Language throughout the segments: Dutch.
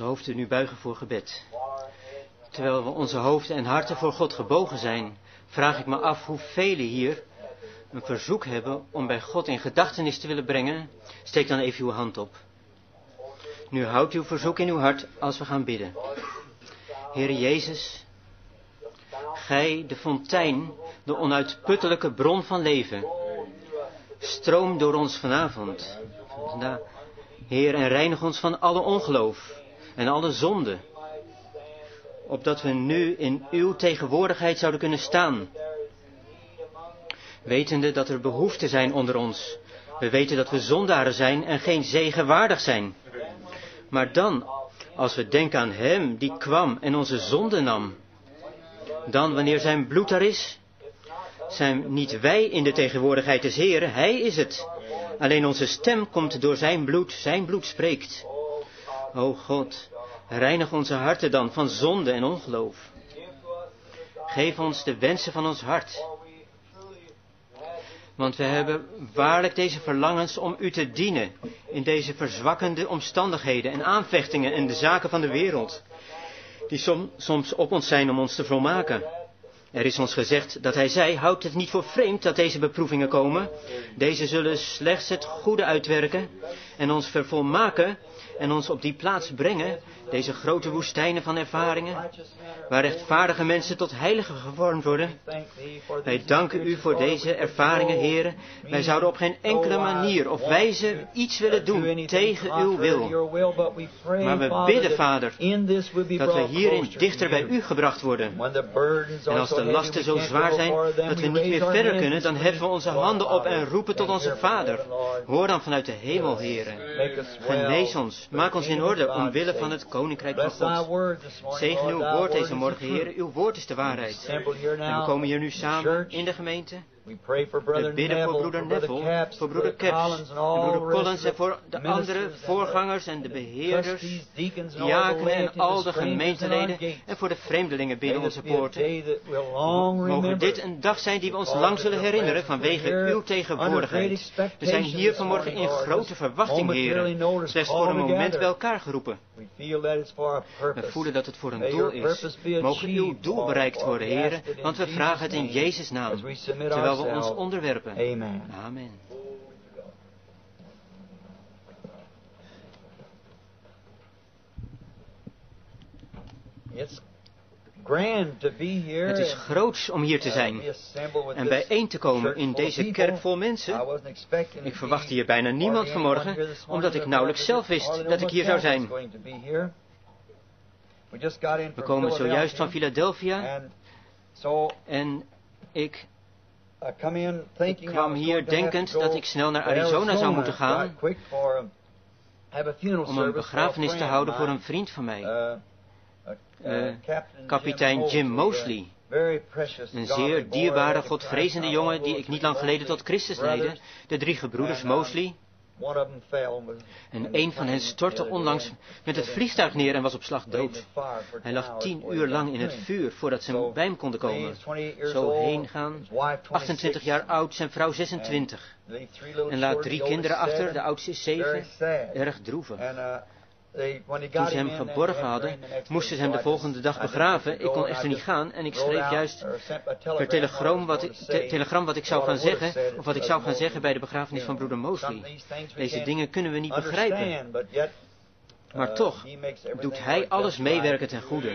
hoofden nu buigen voor gebed. Terwijl we onze hoofden en harten voor God gebogen zijn, vraag ik me af hoe velen hier een verzoek hebben om bij God in gedachtenis te willen brengen. Steek dan even uw hand op. Nu houdt uw verzoek in uw hart als we gaan bidden. Heere Jezus, Gij, de fontein, de onuitputtelijke bron van leven, stroom door ons vanavond. Heer, en reinig ons van alle ongeloof en alle zonde, opdat we nu in uw tegenwoordigheid zouden kunnen staan, wetende dat er behoeften zijn onder ons. We weten dat we zondaren zijn en geen zegen waardig zijn. Maar dan, als we denken aan Hem die kwam en onze zonde nam, dan wanneer zijn bloed er is, zijn niet wij in de tegenwoordigheid des Heren, Hij is het. Alleen onze stem komt door zijn bloed spreekt. O God, reinig onze harten dan van zonde en ongeloof. Geef ons de wensen van ons hart. Want we hebben waarlijk deze verlangens om u te dienen in deze verzwakkende omstandigheden en aanvechtingen en de zaken van de wereld, die soms op ons zijn om ons te volmaken. Er is ons gezegd dat hij zei, houd het niet voor vreemd dat deze beproevingen komen. Deze zullen slechts het goede uitwerken en ons vervolmaken en ons op die plaats brengen, deze grote woestijnen van ervaringen, waar rechtvaardige mensen tot heiligen gevormd worden. Wij danken u voor deze ervaringen, Heere. Wij zouden op geen enkele manier of wijze iets willen doen tegen uw wil. Maar we bidden, Vader, dat we hierin dichter bij u gebracht worden. En als de lasten zo zwaar zijn dat we niet meer verder kunnen, dan heffen we onze handen op en roepen tot onze Vader. Hoor dan vanuit de hemel, Heere. Genees ons, maak ons in orde omwille van het Koninkrijk van God. Zegen uw woord deze morgen, Heer. Uw woord is de waarheid. En we komen hier nu samen in de gemeente. We bidden voor broeder Neville, voor broeder Caps, en broeder Collins en voor de andere voorgangers en de beheerders, diakenen en al de gemeenteleden en voor de vreemdelingen binnen onze poorten. Mogen dit een dag zijn die we ons lang zullen herinneren vanwege uw tegenwoordigheid. We zijn hier vanmorgen in grote verwachting, Heer, slechts voor een moment bij elkaar geroepen. We voelen dat het voor een doel is. Mogen uw doel bereikt worden, Heer, want we vragen het in Jezus' naam, terwijl we ons onderwerpen. Amen. Amen. Het is groots om hier te zijn en bijeen te komen in deze kerk vol mensen. Ik verwachtte hier bijna niemand vanmorgen, omdat ik nauwelijks zelf wist dat ik hier zou zijn. We komen zojuist van Philadelphia en ik kwam hier denkend dat ik snel naar Arizona zou moeten gaan om een begrafenis te houden voor een vriend van mij, kapitein Jim Mosley. Een zeer dierbare, godvrezende jongen die ik niet lang geleden tot Christus leidde. De 3 gebroeders Mosley. En een van hen stortte onlangs met het vliegtuig neer en was op slag dood. Hij lag 10 uur lang in het vuur voordat ze bij hem konden komen. Zo heen gaan, 28 jaar oud, zijn vrouw 26. En laat 3 kinderen achter, de oudste is 7. Erg droevig. Toen ze hem geborgen hadden, moesten ze hem de volgende dag begraven. Ik kon echter niet gaan en ik schreef juist per telegram wat ik zou gaan zeggen, of wat ik zou gaan zeggen bij de begrafenis van broeder Mosley. Deze dingen kunnen we niet begrijpen. Maar toch doet hij alles meewerken ten goede.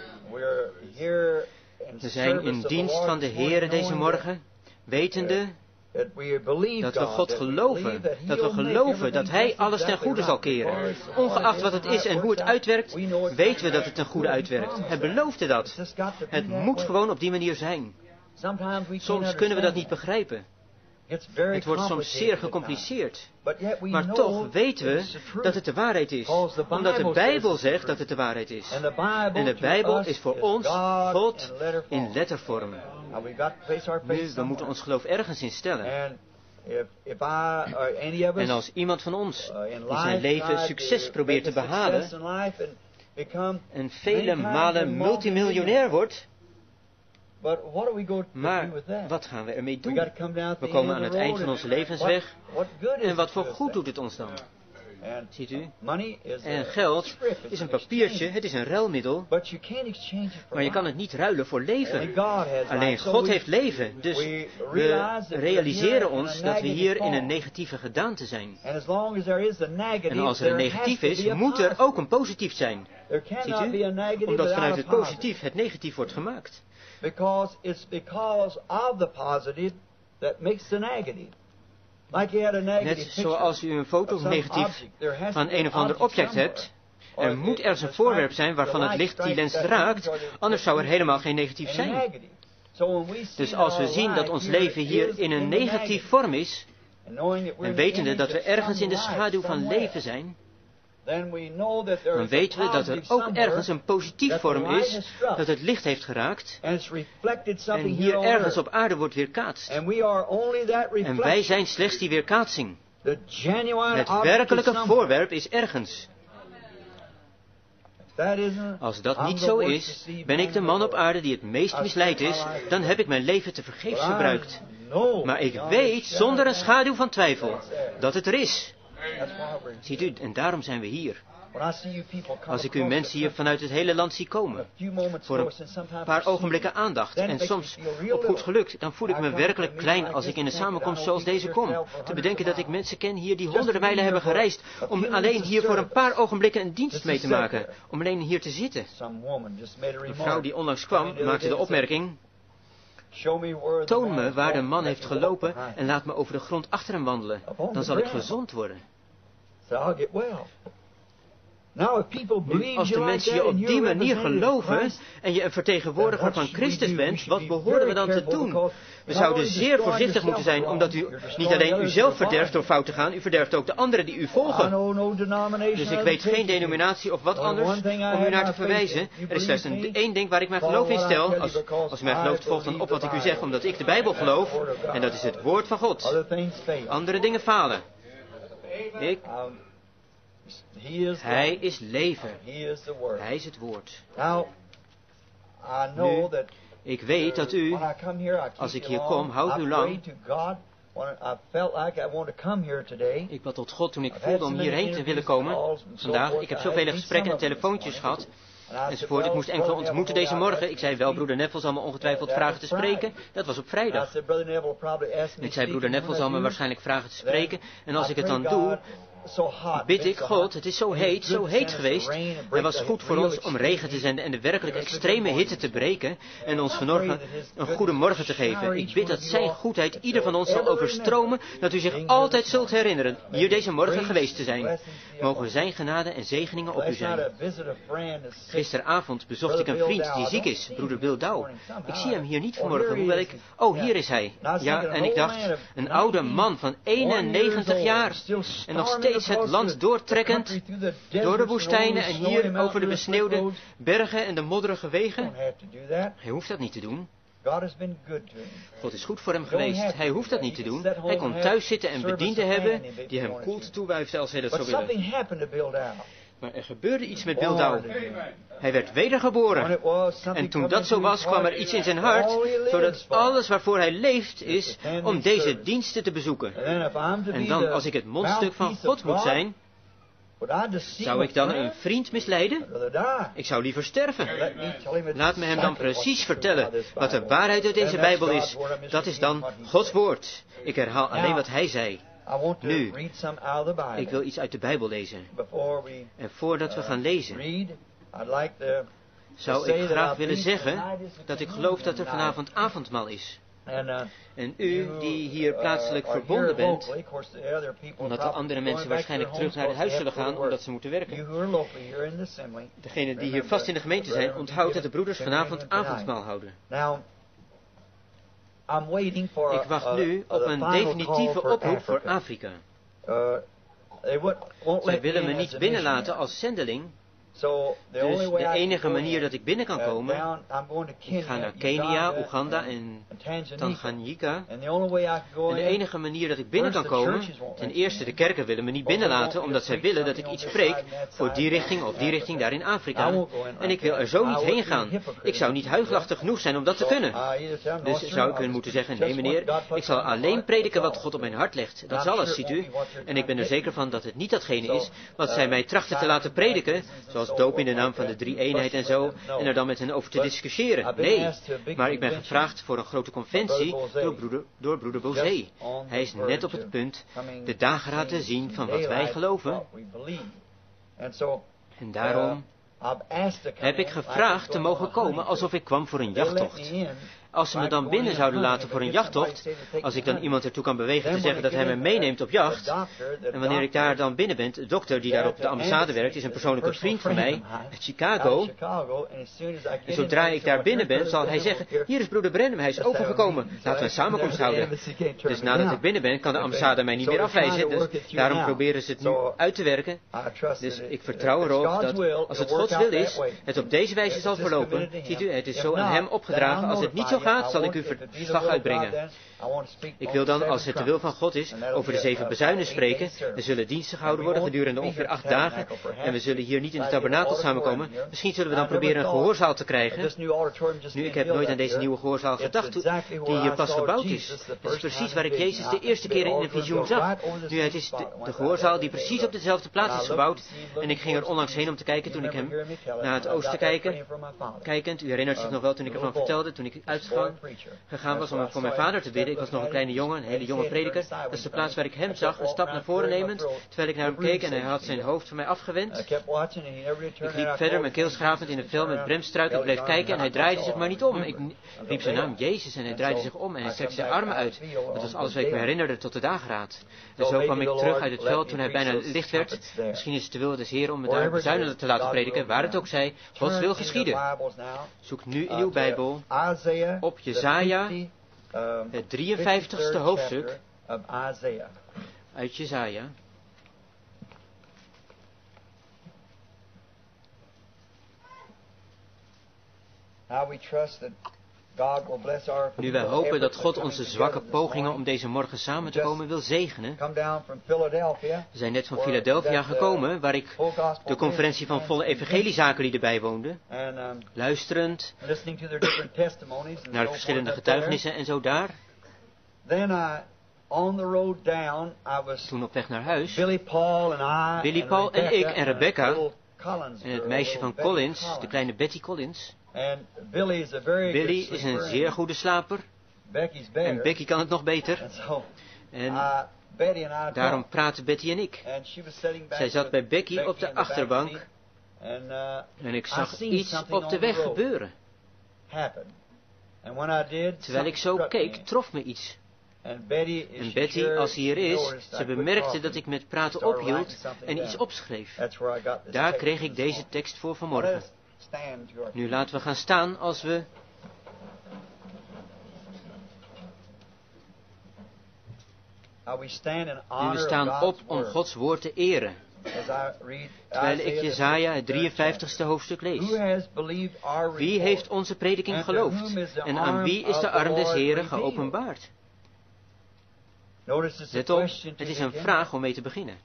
We zijn in dienst van de Heere deze morgen, wetende dat we God geloven, dat Hij alles ten goede zal keren. Ongeacht wat het is en hoe het uitwerkt, weten we dat het ten goede uitwerkt. Hij beloofde dat. Het moet gewoon op die manier zijn. Soms kunnen we dat niet begrijpen. Het wordt soms zeer gecompliceerd. Maar toch weten we dat het de waarheid is. Omdat de Bijbel zegt dat het de waarheid is. En de Bijbel is voor ons God in lettervorm. Nu, we moeten ons geloof ergens in stellen. En als iemand van ons in zijn leven succes probeert te behalen en vele malen multimiljonair wordt, maar wat gaan we ermee doen? We komen aan het eind van onze levensweg en wat voor goed doet het ons dan? Ziet u? En geld is een papiertje, het is een ruilmiddel, maar je kan het niet ruilen voor leven. Alleen God heeft leven, dus we realiseren ons dat we hier in een negatieve gedaante zijn. En als er een negatief is, moet er ook een positief zijn. Ziet u? Omdat vanuit het positief het negatief wordt gemaakt. Because it's because of the positive that makes the negative. Net zoals u een foto negatief van een of ander object hebt, er moet ergens een voorwerp zijn waarvan het licht die lens raakt, anders zou er helemaal geen negatief zijn. Dus als we zien dat ons leven hier in een negatief vorm is, en wetende dat we ergens in de schaduw van leven zijn, dan weten we dat er ook ergens een positief vorm is, dat het licht heeft geraakt, en hier ergens op aarde wordt weerkaatst. En wij zijn slechts die weerkaatsing. Het werkelijke voorwerp is ergens. Als dat niet zo is, ben ik de man op aarde die het meest misleid is, dan heb ik mijn leven tevergeefs gebruikt. Maar ik weet, zonder een schaduw van twijfel, dat het er is. Ziet u, en daarom zijn we hier. Als ik u mensen hier vanuit het hele land zie komen, voor een paar ogenblikken aandacht, en soms op goed geluk, dan voel ik me werkelijk klein als ik in een samenkomst zoals deze kom. Te bedenken dat ik mensen ken hier die honderden mijlen hebben gereisd, om alleen hier voor een paar ogenblikken een dienst mee te maken, om alleen hier te zitten. Een vrouw die onlangs kwam, maakte de opmerking: toon me waar de man heeft gelopen en laat me over de grond achter hem wandelen, dan zal ik gezond worden. Nu, als de mensen je op die manier geloven en je een vertegenwoordiger van Christus bent, wat behoren we dan te doen? We zouden zeer voorzichtig moeten zijn, omdat u niet alleen uzelf verderft door fout te gaan, u verderft ook de anderen die u volgen. Dus ik weet geen denominatie of wat anders om u naar te verwijzen. Er is slechts één ding waar ik mijn geloof in stel. Als u mij gelooft, volgt dan op wat ik u zeg, omdat ik de Bijbel geloof, en dat is het woord van God. Andere dingen falen. Hij is leven. Hij is het woord. Nu, ik weet dat u, als ik hier kom, houdt u lang. Ik bad tot God toen ik voelde om hierheen te willen komen. Vandaag, ik heb zoveel gesprekken en telefoontjes gehad. Enzovoort. Ik moest enkele ontmoeten deze morgen. Ik zei wel, broeder Neville zal me ongetwijfeld vragen te spreken. Dat was op vrijdag. Ik zei, broeder Neville zal me waarschijnlijk vragen te spreken. En als ik het dan doe, bid ik God, het is zo heet geweest. Het was goed voor ons om regen te zenden en de werkelijk extreme hitte te breken en ons vanmorgen een goede morgen te geven. Ik bid dat zijn goedheid ieder van ons zal overstromen, dat u zich altijd zult herinneren hier deze morgen geweest te zijn. Mogen zijn genade en zegeningen op u zijn. Gisteravond bezocht ik een vriend die ziek is, broeder Bill Dow. Ik zie hem hier niet vanmorgen, hoewel ik... Oh, hier is hij. Ja, en ik dacht, een oude man van 91 jaar en nog steeds het land doortrekkend, door de woestijnen en hier over de besneeuwde bergen en de modderige wegen. Hij hoeft dat niet te doen. God is goed voor hem geweest. Hij hoeft dat niet te doen. Hij kon thuis zitten en bedienden hebben die hem koelte toewuifden als hij dat zou willen. Maar er gebeurde iets met Bill Dow. Hij werd wedergeboren. En toen dat zo was, kwam er iets in zijn hart, zodat alles waarvoor hij leeft is om deze diensten te bezoeken. En dan, als ik het mondstuk van God moet zijn, zou ik dan een vriend misleiden? Ik zou liever sterven. Laat me hem dan precies vertellen wat de waarheid uit deze Bijbel is. Dat is dan Gods woord. Ik herhaal alleen wat hij zei. Nu, ik wil iets uit de Bijbel lezen. En voordat we gaan lezen, zou ik graag willen zeggen dat ik geloof dat er vanavond avondmaal is. En u, die hier plaatselijk verbonden bent, omdat de andere mensen waarschijnlijk terug naar het huis zullen gaan, omdat ze moeten werken. Degenen die hier vast in de gemeente zijn, onthoudt dat de broeders vanavond avondmaal houden. Ik wacht nu op een definitieve oproep voor Afrika. Zij willen me niet binnenlaten als zendeling, Dus de enige manier dat ik binnen kan komen, ik ga naar Kenia, Oeganda en Tanganyika. En de enige manier dat ik binnen kan komen, ten eerste de kerken willen me niet binnenlaten, omdat zij willen dat ik iets spreek voor die richting of die richting daar in Afrika. En ik wil er zo niet heen gaan. Ik zou niet huichelachtig genoeg zijn om dat te kunnen. Dus zou ik hun moeten zeggen, nee meneer, ik zal alleen prediken wat God op mijn hart legt. Dat is alles, ziet u. En ik ben er zeker van dat het niet datgene is wat zij mij trachten te laten prediken, zoals doop in de naam van de drie-eenheid en zo, en er dan met hen over te discussiëren. Nee, maar ik ben gevraagd voor een grote conventie door broeder Bozé. Hij is net op het punt de dageraad te zien van wat wij geloven. En daarom heb ik gevraagd te mogen komen alsof ik kwam voor een jachttocht. Als ze me dan binnen zouden laten voor een jachttocht, als ik dan iemand ertoe kan bewegen te zeggen dat hij me meeneemt op jacht, en wanneer ik daar dan binnen ben, de dokter die daar op de ambassade werkt, is een persoonlijke vriend van mij uit Chicago. En zodra ik daar binnen ben, zal hij zeggen, hier is broeder Branham, hij is overgekomen, laten we een samenkomst houden. Dus nadat ik binnen ben, kan de ambassade mij niet meer afwijzen, dus daarom proberen ze het nu uit te werken. Dus ik vertrouw erop dat, als het Gods wil is, het op deze wijze zal verlopen. Ziet u, het is zo aan hem opgedragen. Als het niet zo gaat, zal ik u verslag uitbrengen. Ik wil dan, als het de wil van God is, over de 7 bezuinen spreken. Er zullen diensten gehouden worden gedurende ongeveer 8 dagen. En we zullen hier niet in de tabernakel samenkomen. Misschien zullen we dan proberen een gehoorzaal te krijgen. Nu, ik heb nooit aan deze nieuwe gehoorzaal gedacht, die hier pas gebouwd is. Het is precies waar ik Jezus de eerste keer in een visioen zag. Nu, het is de gehoorzaal die precies op dezelfde plaats is gebouwd. En ik ging er onlangs heen om te kijken toen ik hem naar het oosten kijkend. U herinnert zich nog wel toen ik ervan vertelde, toen ik uitgegaan was om voor mijn vader te bidden. Ik was nog een kleine jongen, een hele jonge prediker. Dat is de plaats waar ik hem zag, een stap naar voren nemend, terwijl ik naar hem keek en hij had zijn hoofd van mij afgewend. Ik liep verder, mijn keel schrapend in een vel met bremstruik. Ik bleef kijken en hij draaide zich maar niet om. Ik riep zijn naam Jezus en hij draaide zich om en hij strekte zijn armen uit. Dat was alles wat ik me herinnerde tot de dageraad. En zo kwam ik terug uit het veld toen hij bijna licht werd. Misschien is het de wil des Heeren om me daar bezuinigend te laten prediken, waar het ook zij. Gods wil geschieden. Zoek nu in uw Bijbel op Jesaja, het 53ste hoofdstuk uit Jesaja. Nu wij hopen dat God onze zwakke pogingen om deze morgen samen te komen wil zegenen. We zijn net van Philadelphia gekomen, waar ik de conferentie van volle evangeliezakenlieden bijwoonde. Luisterend naar de verschillende getuigenissen en zo daar. Toen op weg naar huis, Billy Paul en ik en Rebecca en het meisje van Collins, de kleine Betty Collins. Billy is een zeer goede slaper. En Becky kan het nog beter. En daarom praten Betty en ik. Zij zat bij Becky op de achterbank. En ik zag iets op de weg gebeuren. Terwijl ik zo keek, trof me iets. En Betty, als hij hier is, ze bemerkte dat ik met praten ophield en iets opschreef. Daar kreeg ik deze tekst voor vanmorgen. Nu laten we gaan staan als we... Nu we staan op om Gods woord te eren. Terwijl ik Jesaja het 53ste hoofdstuk lees. Wie heeft onze prediking geloofd? En aan wie is de arm des Heren geopenbaard? Let op, het is een vraag om mee te beginnen.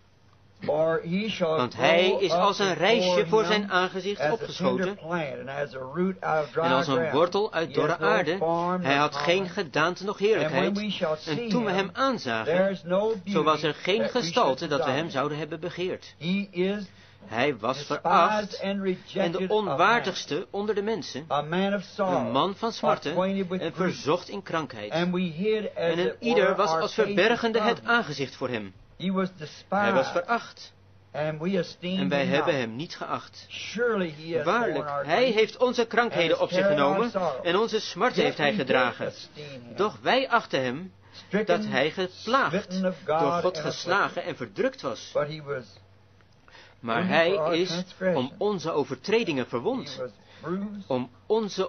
Want hij is als een rijsje voor zijn aangezicht opgeschoten en als een wortel uit dorre aarde. Hij had geen gedaante noch heerlijkheid. En toen we hem aanzagen, zo was er geen gestalte dat we hem zouden hebben begeerd. Hij was veracht en de onwaardigste onder de mensen, een man van smarten en verzocht in krankheid. En een ieder was als verbergende het aangezicht voor hem. Hij was veracht en wij hebben hem niet geacht. Waarlijk, hij heeft onze krankheden op zich genomen en onze smarten heeft hij gedragen. Doch wij achten hem dat hij geplaagd, door God geslagen en verdrukt was. Maar hij is om onze overtredingen verwond. Om onze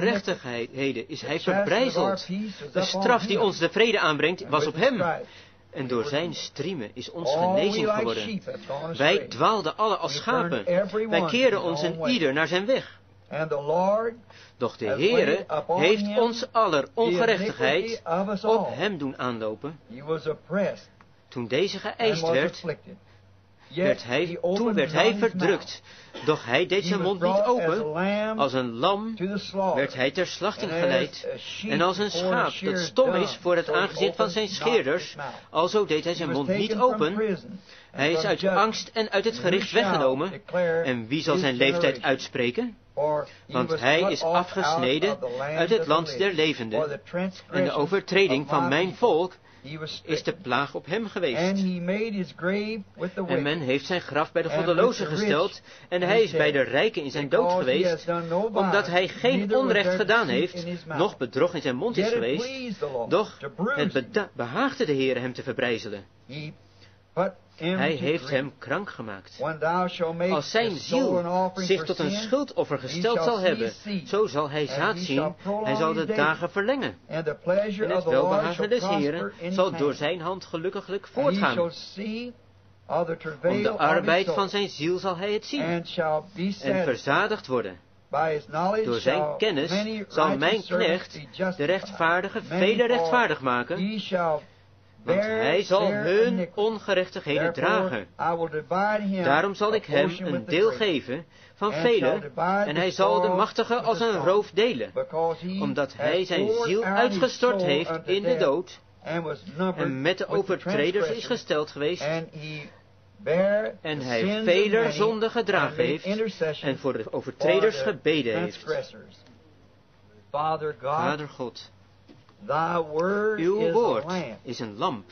ongerechtigheden is hij verbrijzeld. De straf die ons de vrede aanbrengt was op hem. En door zijn striemen is ons genezing geworden. Wij dwaalden alle als schapen. Wij keerden ons en ieder naar zijn weg. Doch de Heere heeft ons aller ongerechtigheid op hem doen aanlopen. Toen deze geëist werd, toen werd hij verdrukt. Doch hij deed zijn mond niet open. Als een lam werd hij ter slachting geleid. En als een schaap dat stom is voor het aangezicht van zijn scheerders, alzo deed hij zijn mond niet open. Hij is uit angst en uit het gericht weggenomen. En wie zal zijn leeftijd uitspreken? Want hij is afgesneden uit het land der levenden. En de overtreding van mijn volk is de plaag op hem geweest. En men heeft zijn graf bij de goddelozen gesteld, en hij is bij de rijken in zijn dood geweest, omdat hij geen onrecht gedaan heeft, noch bedrog in zijn mond is geweest, doch het behaagde de Heer hem te verbrijzelen. Hij heeft hem krank gemaakt. Als zijn ziel zich tot een schuldoffer gesteld zal hebben, zo zal hij zaad zien, hij zal de dagen verlengen. En het welbehagen des Heeren zal door zijn hand gelukkiglijk voortgaan. Om de arbeid van zijn ziel zal hij het zien en verzadigd worden. Door zijn kennis zal mijn knecht de rechtvaardige vele rechtvaardig maken, want hij zal hun ongerechtigheden dragen. Daarom zal ik hem een deel geven van velen, en hij zal de machtige als een roof delen, omdat hij zijn ziel uitgestort heeft in de dood, en met de overtreders is gesteld geweest, en hij veler zonde gedragen heeft, en voor de overtreders gebeden heeft. Vader God, uw woord is een lamp.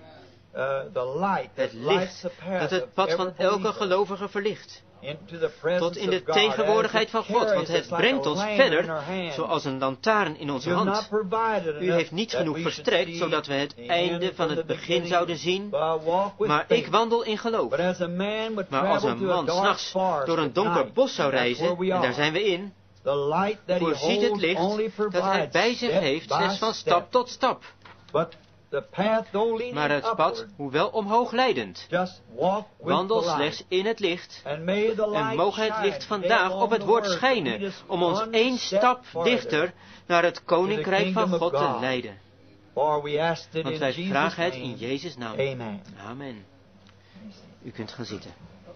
Het licht dat het pad van elke gelovige verlicht. Tot in de tegenwoordigheid van God, want het brengt ons verder zoals een lantaarn in onze hand. U heeft niet genoeg verstrekt, zodat we het einde van het begin zouden zien, maar ik wandel in geloof. Maar als een man 's nachts door een donker bos zou reizen, en daar zijn we in, voorziet het licht dat hij bij zich heeft slechts van stap tot stap. Maar het pad, hoewel omhoog leidend, wandel slechts in het licht, en mogen het licht vandaag op het woord schijnen, om ons 1 stap dichter naar het koninkrijk van God te leiden. Want wij vragen het in Jezus' naam. Amen. U kunt gaan zitten.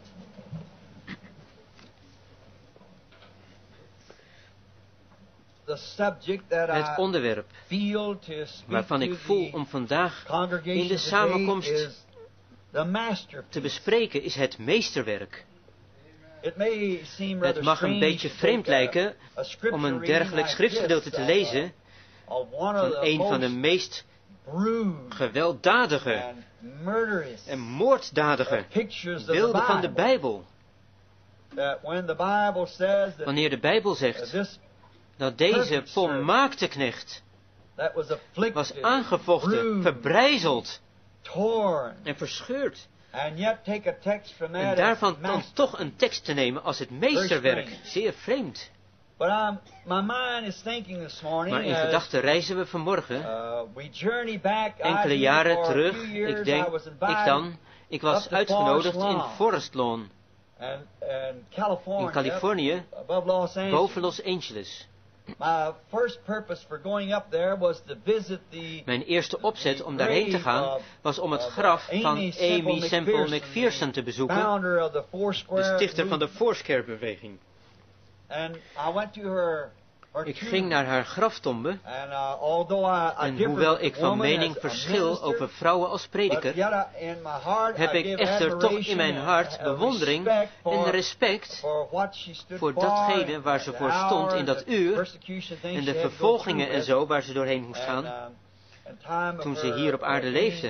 Het onderwerp waarvan ik voel om vandaag in de samenkomst te bespreken is het meesterwerk. Het mag een beetje vreemd lijken om een dergelijk schriftgedeelte te lezen van een van de meest gewelddadige en moorddadige beelden van de Bijbel. Wanneer de Bijbel zegt dat deze volmaakte knecht was aangevochten, verbrijzeld en verscheurd. En daarvan dan toch een tekst te nemen als het meesterwerk. Zeer vreemd. Maar in gedachten reizen we vanmorgen enkele jaren terug. Ik was uitgenodigd in Forest Lawn in Californië, boven Los Angeles. Mijn eerste opzet om daarheen te gaan was om het graf van Aimee Semple McPherson te bezoeken, de stichter van de Foursquare-beweging. Ik ging naar haar graftombe en hoewel ik van mening verschil over vrouwen als prediker, heb ik echter toch in mijn hart bewondering en respect voor datgene waar ze voor stond in dat uur en de vervolgingen en zo waar ze doorheen moest gaan toen ze hier op aarde leefde.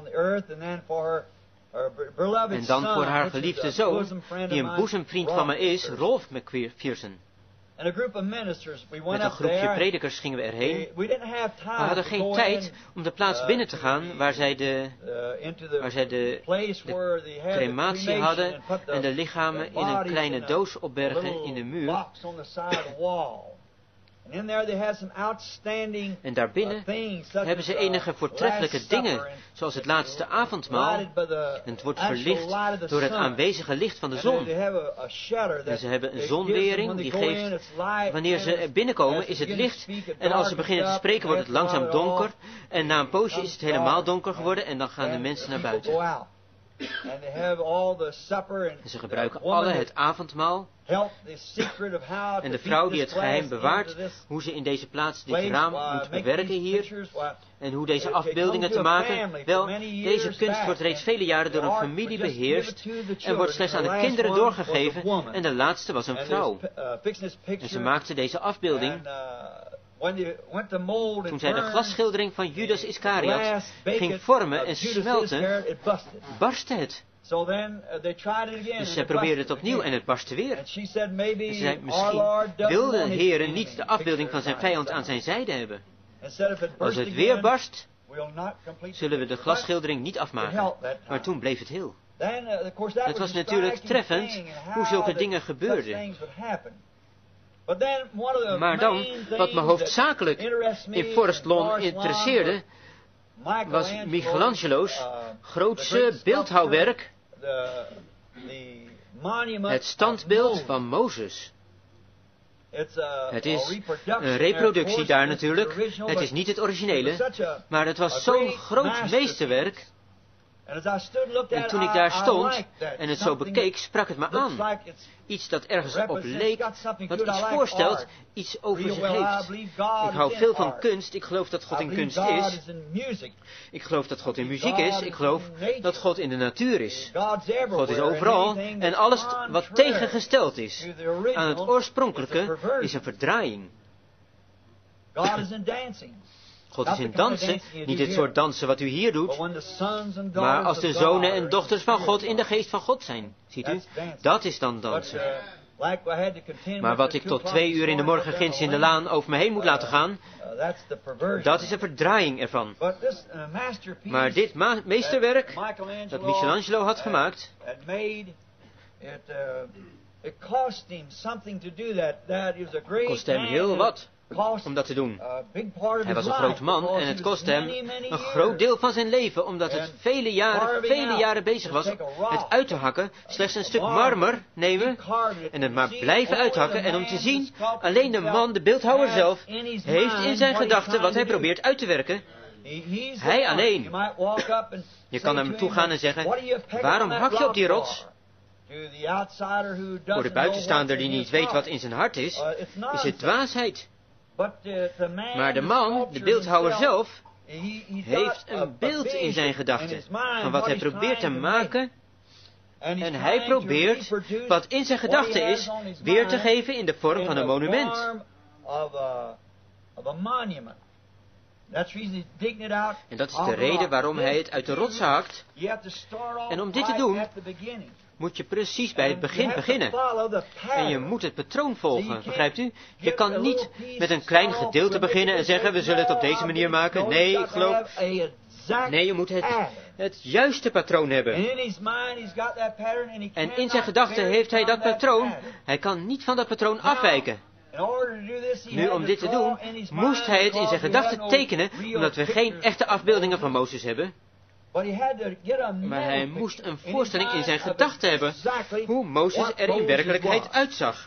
En dan voor haar geliefde zoon, die een boezemvriend van me is, Rolf McPherson. Met een groepje predikers gingen we erheen. We hadden geen tijd om de plaats binnen te gaan waar zij de crematie hadden en de lichamen in een kleine doos opbergen in de muur. And in there they had some outstanding En daarbinnen things, such hebben ze as, enige voortreffelijke Last Supper, dingen, and zoals het laatste avondmaal. lighted by the En het wordt actual verlicht light of the door het sun. aanwezige licht van de And zon. they have a shutter En that ze hebben een it gives them zonwering when die they go in, geeft, it's light, wanneer and ze it's- binnenkomen as is they het begin to licht. speak, it En als ze darkens beginnen te up, spreken wordt het and after a langzaam while donker. En na een poosje is het helemaal donker geworden and- en dan gaan de and mensen naar people buiten. go out. And they have all the supper and En ze gebruiken the woman alle that het avondmaal. helped the secret of how En to de beat vrouw die this het geheim glass bewaart, into this hoe ze in deze plaats dit place, raam why moet make bewerken these hier. pictures, why En hoe deze it afbeeldingen comes te to a maken. family Wel, for many deze years kunst back, wordt reeds and vele jaren door the een art familie was just beheerst. given to the En children. wordt slechts aan The de last kinderen one was a doorgegeven. woman. En de laatste was een And vrouw. there's, fixing this En ze picture, maakte deze afbeelding. and, when they went to mold Toen and zij de burn, glasschildering van Judas Iscariot glass baked ging vormen en Judas' hair, smelten, it busted. barstte het. So then they tried it again. Dus and zij it probeerde het busted opnieuw again. en het barstte weer. And she said, maybe En ze zei, our misschien Lord doesn't wil de want his Heer enemy niet de afbeelding van zijn picture vijand aan zijn zijde hebben. and said, if it Als burst het weer again, barst, we'll not complete zullen we de the glasschildering niet afmaken. picture. Maar toen bleef het heel. Then, of course, that Het was was a natuurlijk striking treffend thing and hoe how zulke that dingen such gebeurden. things would happen. But then one of the Maar dan, main wat me things hoofdzakelijk that interests me in Forest Lawn Forest interesseerde, Lawn was Michelangelo's grootste beeldhouwwerk, the monument het standbeeld of van Mozes. Het is reproduction een reproductie there, daar of course, natuurlijk. it's the original, Het but is niet het it was originele, such maar het a was zo'n great groot masterpiece. meesterwerk. And as I stood and looked En at toen it, ik daar I stond liked that. en het zo Something bekeek, sprak het me that looks aan. like it's Iets dat ergens op represents, leek, got something wat good. I iets like voorstelt, art. iets over Real zich well, I heeft. believe God Ik hou is veel in van art. kunst, ik geloof dat God I in believe kunst God is. is in music. Ik geloof dat God in muziek is, ik geloof dat God in de natuur is. God's everywhere. God is And overal anything en that's alles wat contrary tegengesteld is to the original aan het is a oorspronkelijke perversion. is een verdraaiing. God is in dancing. God is in dansen, niet het soort dansen wat u hier But doet, when the sons and maar daughters als de of zonen God en are dochters van in God in de geest van God zijn. Ziet u? That's dancing. Dat is dan But, dansen. like I had to contend Maar with wat the ik 2 tot 2 uur in de morgen ginds in de laan over me heen moet laten gaan, that's the perversion. dat is een verdraaiing ervan. But this masterpiece Maar dit meesterwerk that dat Michelangelo had gemaakt, had made it cost him something to do that. That is a great kostte hem man. heel wat Cost om dat te doen. a big part of Hij his was een life groot man because en he het was kostte hem many een years groot deel van zijn leven, omdat het vele jaren bezig was het uit te hakken, slechts een stuk marmer nemen en het maar blijven uithakken en om te zien, alleen de man, de beeldhouwer zelf, heeft in zijn gedachten wat hij probeert uit te werken. Hij alleen. Je kan naar hem toe gaan en zeggen, waarom hak je op die rots? Voor de buitenstaander die niet weet wat in zijn hart is het dwaasheid. Maar de man, de beeldhouwer zelf, heeft een beeld in zijn gedachten van wat hij probeert te maken. En hij probeert wat in zijn gedachten is weer te geven in de vorm van een monument. En dat is de reden waarom hij het uit de rots hakt. En om dit te doen, moet je precies bij het begin beginnen. En je moet het patroon volgen, begrijpt u? Je kan niet met een klein gedeelte beginnen en zeggen, we zullen het op deze manier maken. Nee, ik geloof... Nee, je moet het juiste patroon hebben. En in zijn gedachten heeft hij dat patroon. Hij kan niet van dat patroon afwijken. Nu, om dit te doen, moest hij het in zijn gedachten tekenen, omdat we geen echte afbeeldingen van Mozes hebben. Maar hij moest een voorstelling in zijn gedachten hebben, hoe Mozes er in werkelijkheid uitzag.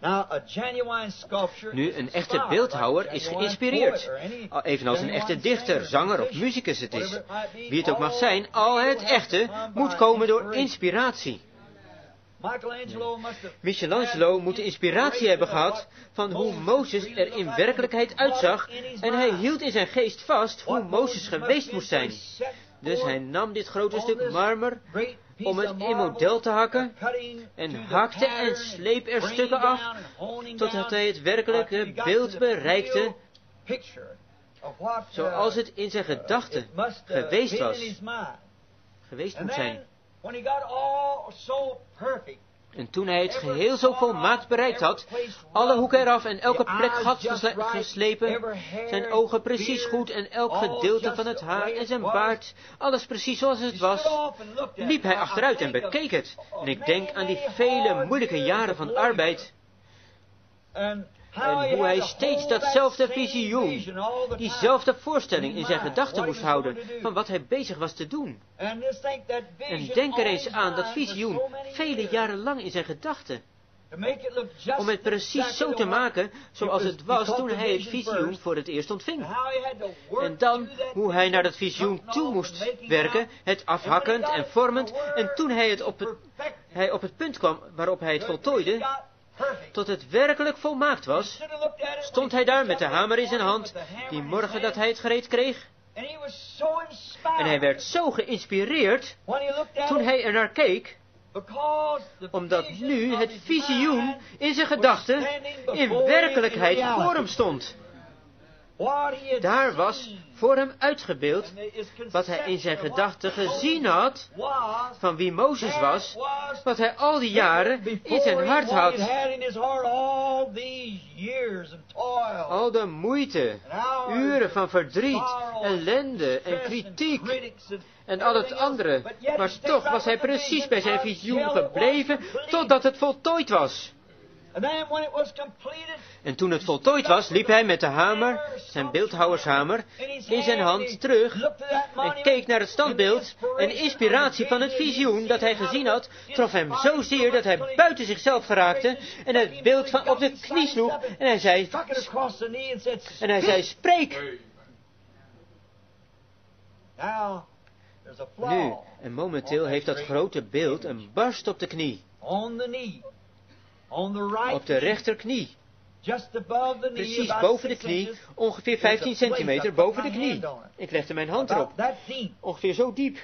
Nu, een echte beeldhouwer is geïnspireerd, evenals een echte dichter, zanger of muzikus het is. Wie het ook mag zijn, al het echte moet komen door inspiratie. Michelangelo moet de inspiratie hebben gehad van hoe Mozes er in werkelijkheid uitzag en hij hield in zijn geest vast hoe Mozes geweest moest zijn. Dus hij nam dit grote stuk marmer om het in model te hakken en hakte en sleep er stukken af totdat hij het werkelijke beeld bereikte zoals het in zijn gedachten geweest was, geweest moet zijn. En toen hij het geheel zo volmaakt bereikt had, alle hoeken eraf en elke plek geslepen, zijn ogen precies goed en elk gedeelte van het haar en zijn baard, alles precies zoals het was, liep hij achteruit en bekeek het. En ik denk aan die vele moeilijke jaren van arbeid. En hoe hij steeds datzelfde visioen, diezelfde voorstelling in zijn gedachten moest houden van wat hij bezig was te doen. En denk er eens aan dat visioen vele jaren lang in zijn gedachten. Om het precies zo te maken zoals het was toen hij het visioen voor het eerst ontving. En dan hoe hij naar dat visioen toe moest werken, het afhakkend en vormend. En toen hij op het punt kwam waarop hij het voltooide, tot het werkelijk volmaakt was, stond hij daar met de hamer in zijn hand, die morgen dat hij het gereed kreeg. En hij werd zo geïnspireerd toen hij er naar keek, omdat nu het visioen in zijn gedachten in werkelijkheid voor hem stond. Daar was voor hem uitgebeeld wat hij in zijn gedachten gezien had van wie Mozes was, wat hij al die jaren in zijn hart had. Al de moeite, uren van verdriet, ellende en kritiek en al het andere. Maar toch was hij precies bij zijn visioen gebleven totdat het voltooid was. En toen het voltooid was, liep hij met de hamer, zijn beeldhouwershamer, in zijn hand terug en keek naar het standbeeld. En de inspiratie van het visioen dat hij gezien had, trof hem zozeer dat hij buiten zichzelf geraakte en het beeld van op de knie sloeg. En hij zei, spreek! Nu, en momenteel heeft dat grote beeld een barst op de knie. Op de rechterknie. Precies boven de knie, ongeveer 15 centimeter boven de knie. Ik legde mijn hand erop. Ongeveer zo diep.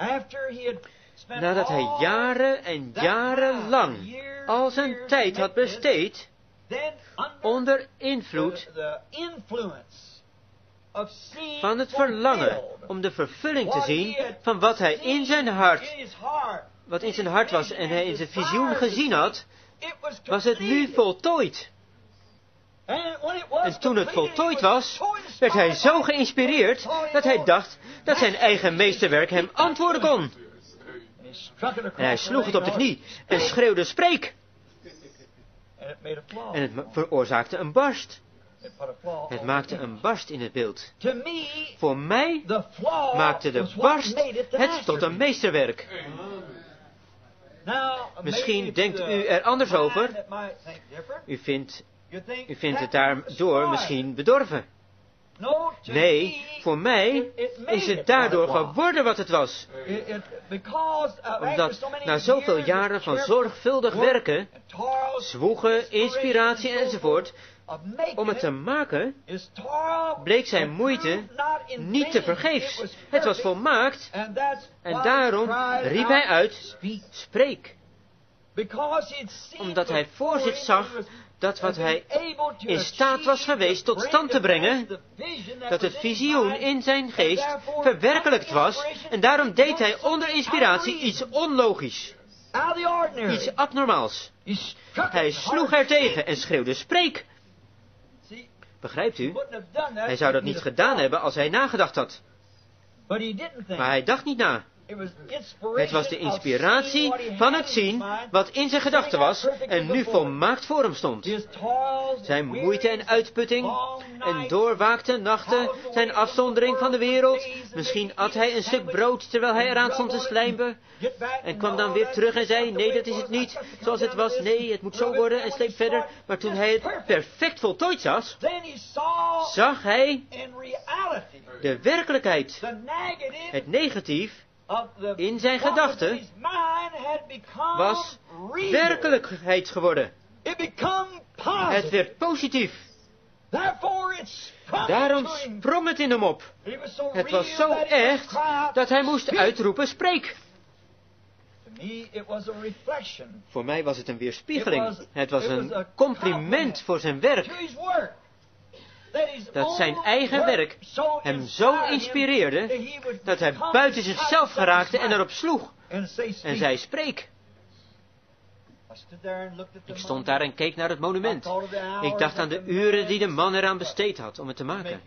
Nadat hij jaren en jaren lang al zijn tijd had besteed onder invloed van het verlangen om de vervulling te zien van wat hij in zijn hart, wat in zijn hart was en hij in zijn visioen gezien had, was het nu voltooid. En toen het voltooid was, werd hij zo geïnspireerd dat hij dacht dat zijn eigen meesterwerk hem antwoorden kon. En hij sloeg het op de knie en schreeuwde, spreek! En het veroorzaakte een barst. Het maakte een barst in het beeld. Voor mij maakte de barst het tot een meesterwerk. Misschien denkt u er anders over. U vindt het daardoor misschien bedorven. Nee, voor mij is het daardoor geworden wat het was. Omdat na zoveel jaren van zorgvuldig werken, zwoegen, inspiratie enzovoort, om het te maken, bleek zijn moeite niet te vergeefs. Het was volmaakt en daarom riep hij uit, spreek. Omdat hij voor zich zag dat wat hij in staat was geweest tot stand te brengen, dat het visioen in zijn geest verwerkelijkt was, en daarom deed hij onder inspiratie iets onlogisch, iets abnormaals. Hij sloeg er tegen en schreeuwde, spreek! Begrijpt u? Hij zou dat niet gedaan hebben als hij nagedacht had. Maar hij dacht niet na. Het was de inspiratie van het zien wat in zijn gedachten was en nu volmaakt voor hem stond. Zijn moeite en uitputting en doorwaakte nachten, zijn afzondering van de wereld. Misschien at hij een stuk brood terwijl hij eraan stond te slijmen en kwam dan weer terug en zei, nee, dat is het niet zoals het was, nee, het moet zo worden en sleep verder. Maar toen hij het perfect voltooid zag hij de werkelijkheid, het negatief in zijn gedachten was werkelijkheid geworden. Het werd positief. Daarom sprong het in hem op. Het was zo echt dat hij moest uitroepen, spreek. Voor mij was het een weerspiegeling. Het was een compliment voor zijn werk. Dat zijn eigen werk hem zo inspireerde, dat hij buiten zichzelf geraakte en erop sloeg. En zei, spreek. Ik stond daar en keek naar het monument. Ik dacht aan de uren die de man eraan besteed had om het te maken.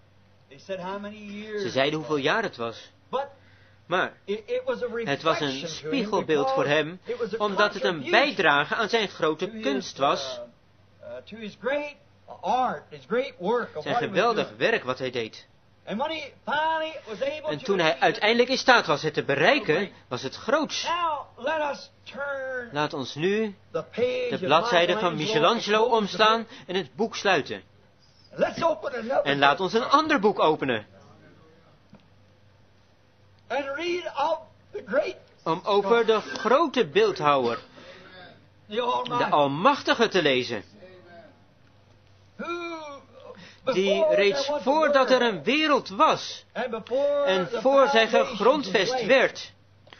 Ze zeiden hoeveel jaar het was. Maar het was een spiegelbeeld voor hem, omdat het een bijdrage aan zijn grote kunst was, art, his great work of Zijn what he was geweldig doing. werk wat hij deed. And when he finally was able En to toen hij achieve it, uiteindelijk in staat was het te bereiken, was het groots. now let us turn Laat ons nu the page de of bladzijde van Michelangelo Michelangelo omslaan en het boek sluiten. Let's open another En laat ons een ander boek openen. and read of the great, Om over de grote beeldhouwer, the Almighty, de Almachtige te lezen. who Die before reeds there was a voordat er world, een wereld was and before en the voor zij foundations gegrondvest was laid, werd,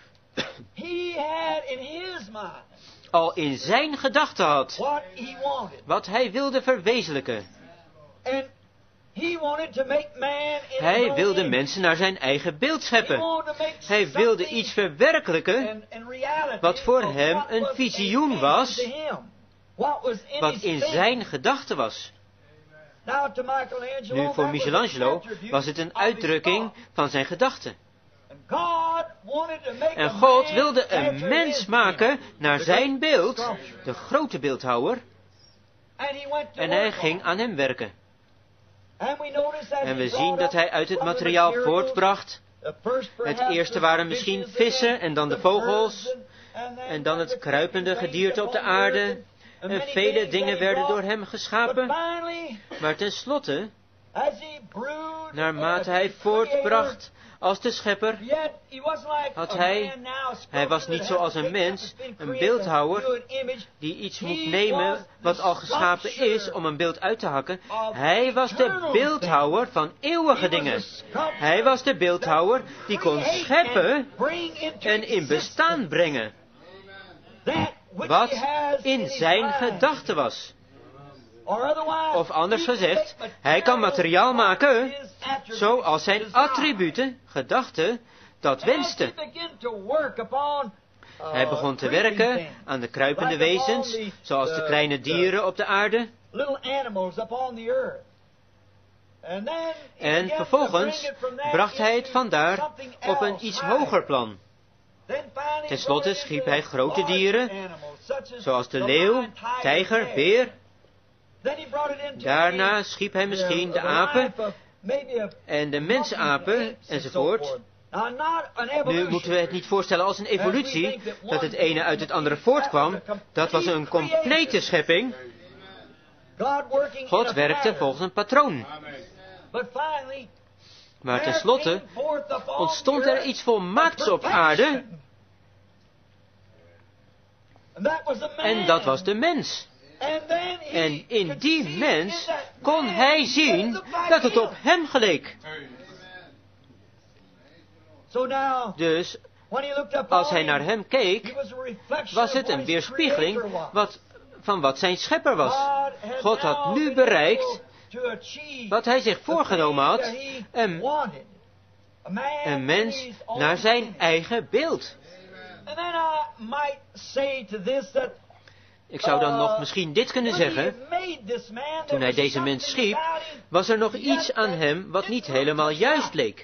he had in his mind al in zijn gedachten had what he wanted. wat hij wilde verwezenlijken. And he wanted to make man in his Hij own wilde image. mensen naar zijn eigen beeld He scheppen. wanted to make Hij wilde something iets verwerkelijken in reality wat voor of hem what een was visioen in was, to him. What was in wat his in thinking. zijn gedachten was. Now to Michelangelo, Nu that voor was Michelangelo an attribute was het een of his uitdrukking thought. van zijn gedachten. And God wanted to make En a God man wilde after een mens his maken image, naar the zijn great beeld, sculpture. de grote beeldhouwer, And he went to en hij work ging on aan hem werken. it. And we notice that En he we brought zien dat up hij uit het from the materiaal materials, voortbracht. first Het perhaps eerste the waren misschien fishes vissen again, en dan de the vogels. birds and then En dan het the kruipende creeping gedierte things op de upon the earth aarde. and En many vele things dingen that he werden door brought. hem But geschapen. finally, Maar tenslotte, as he brewed naarmate as hij the voortbracht als de schepper, creator, yet he wasn't like had a hij- man now, hij was sculptor niet that zoals has een to take mens, something een created, beeldhouwer, do an image. die iets He moet nemen was wat the al geschapen is sculpture om een beeld uit te hakken. of Hij was de eternal beeldhouwer van eeuwige He was dingen. a sculptor Hij was de beeldhouwer die kon create scheppen and bring into en in bestaan existence brengen that which wat he has in his zijn mind. gedachten was. Or otherwise, Of anders he can gezegd, make hij kan materiaal maken his attributes zoals zijn desire. attributen, gedachten, dat As he wenste. began to work upon, Hij begon te creeping werken things, aan de kruipende like upon wezens, the- zoals de the- kleine the dieren op de aarde. little animals upon the earth. And then he En began to vervolgens bring it from that bracht hij het into vandaar something op een else iets higher. hoger plan. Then finally Ten slotte brought it schiep into hij grote larger dieren, animals, such as zoals de the leeuw, lion, tijger, bear. beer. Then he brought it into Daarna schiep hij misschien de apen life of maybe a en de mensapen apes and so enzovoort. forth. Now, not an Nu evolution. moeten we het niet voorstellen als een evolutie, dat het ene uit het andere voortkwam. Dat was een complete schepping. God working in God a werkte pattern. volgens een patroon. But finally, Maar there tenslotte came forth upon ontstond the er earth iets volmaakts op perfection. aarde. And that was the man. En dat was de mens. And then he En in could die see mens in that kon man hij that zien it looked like dat het him. op hem geleek. So now, Dus when he looked upon als hij naar him, hem he keek, was a reflection was of het what een his weerspiegeling creator was. van wat zijn schepper was. God had now nu been bereikt able to achieve wat hij zich the voorgenomen things had, that he een wanted. A man een mens in his own naar zijn image. eigen beeld. And then I might say to this that Ik zou dan nog misschien dit kunnen when he zeggen. made this man, there Toen hij was deze mens something schiep, about him was er nog iets aan hem wat niet helemaal juist leek.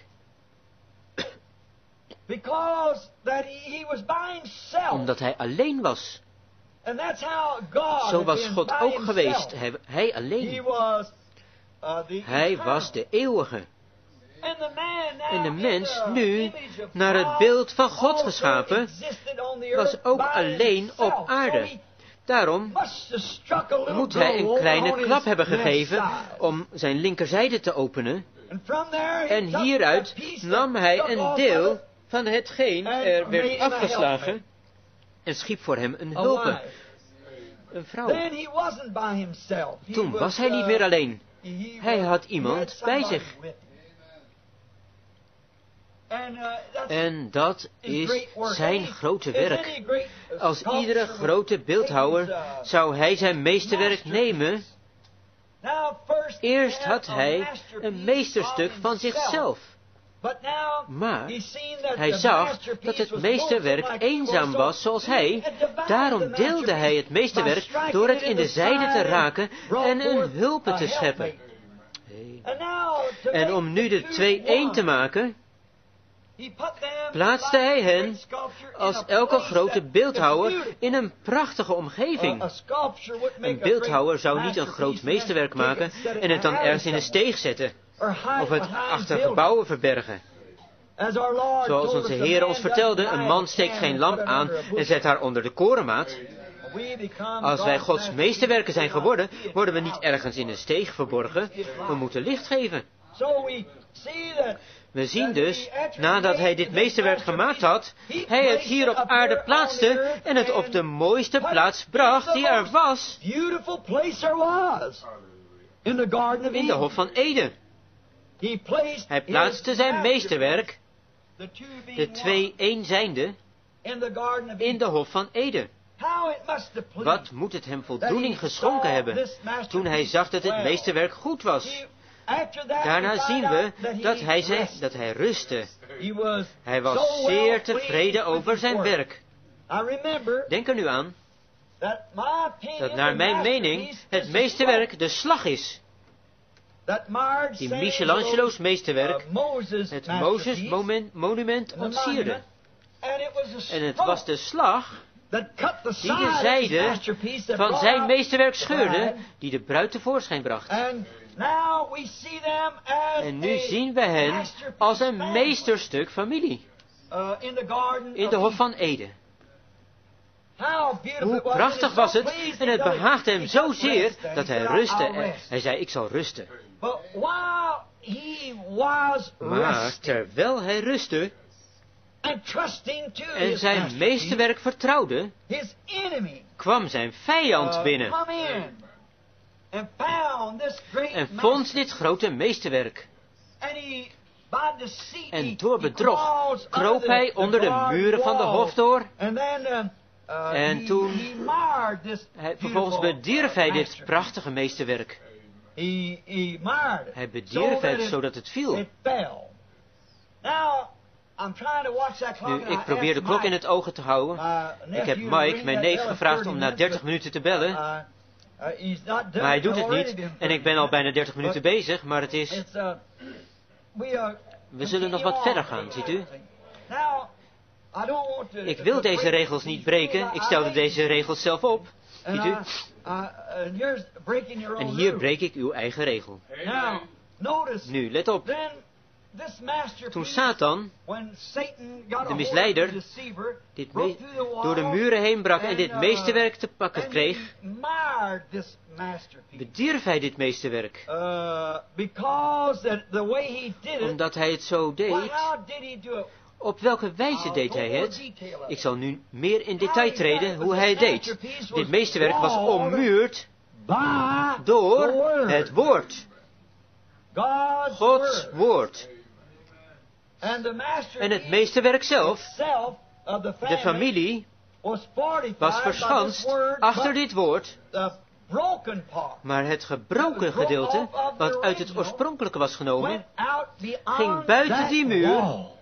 because that he was by himself. Omdat hij alleen was. And that's how God Zo had was been God by ook himself. geweest. Hij He alleen. was the Hij eternal. was de eeuwige. And the man now En de in mens the nu, image of naar het God, beeld van God also geschapen, existed on the was earth ook by alleen himself. op aarde. So he Daarom must have struck a little moet hij een blow kleine on his klap hebben left gegeven side. om zijn linkerzijde te openen. And from there he En took hieruit the piece nam that hij stuck een off deel of it, van hetgeen and er made werd him a afgeslagen helpmate, en schiep voor hem een a hulpe, wife. een vrouw. Then he wasn't by himself. He Toen was hij niet meer alleen. Hij had iemand bij zich. En dat is zijn grote werk. Als iedere grote beeldhouwer zou hij zijn meesterwerk nemen. Eerst had hij een meesterstuk van zichzelf. Maar hij zag dat het meesterwerk eenzaam was zoals hij. Daarom deelde hij het meesterwerk door het in de zijde te raken en een hulpe te scheppen. En om nu de twee één te maken, plaatste hij hen als elke grote beeldhouwer in een prachtige omgeving. Een beeldhouwer zou niet een groot meesterwerk maken en het dan ergens in een steeg zetten, of het achter gebouwen verbergen. Zoals onze Heer ons vertelde, een man steekt geen lamp aan en zet haar onder de korenmaat. Als wij Gods meesterwerken zijn geworden, worden we niet ergens in een steeg verborgen. We moeten licht geven. We zien dus, nadat hij dit meesterwerk gemaakt had, hij het hier op aarde plaatste en het op de mooiste plaats bracht die er was, in de Hof van Eden. Hij plaatste zijn meesterwerk, de twee één zijnde, in de Hof van Eden. Wat moet het hem voldoening geschonken hebben, toen hij zag dat het meesterwerk goed was. Daarna zien we dat hij rustte. Hij was zeer tevreden over zijn werk. Denk er nu aan, dat naar mijn mening het meesterwerk de slag is. Die Michelangelo's meesterwerk, het Mozes-monument ontsierde. En het was de slag die de zijde van zijn meesterwerk scheurde, die de bruid tevoorschijn bracht. En nu zien we hen als een meesterstuk familie in de Hof van Eden. Hoe prachtig was het, en het behaagde hem zozeer dat hij rustte. Hij zei, ik zal rusten. Maar terwijl hij rustte en zijn meesterwerk vertrouwde, kwam zijn vijand binnen en vond dit grote meesterwerk. En door bedrog kroop hij onder de muren van de hof door. En toen, vervolgens bedierf hij dit prachtige meesterwerk. Hij bedierf het zodat het viel. Nu, ik probeer de klok in het oog te houden. Ik heb Mike, mijn neef, gevraagd om na 30 minuten te bellen. Maar hij doet het niet. En ik ben al bijna 30 minuten bezig, maar het is... We zullen nog wat verder gaan, ziet u? Ik wil deze regels niet breken. Ik stelde deze regels zelf op. Ziet u? En hier breek ik uw eigen regel. Nu, let op. Toen Satan, de misleider, door de muren heen brak en dit meesterwerk te pakken kreeg, bedierf hij dit meesterwerk. Omdat hij het zo deed. Op welke wijze deed hij het? Ik zal nu meer in detail treden hoe hij het deed. Dit meesterwerk was ommuurd door het woord. Gods woord. En het meesterwerk zelf, de familie, was verschanst achter dit woord. Maar het gebroken gedeelte, wat uit het oorspronkelijke was genomen, ging buiten die muur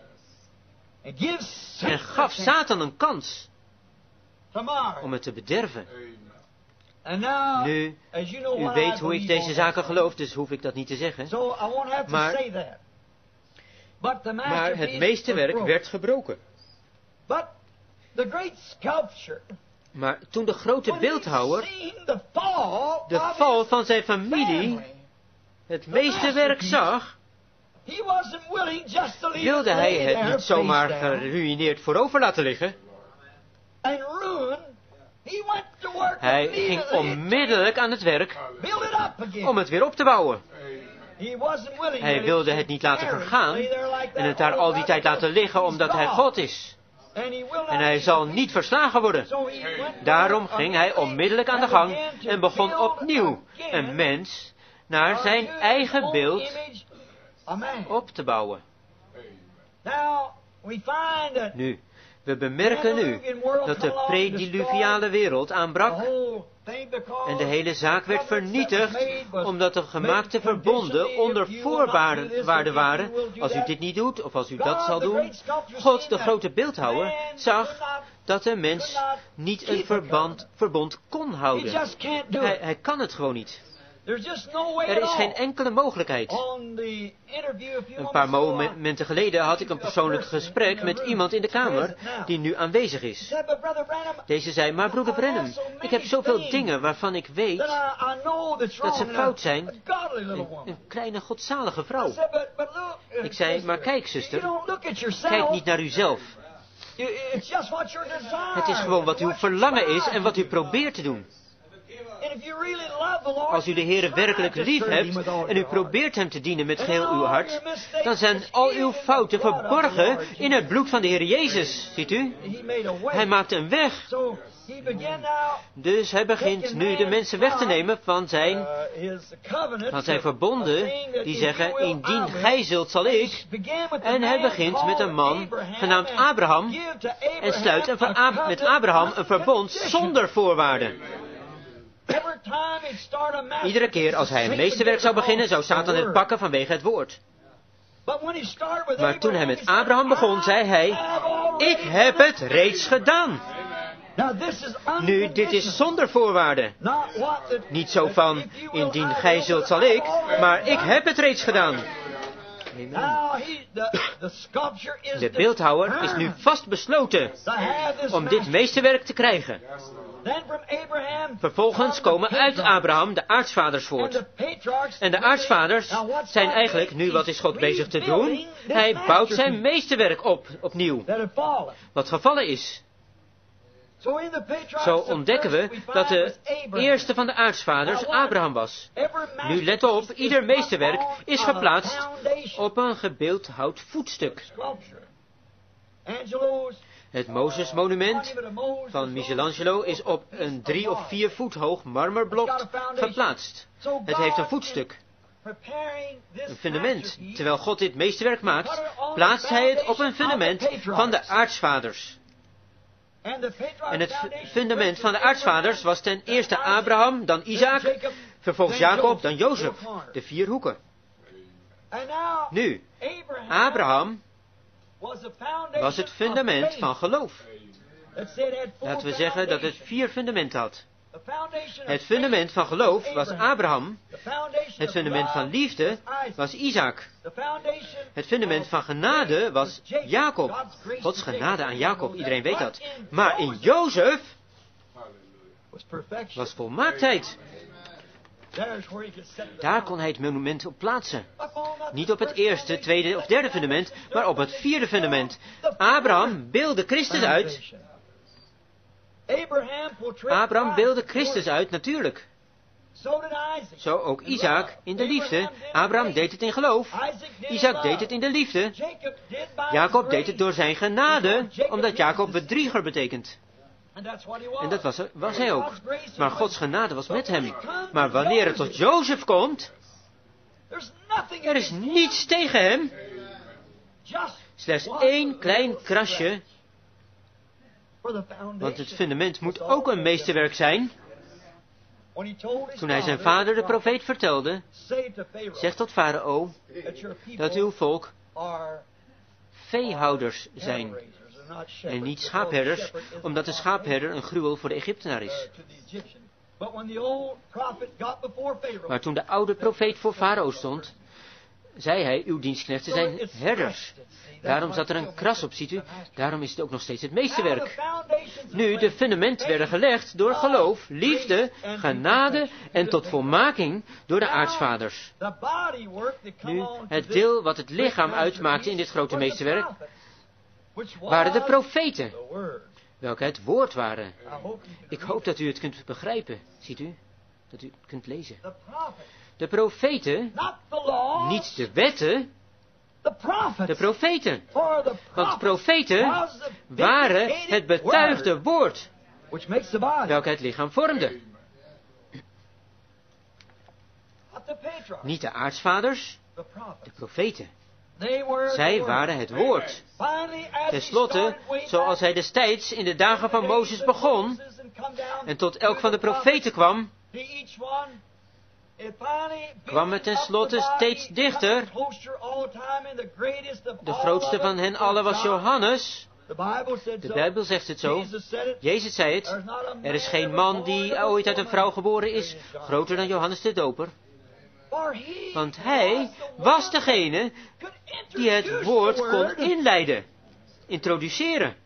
en gaf Satan een kans om het te bederven. Nu, u weet hoe ik deze zaken geloof, dus hoef ik dat niet te zeggen. Maar het meesterwerk werd gebroken. Maar toen de grote beeldhouwer de val van zijn familie, het meesterwerk zag, wilde hij het niet zomaar geruïneerd voorover laten liggen. Hij ging onmiddellijk aan het werk om het weer op te bouwen. Hij wilde het niet laten vergaan en het daar al die tijd laten liggen omdat hij God is. En hij zal niet verslagen worden. Daarom ging hij onmiddellijk aan de gang en begon opnieuw een mens naar zijn eigen beeld op te bouwen. Nu, we bemerken nu dat de prediluviale wereld aanbrak en de hele zaak werd vernietigd omdat de gemaakte verbonden onder voorwaarden waren. Als u dit niet doet of als u dat zal doen. God, de grote beeldhouwer, zag dat de mens niet een verbond kon houden. Hij kan het gewoon niet. Er is geen enkele mogelijkheid. Een paar momenten geleden had ik een persoonlijk gesprek met iemand in de kamer die nu aanwezig is. Deze zei, maar broeder Branham, ik heb zoveel dingen waarvan ik weet dat ze fout zijn. Een kleine godzalige vrouw. Ik zei, maar kijk zuster, kijk niet naar uzelf. Het is gewoon wat uw verlangen is en wat u probeert te doen. Als u de Heere werkelijk lief hebt en u probeert hem te dienen met geheel uw hart, dan zijn al uw fouten verborgen in het bloed van de Heer Jezus, ziet u? Hij maakt een weg. Dus hij begint nu de mensen weg te nemen van zijn verbonden, die zeggen, indien gij zult, zal ik. En hij begint met een man genaamd Abraham en sluit met Abraham een verbond zonder voorwaarden. Iedere keer als hij een meesterwerk zou beginnen, zou Satan het pakken vanwege het woord. Maar toen hij met Abraham begon, zei hij, ik heb het reeds gedaan. Nu, dit is zonder voorwaarden. Niet zo van, indien gij zult, zal ik, maar ik heb het reeds gedaan. De beeldhouwer is nu vastbesloten om dit meesterwerk te krijgen. Vervolgens komen uit Abraham de aartsvaders voort. En de aartsvaders zijn eigenlijk, nu wat is God bezig te doen? Hij bouwt zijn meesterwerk opnieuw. Wat gevallen is. Zo ontdekken we dat de eerste van de aartsvaders Abraham was. Nu let op, ieder meesterwerk is geplaatst op een gebeeldhouwd voetstuk. Het Mozes-monument van Michelangelo is op een 3 of 4 voet hoog marmerblok geplaatst. Het heeft een voetstuk, een fundament. Terwijl God dit meesterwerk maakt, plaatst hij het op een fundament van de aartsvaders. En het fundament van de aartsvaders was ten eerste Abraham, dan Isaac, vervolgens Jacob, dan Jozef. De 4 hoeken. Nu, Abraham was het fundament van geloof. Laten we zeggen dat het 4 fundamenten had. Het fundament van geloof was Abraham. Het fundament van liefde was Isaac. Het fundament van genade was Jacob. Gods genade aan Jacob, iedereen weet dat. Maar in Jozef was volmaaktheid. Daar kon hij het monument op plaatsen. Niet op het eerste, tweede of derde fundament, maar op het 4e fundament. Abraham beeldde Christus uit. Abraham beeldde Christus uit, natuurlijk. Zo ook Isaac in de liefde. Abraham deed het in geloof. Isaac deed het in de liefde. Jacob deed het door zijn genade, omdat Jacob bedrieger betekent. En dat was hij ook. Maar Gods genade was met hem. Maar wanneer het tot Jozef komt, er is niets tegen hem. Slechts 1 klein krasje. Want het fundament moet ook een meesterwerk zijn. Toen hij zijn vader de profeet vertelde, zeg tot Farao dat uw volk veehouders zijn en niet schaapherders, omdat de schaapherder een gruwel voor de Egyptenaar is. Maar toen de oude profeet voor Farao stond, zei hij, uw dienstknechten zijn herders. Daarom zat er een kras op, ziet u. Daarom is het ook nog steeds het meesterwerk. Nu, de fundamenten werden gelegd door geloof, liefde, genade en tot volmaking door de aartsvaders. Nu, het deel wat het lichaam uitmaakte in dit grote meesterwerk, waren de profeten, welke het woord waren. Ik hoop dat u het kunt begrijpen, ziet u, dat u het kunt lezen. De profeten, niet de wetten, de profeten. Want profeten waren het betuigde woord, welke het lichaam vormde. Niet de aartsvaders, de profeten. Zij waren het woord. Ten slotte, zoals hij destijds in de dagen van Mozes begon, en tot elk van de profeten kwam, kwam het tenslotte steeds dichter. De grootste van hen allen was Johannes. De Bijbel zegt het zo. Jezus zei het. Er is geen man die ooit uit een vrouw geboren is, groter dan Johannes de Doper. Want hij was degene die het woord kon inleiden, introduceren.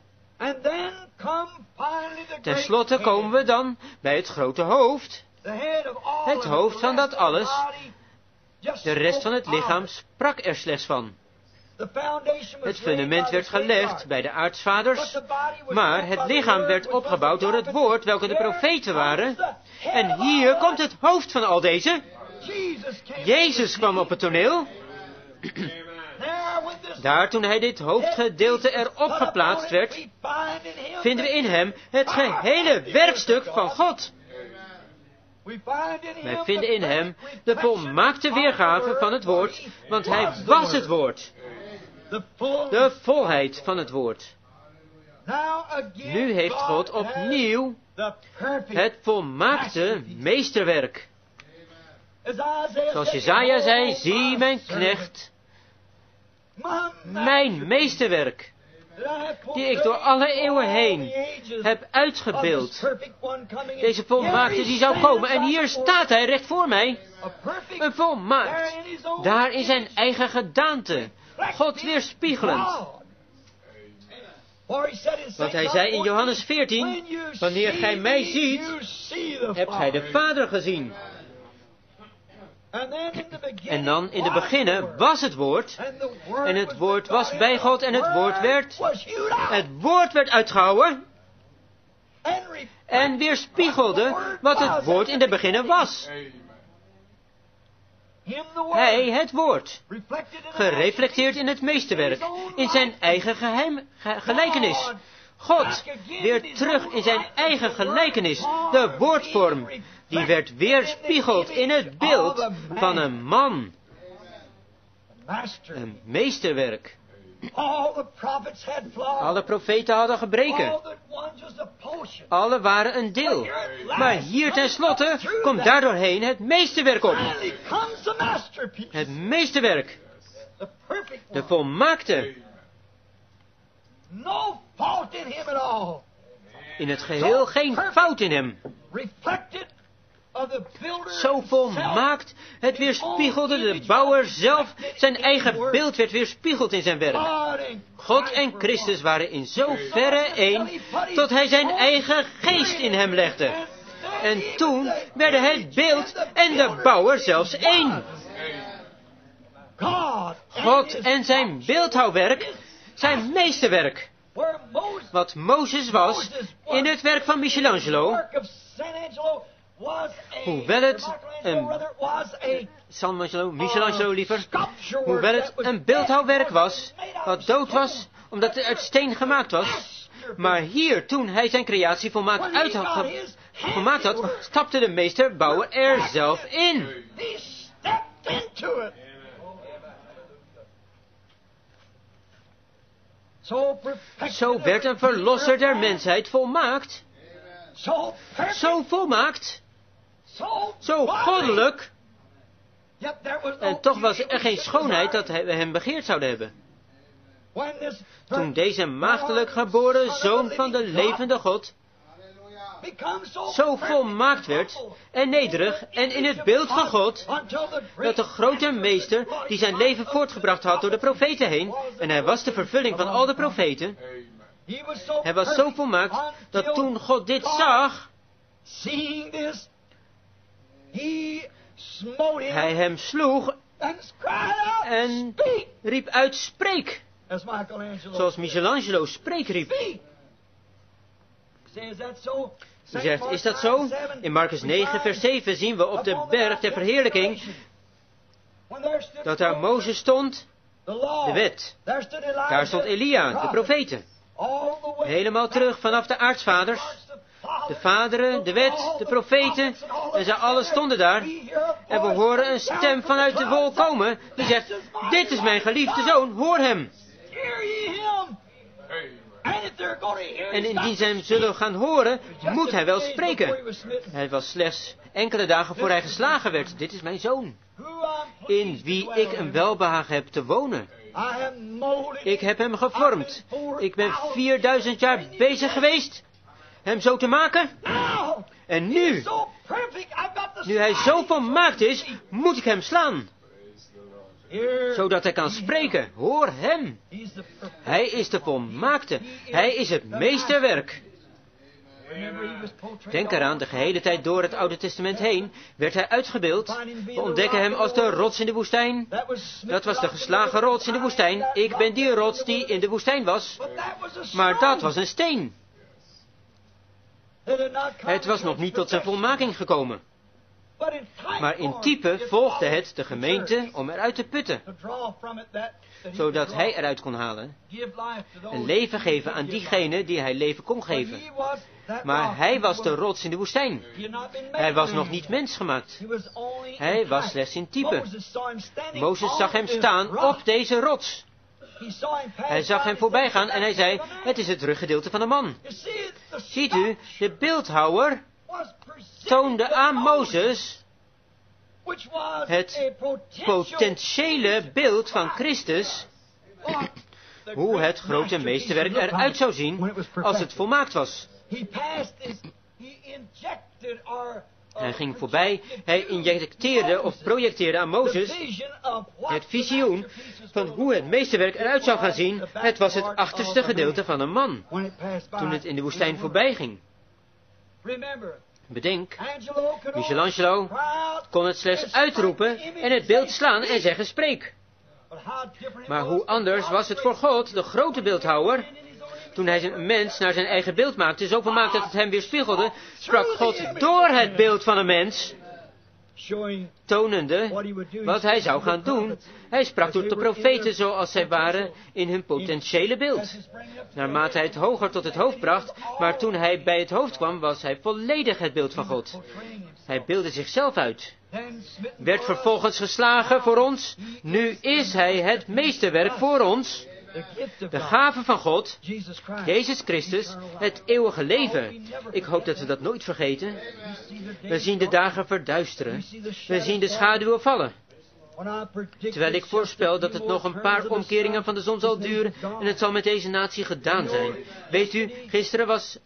Ten slotte komen we dan bij het grote hoofd. Het hoofd van dat alles. De rest van het lichaam sprak er slechts van. Het fundament werd gelegd bij de aartsvaders, maar het lichaam werd opgebouwd door het woord, welke de profeten waren. En hier komt het hoofd van al deze. Jezus kwam op het toneel. Daar, toen hij dit hoofdgedeelte erop geplaatst werd, vinden we in hem het gehele werkstuk van God. Wij vinden in hem de volmaakte weergave van het woord, want hij was het woord. De volheid van het woord. Nu heeft God opnieuw het volmaakte meesterwerk. Zoals Jesaja zei, zie mijn knecht, mijn meesterwerk, die ik door alle eeuwen heen heb uitgebeeld. Deze volmaakte die zou komen, en hier staat hij recht voor mij. Een volmaakt, daar in zijn eigen gedaante, God weerspiegelend. Want hij zei in Johannes 14, wanneer gij mij ziet, hebt gij de Vader gezien. En dan in de beginnen was het woord, en het woord was bij God, en het woord werd uitgehouwen, en weerspiegelde wat het woord in de beginnen was. Hij, het woord, gereflecteerd in het meesterwerk, in zijn eigen gelijkenis. God, weer terug in zijn eigen gelijkenis, de woordvorm, die werd weerspiegeld in het beeld van een man. Een meesterwerk. Alle profeten hadden gebreken. Alle waren een deel. Maar hier tenslotte komt daardoorheen het meesterwerk op. Het meesterwerk. De volmaakte. In het geheel geen fout in hem. Zo volmaakt, het weerspiegelde de bouwer zelf, zijn eigen beeld werd weerspiegeld in zijn werk. God en Christus waren in zoverre één, tot hij zijn eigen geest in hem legde. En toen werden het beeld en de bouwer zelfs één. God en zijn beeldhouwwerk, zijn meesterwerk. Wat Mozes was in het werk van Michelangelo, hoewel het een beeldhouwwerk was, wat dood was, omdat het uit steen gemaakt was. Maar hier, toen hij zijn creatie volmaakt had, stapte de meesterbouwer er zelf in. Zo werd een verlosser der mensheid volmaakt. Zo volmaakt. Zo goddelijk. En toch was er geen schoonheid dat we hem begeerd zouden hebben. Toen deze maagdelijk geboren zoon van de levende God zo volmaakt werd en nederig en in het beeld van God, dat de grote meester die zijn leven voortgebracht had door de profeten heen, en hij was de vervulling van al de profeten, hij was zo volmaakt dat toen God dit zag, hij hem sloeg en riep uit, spreek. Zoals Michelangelo spreek riep. U zegt, is dat zo? In Marcus 9 vers 7 zien we op de berg der verheerlijking dat daar Mozes stond, de wet. Daar stond Elia, de profeten. Helemaal terug vanaf de aartsvaders. De vaderen, de wet, de profeten, en zij allen stonden daar. En we horen een stem vanuit de wolk komen, die zegt, dit is mijn geliefde zoon, hoor hem. En indien zij hem zullen gaan horen, moet hij wel spreken. Hij was slechts enkele dagen voor hij geslagen werd. Dit is mijn zoon, in wie ik een welbehagen heb te wonen. Ik heb hem gevormd. Ik ben 4000 jaar bezig geweest hem zo te maken. En nu hij zo volmaakt is, moet ik hem slaan. Zodat hij kan spreken. Hoor hem. Hij is de volmaakte. Hij is het meesterwerk. Denk eraan, de gehele tijd door het Oude Testament heen werd hij uitgebeeld. We ontdekken hem als de rots in de woestijn. Dat was de geslagen rots in de woestijn. Ik ben die rots die in de woestijn was. Maar dat was een steen. Het was nog niet tot zijn volmaking gekomen. Maar in type volgde het de gemeente om eruit te putten. Zodat hij eruit kon halen. Een leven geven aan diegene die hij leven kon geven. Maar hij was de rots in de woestijn. Hij was nog niet mensgemaakt. Hij was slechts in type. Mozes zag hem staan op deze rots. Hij zag hem voorbij gaan en hij zei, het is het ruggedeelte van een man. Ziet u, de beeldhouwer toonde aan Mozes het potentiële beeld van Christus, hoe het grote meesterwerk eruit zou zien als het volmaakt was. Hij ging voorbij, hij injecteerde of projecteerde aan Mozes het visioen van hoe het meesterwerk eruit zou gaan zien. Het was het achterste gedeelte van een man, toen het in de woestijn voorbij ging. Bedenk, Michelangelo kon het slechts uitroepen en het beeld slaan en zeggen spreek. Maar hoe anders was het voor God, de grote beeldhouwer. Toen hij een mens naar zijn eigen beeld maakte, zo vermaakt dat het hem weerspiegelde, sprak God door het beeld van een mens, tonende wat hij zou gaan doen. Hij sprak door de profeten zoals zij waren in hun potentiële beeld. Naarmate hij het hoger tot het hoofd bracht, maar toen hij bij het hoofd kwam, was hij volledig het beeld van God. Hij beeldde zichzelf uit. Werd vervolgens geslagen voor ons. Nu is hij het meesterwerk voor ons. De gave van God, Jezus Christus, het eeuwige leven. Ik hoop dat we dat nooit vergeten. We zien de dagen verduisteren. We zien de schaduwen vallen. Terwijl ik voorspel dat het nog een paar omkeringen van de zon zal duren en het zal met deze natie gedaan zijn. Weet u, gisteren was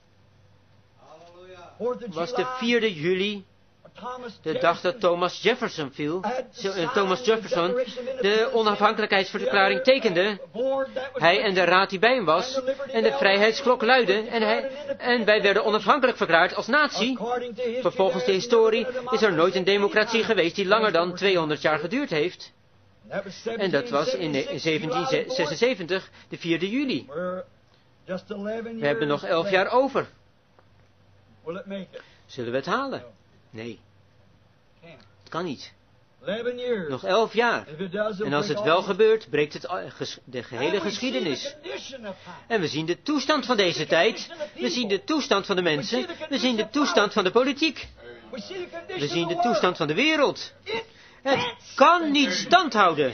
de 4e juli, de dag dat Thomas Jefferson viel. Thomas Jefferson de onafhankelijkheidsverklaring tekende. Hij en de raad die bij hem was. En de vrijheidsklok luidde. En wij werden onafhankelijk verklaard als natie. Volgens de historie is er nooit een democratie geweest die langer dan 200 jaar geduurd heeft. En dat was in 1776, de 4e juli. We hebben nog 11 jaar over. Zullen we het halen? Nee. Het kan niet. Nog 11 jaar. En als het wel gebeurt, breekt het de gehele geschiedenis. En we zien de toestand van deze tijd. We zien de toestand van de mensen. We zien de toestand van de politiek. We zien de toestand van de wereld. Het kan niet standhouden.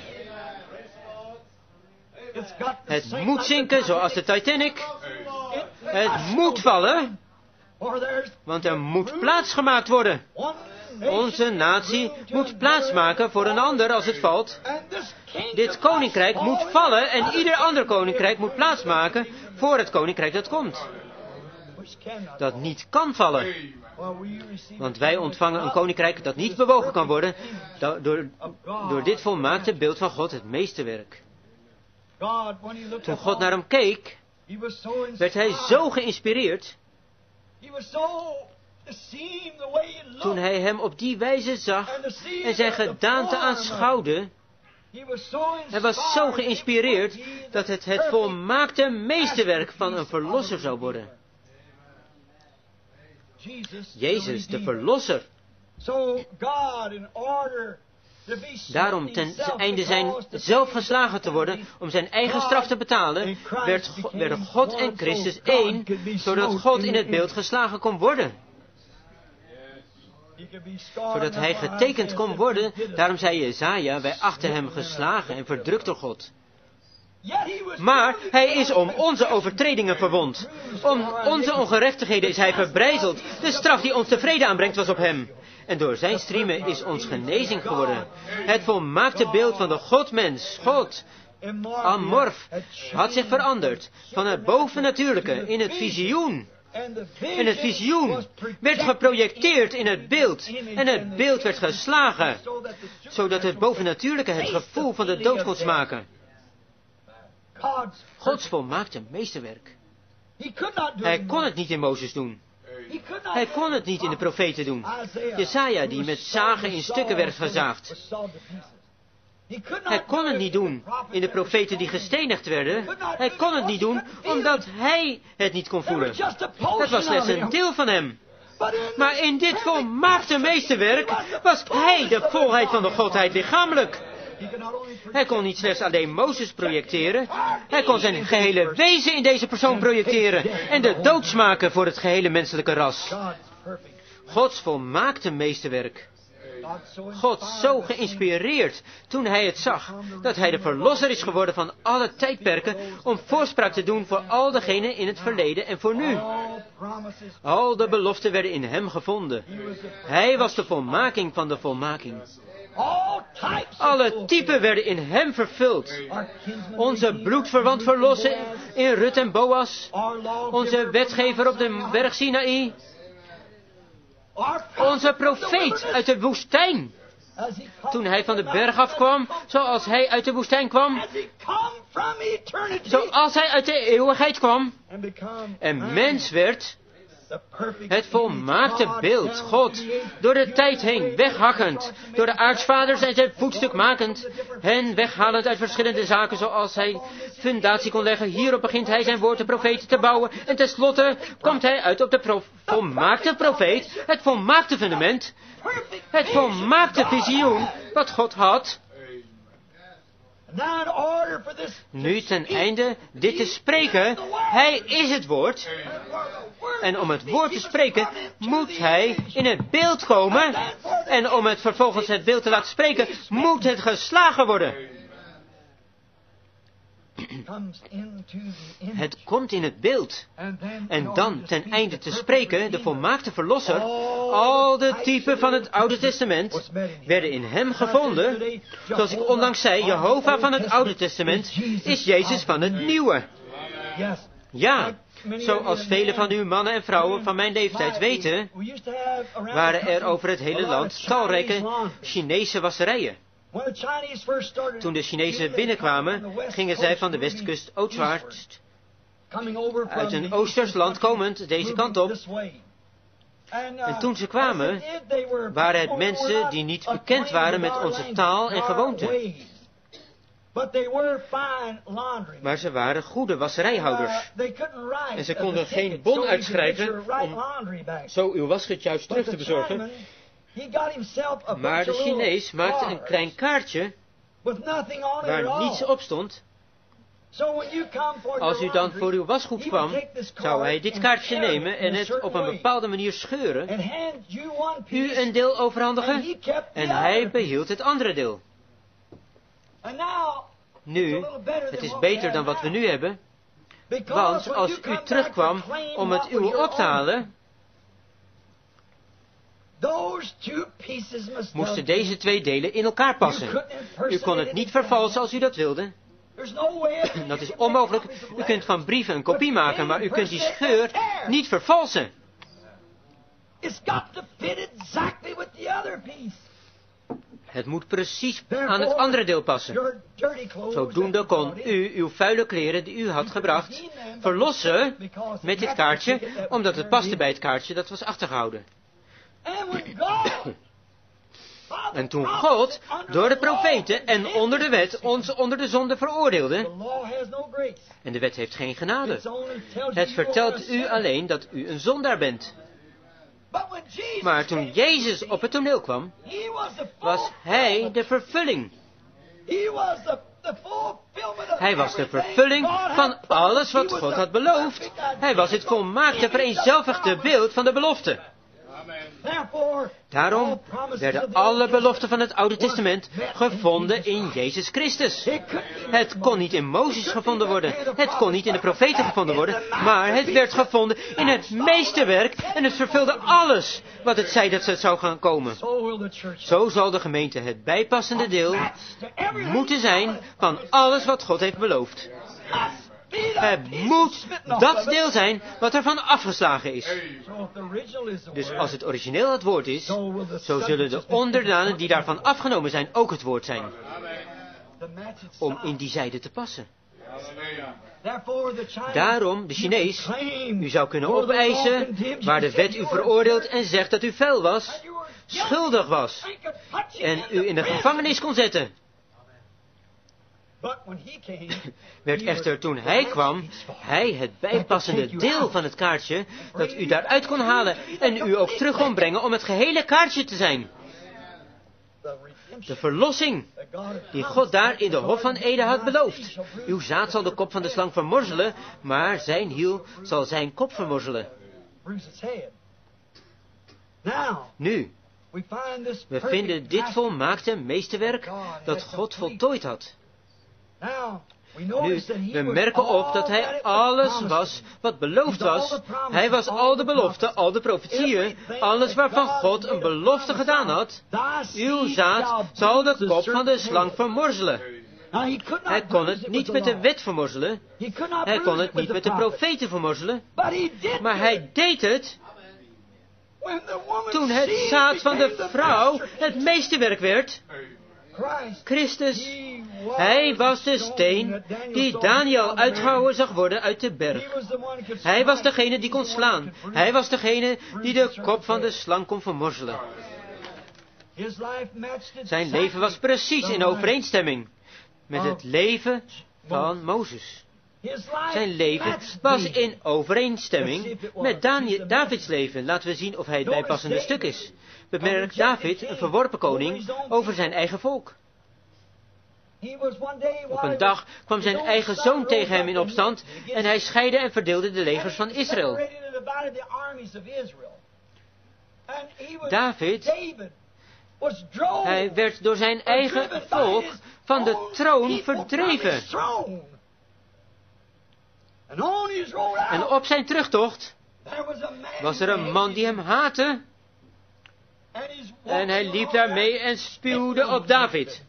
Het moet zinken zoals de Titanic. Het moet vallen. Want er moet plaats gemaakt worden. Onze natie moet plaatsmaken voor een ander als het valt. Dit koninkrijk moet vallen en ieder ander koninkrijk moet plaatsmaken voor het koninkrijk dat komt. Dat niet kan vallen. Want wij ontvangen een koninkrijk dat niet bewogen kan worden door dit volmaakte beeld van God, het meesterwerk. Toen God naar hem keek, werd hij zo geïnspireerd. Toen hij hem op die wijze zag en zijn gedaante aanschouwde, hij was zo geïnspireerd dat het volmaakte meesterwerk van een verlosser zou worden. Jezus, de verlosser. Daarom, ten einde zijn zelf geslagen te worden, om zijn eigen straf te betalen, werden God en Christus één, zodat God in het beeld geslagen kon worden. Zodat hij getekend kon worden, daarom zei Jesaja, wij achten hem geslagen en verdrukt door God. Maar hij is om onze overtredingen verwond. Om onze ongerechtigheden is hij verbrijzeld. De straf die ons tevreden aanbrengt was op hem. En door zijn striemen is ons genezing geworden. Het volmaakte beeld van de Godmens, God, amorf, had zich veranderd van het bovennatuurlijke in het visioen. En het visioen werd geprojecteerd in het beeld. En het beeld werd geslagen, zodat het bovennatuurlijke het gevoel van de dood kon smaken. Gods volmaakte meesterwerk. Hij kon het niet in Mozes doen. Hij kon het niet in de profeten doen. Jesaja die met zagen in stukken werd gezaagd. Hij kon het niet doen in de profeten die gestenigd werden. Hij kon het niet doen omdat hij het niet kon voelen. Het was slechts een deel van hem. Maar in dit volmaakte meesterwerk was hij de volheid van de Godheid lichamelijk. Hij kon niet slechts alleen Mozes projecteren. Hij kon zijn gehele wezen in deze persoon projecteren. En de dood smaken voor het gehele menselijke ras. Gods volmaakte meesterwerk. God zo geïnspireerd toen hij het zag, dat hij de verlosser is geworden van alle tijdperken, om voorspraak te doen voor al degenen in het verleden en voor nu. Al de beloften werden in hem gevonden. Hij was de volmaking van de volmaking. Alle typen werden in hem vervuld. Onze bloedverwant verlossen in Rut en Boas. Onze wetgever op de berg Sinaï. Onze profeet uit de woestijn. Toen hij van de berg afkwam, zoals hij uit de woestijn kwam. Zoals hij uit de eeuwigheid kwam. En mens werd. Het volmaakte beeld, God, door de tijd heen, weghakkend, door de aartsvaders en zijn voetstuk makend, hen weghalend uit verschillende zaken, zoals hij fundatie kon leggen. Hierop begint hij zijn woord de profeten te bouwen, en tenslotte komt hij uit op de volmaakte profeet, het volmaakte fundament, het volmaakte visioen, wat God had. Nu ten einde dit te spreken, hij is het woord. En om het woord te spreken, moet hij in het beeld komen. En om het vervolgens het beeld te laten spreken, moet het geslagen worden. Het komt in het beeld. En dan ten einde te spreken, de volmaakte verlosser, al de typen van het Oude Testament werden in hem gevonden. Zoals ik onlangs zei, Jehovah van het Oude Testament is Jezus van het Nieuwe. Ja, zoals vele van uw mannen en vrouwen van mijn leeftijd weten, waren er over het hele land talrijke Chinese wasserijen. Toen de Chinezen binnenkwamen, gingen zij van de westkust oostwaarts, uit een oosters land komend, deze kant op. En toen ze kwamen, waren het mensen die niet bekend waren met onze taal en gewoonten. Maar ze waren goede wasserijhouders. En ze konden geen bon uitschrijven om zo uw wasgoed juist terug te bezorgen. Maar de Chinees maakte een klein kaartje waar niets op stond. Als u dan voor uw wasgoed kwam, zou hij dit kaartje nemen en het op een bepaalde manier scheuren, u een deel overhandigen en hij behield het andere deel. Nu, het is beter dan wat we nu hebben, want als u terugkwam om het uwe op te halen, moesten deze twee delen in elkaar passen. U kon het niet vervalsen als u dat wilde. Dat is onmogelijk. U kunt van brieven een kopie maken, maar u kunt die scheur niet vervalsen. Het moet precies aan het andere deel passen. Zodoende kon u uw vuile kleren die u had gebracht verlossen met dit kaartje, omdat het paste bij het kaartje dat was achtergehouden. En toen God, door de profeten en onder de wet, ons onder de zonde veroordeelde, en de wet heeft geen genade, het vertelt u alleen dat u een zondaar bent. Maar toen Jezus op het toneel kwam, was hij de vervulling. Hij was de vervulling van alles wat God had beloofd. Hij was het volmaakte vereenzelvigde beeld van de belofte. Daarom werden alle beloften van het Oude Testament gevonden in Jezus Christus. Het kon niet in Mozes gevonden worden. Het kon niet in de profeten gevonden worden. Maar het werd gevonden in het meesterwerk en het vervulde alles wat het zei dat het zou gaan komen. Zo zal de gemeente het bijpassende deel moeten zijn van alles wat God heeft beloofd. Het moet dat deel zijn wat ervan afgeslagen is. Dus als het origineel het woord is, zo zullen de onderdanen die daarvan afgenomen zijn ook het woord zijn. Om in die zijde te passen. Daarom, de Chinees, u zou kunnen opeisen waar de wet u veroordeelt en zegt dat u vuil was, schuldig was en u in de gevangenis kon zetten. Werd echter toen hij kwam, hij het bijpassende deel van het kaartje, dat u daaruit kon halen en u ook terug kon brengen om het gehele kaartje te zijn. De verlossing die God daar in de Hof van Eden had beloofd. Uw zaad zal de kop van de slang vermorzelen, maar zijn hiel zal zijn kop vermorzelen. Nu, we vinden dit volmaakte meesterwerk dat God voltooid had. Nu, we merken op dat hij alles was wat beloofd was. Hij was al de beloften, al de profetieën, alles waarvan God een belofte gedaan had. Uw zaad zal de kop van de slang vermorzelen. Hij kon het niet met de wet vermorzelen. Hij kon het niet met de profeten vermorzelen. Maar hij deed het toen het zaad van de vrouw het meesterwerk werd. Christus, hij was de steen die Daniel uitgehouwen zag worden uit de berg. Hij was degene die kon slaan. Hij was degene die de kop van de slang kon vermorzelen. Zijn leven was precies in overeenstemming met het leven van Mozes. Zijn leven was in overeenstemming met Davids leven. Laten we zien of hij het bijpassende stuk is. Bemerkt David, een verworpen koning, over zijn eigen volk. Op een dag kwam zijn eigen zoon tegen hem in opstand en hij scheidde en verdeelde de legers van Israël. David, hij werd door zijn eigen volk van de troon verdreven. En op zijn terugtocht was er een man die hem haatte. En hij liep daarmee en spuwde op David.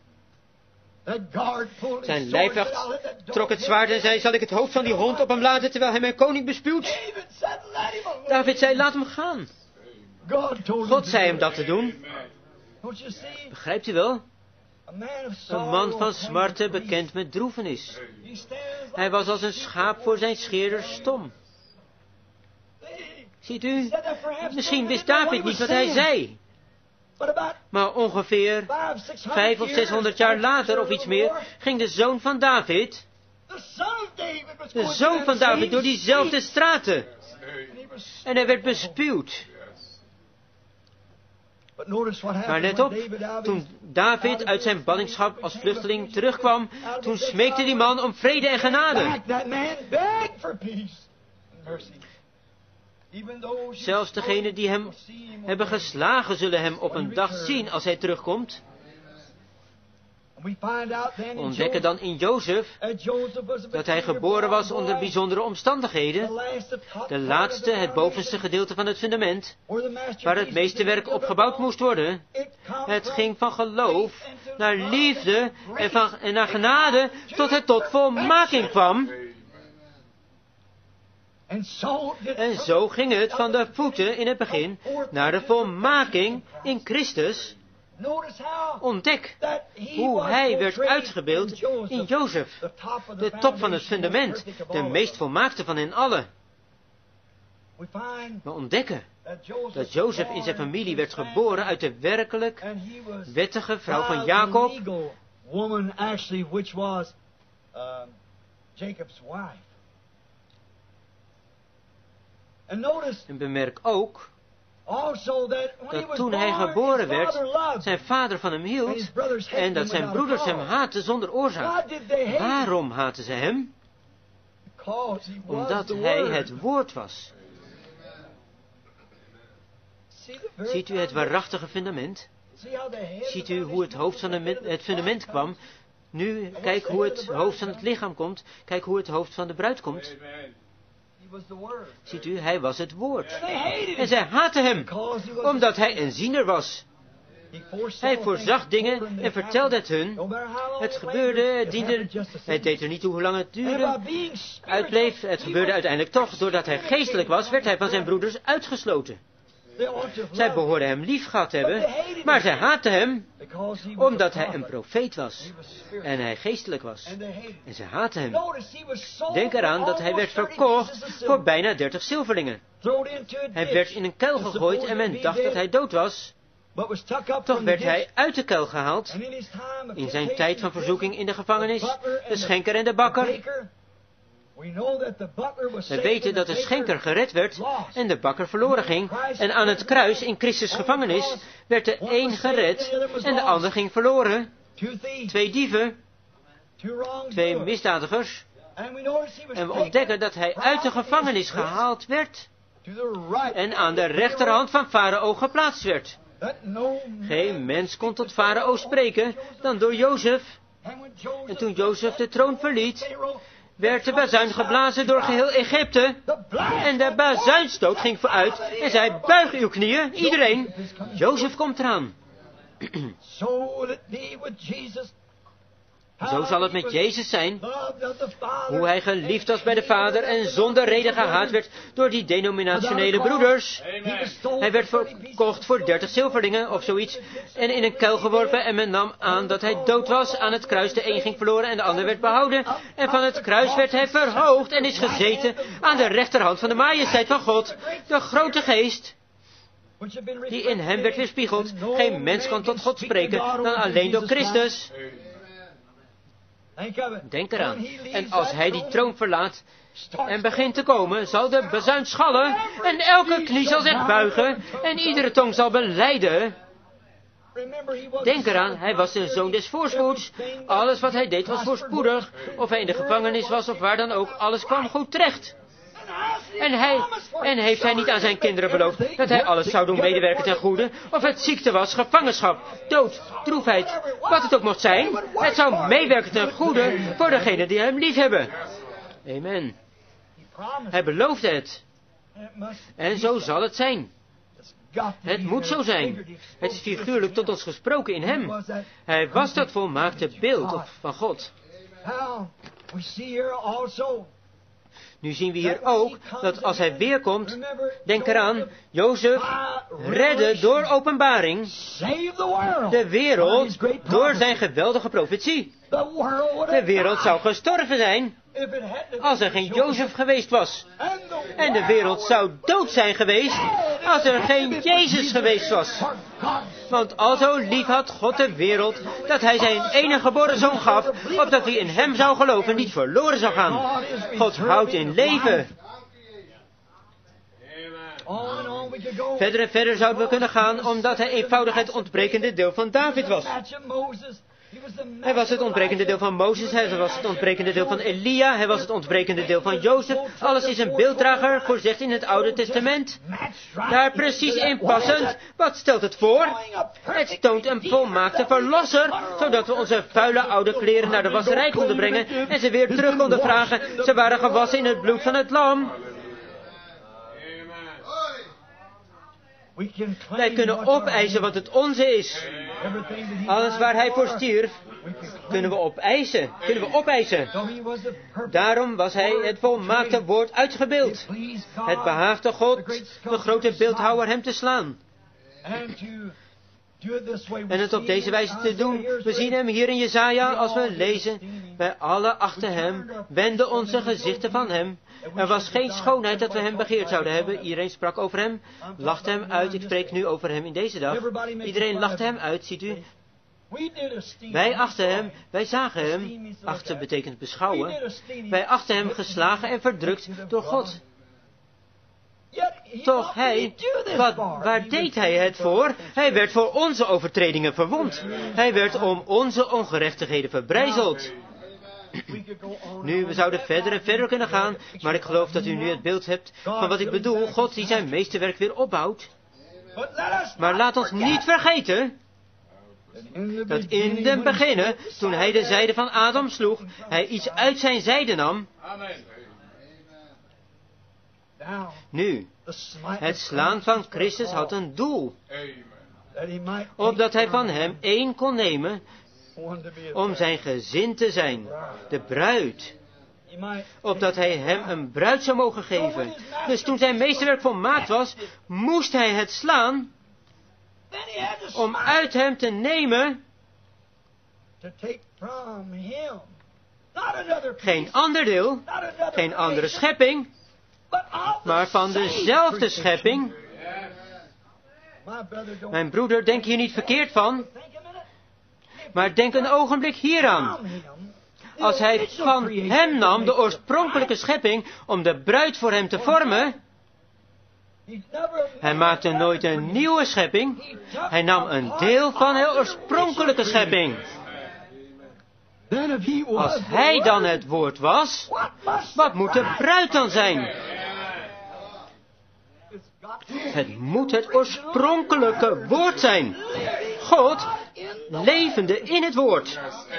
Zijn lijfwacht trok het zwaard en zei, zal ik het hoofd van die hond op hem laten terwijl hij mijn koning bespuwt? David zei, laat hem gaan. God zei hem dat te doen. Begrijpt u wel? Een man van smarten bekend met droefenis. Hij was als een schaap voor zijn scheerder stom. Ziet u, misschien wist David niet wat hij zei. Maar ongeveer 500 of 600 jaar later of iets meer ging de zoon van David, door diezelfde straten. En hij werd bespuwd. Maar let op, toen David uit zijn ballingschap als vluchteling terugkwam, toen smeekte die man om vrede en genade. Zelfs degenen die hem hebben geslagen zullen hem op een dag zien als hij terugkomt. Ontdekken dan in Jozef dat hij geboren was onder bijzondere omstandigheden. De laatste, het bovenste gedeelte van het fundament, waar het meesterwerk opgebouwd moest worden. Het ging van geloof naar liefde en naar genade tot het tot volmaking kwam. En zo ging het van de voeten in het begin naar de volmaking in Christus. Ontdek hoe hij werd uitgebeeld in Jozef, de top van het fundament, de meest volmaakte van hen allen. We ontdekken dat Jozef in zijn familie werd geboren uit de werkelijk wettige vrouw van Jacob. En bemerk ook dat toen hij geboren werd, zijn vader van hem hield en dat zijn broeders hem haatten zonder oorzaak. Waarom haatten ze hem? Omdat hij het woord was. Ziet u het waarachtige fundament? Ziet u hoe het hoofd van het fundament kwam? Nu, kijk hoe het hoofd van het lichaam komt. Kijk hoe het hoofd van de bruid komt. Ziet u, hij was het woord. En zij haatten hem, omdat hij een ziener was. Hij voorzag dingen en vertelde het hun. Het gebeurde, het deed er niet toe hoe lang het duurde. Uitbleef, het gebeurde uiteindelijk toch. Doordat hij geestelijk was, werd hij van zijn broeders uitgesloten. Zij behoorden hem lief gehad hebben, maar zij haatten hem, omdat hij een profeet was. En hij geestelijk was. En zij haatten hem. Denk eraan dat hij werd verkocht voor bijna 30 zilverlingen. Hij werd in een kuil gegooid en men dacht dat hij dood was. Toch werd hij uit de kuil gehaald. In zijn tijd van verzoeking in de gevangenis, de schenker en de bakker. We weten dat de schenker gered werd en de bakker verloren ging. En aan het kruis in Christus gevangenis werd de een gered en de ander ging verloren. 2 dieven, 2 misdadigers. En we ontdekken dat hij uit de gevangenis gehaald werd en aan de rechterhand van Farao geplaatst werd. Geen mens kon tot Farao spreken dan door Jozef. En toen Jozef de troon verliet, werd de bazuin geblazen door geheel Egypte. En de bazuinstoot ging vooruit en zei, buig uw knieën, iedereen. Jozef komt eraan. Zo zal het met Jezus zijn, hoe hij geliefd was bij de Vader en zonder reden gehaat werd door die denominationele broeders. Hij werd verkocht voor 30 zilverlingen of zoiets en in een kuil geworpen en men nam aan dat hij dood was. Aan het kruis de een ging verloren en de ander werd behouden. En van het kruis werd hij verhoogd en is gezeten aan de rechterhand van de majesteit van God, de grote geest, die in hem werd weerspiegeld. Geen mens kan tot God spreken dan alleen door Christus. Denk eraan. En als hij die troon verlaat en begint te komen, zal de bazuin schallen en elke knie zal zich buigen en iedere tong zal belijden. Denk eraan, hij was de zoon des voorspoeds. Alles wat hij deed was voorspoedig. Of hij in de gevangenis was of waar dan ook, alles kwam goed terecht. En heeft hij niet aan zijn kinderen beloofd dat hij alles zou doen medewerken ten goede? Of het ziekte was, gevangenschap, dood, droefheid, wat het ook mocht zijn. Het zou meewerken ten goede voor degenen die hem lief hebben. Amen. Hij beloofde het. En zo zal het zijn. Het moet zo zijn. Het is figuurlijk tot ons gesproken in hem. Hij was dat volmaakte beeld van God. Nu zien we hier ook dat als hij weer komt, denk eraan, Jozef redde door openbaring de wereld door zijn geweldige profetie. De wereld zou gestorven zijn als er geen Jozef geweest was. En de wereld zou dood zijn geweest als er geen Jezus geweest was. Want alzo lief had God de wereld, dat hij zijn enige geboren zoon gaf, opdat hij in hem zou geloven niet verloren zou gaan. God houdt in leven. Verder en verder zouden we kunnen gaan, omdat hij eenvoudig het ontbrekende deel van David was. Hij was het ontbrekende deel van Mozes, hij was het ontbrekende deel van Elia, hij was het ontbrekende deel van Jozef. Alles is een beelddrager, voorzegd in het Oude Testament. Daar precies in passend, wat stelt het voor? Het toont een volmaakte verlosser, zodat we onze vuile oude kleren naar de wasserij konden brengen en ze weer terug konden vragen. Ze waren gewassen in het bloed van het lam. Wij kunnen opeisen wat het onze is. Alles waar hij voor stierf, kunnen we opeisen. Daarom was hij het volmaakte woord uitgebeeld. Het behaagde God, de grote beeldhouwer, hem te slaan. En het op deze wijze te doen, we zien hem hier in Jesaja als we lezen. Wij alle achten hem, wenden onze gezichten van hem. Er was geen schoonheid dat we hem begeerd zouden hebben. Iedereen sprak over hem, lachte hem uit. Ik spreek nu over hem in deze dag. Iedereen lachte hem uit, ziet u. Wij achten hem, wij zagen hem. Achten betekent beschouwen. Wij achten hem geslagen en verdrukt door God. Toch waar deed hij het voor? Hij werd voor onze overtredingen verwond. Hij werd om onze ongerechtigheden verbrijzeld. Nu, we zouden verder en verder kunnen gaan, maar ik geloof dat u nu het beeld hebt van wat ik bedoel. God die zijn meesterwerk weer opbouwt. Maar laat ons niet vergeten dat in den beginnen, toen hij de zijde van Adam sloeg, hij iets uit zijn zijde nam. Nu, het slaan van Christus had een doel. Opdat hij van hem één kon nemen om zijn gezin te zijn, de bruid. Opdat hij hem een bruid zou mogen geven. Dus toen zijn meesterwerk volmaakt was, moest hij het slaan om uit hem te nemen geen ander deel, geen andere schepping, maar van dezelfde schepping. Mijn broeder, denk hier niet verkeerd van, maar denk een ogenblik hieraan. Als hij van hem nam, de oorspronkelijke schepping, om de bruid voor hem te vormen, hij maakte nooit een nieuwe schepping, hij nam een deel van de oorspronkelijke schepping. Als hij dan het woord was, wat moet de bruid dan zijn? Het moet het oorspronkelijke woord zijn. God, levende in het woord.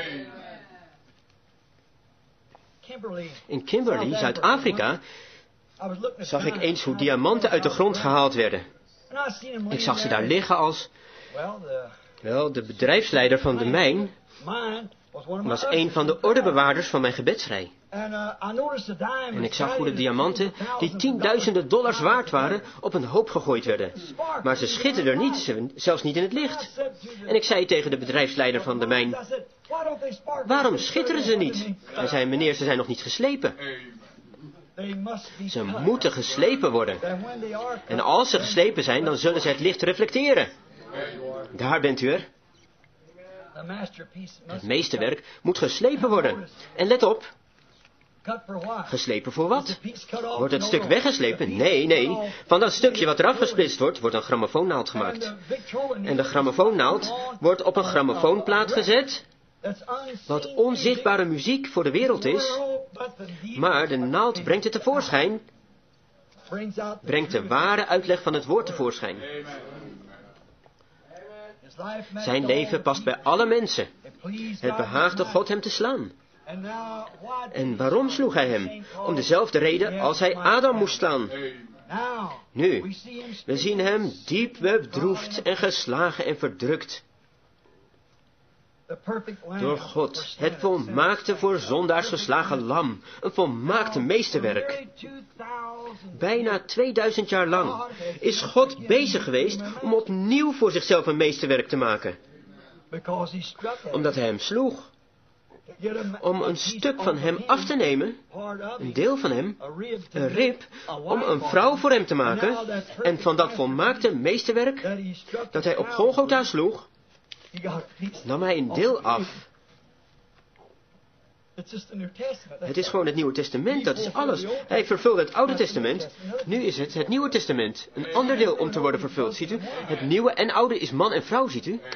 In Kimberley, Zuid-Afrika, zag ik eens hoe diamanten uit de grond gehaald werden. Ik zag ze daar liggen als... Wel, de bedrijfsleider van de mijn was een van de ordebewaarders van mijn gebedsrij. En ik zag hoe de diamanten, die tienduizenden dollars waard waren, op een hoop gegooid werden. Maar ze schitterden niet, zelfs niet in het licht. En ik zei tegen de bedrijfsleider van de mijn: waarom schitteren ze niet? Hij zei: meneer, ze zijn nog niet geslepen. Ze moeten geslepen worden. En als ze geslepen zijn, dan zullen ze het licht reflecteren. Daar bent u er. Het meesterwerk moet geslepen worden. En let op. Geslepen voor wat? Wordt het stuk weggeslepen? Nee. Van dat stukje wat eraf gesplitst wordt, wordt een grammofoonnaald gemaakt. En de grammofoonnaald wordt op een grammofoonplaat gezet, wat onzichtbare muziek voor de wereld is. Maar de naald brengt het tevoorschijn, brengt de ware uitleg van het woord tevoorschijn. Zijn leven past bij alle mensen. Het behaagde God hem te slaan. En waarom sloeg hij hem? Om dezelfde reden als hij Adam moest slaan. Nu, we zien hem diep bedroefd en geslagen en verdrukt. Door God, het volmaakte voor zondaars geslagen lam, een volmaakte meesterwerk. Bijna 2000 jaar lang is God bezig geweest om opnieuw voor zichzelf een meesterwerk te maken. Omdat hij hem sloeg. Om een stuk van hem af te nemen, een deel van hem, een rib, om een vrouw voor hem te maken. En van dat volmaakte meesterwerk, dat hij op Golgotha sloeg, nam hij een deel af. Het is gewoon het Nieuwe Testament, dat is alles. Hij vervulde het Oude Testament, nu is het Nieuwe Testament. Een ander deel om te worden vervuld, ziet u. Het Nieuwe en Oude is man en vrouw, ziet u.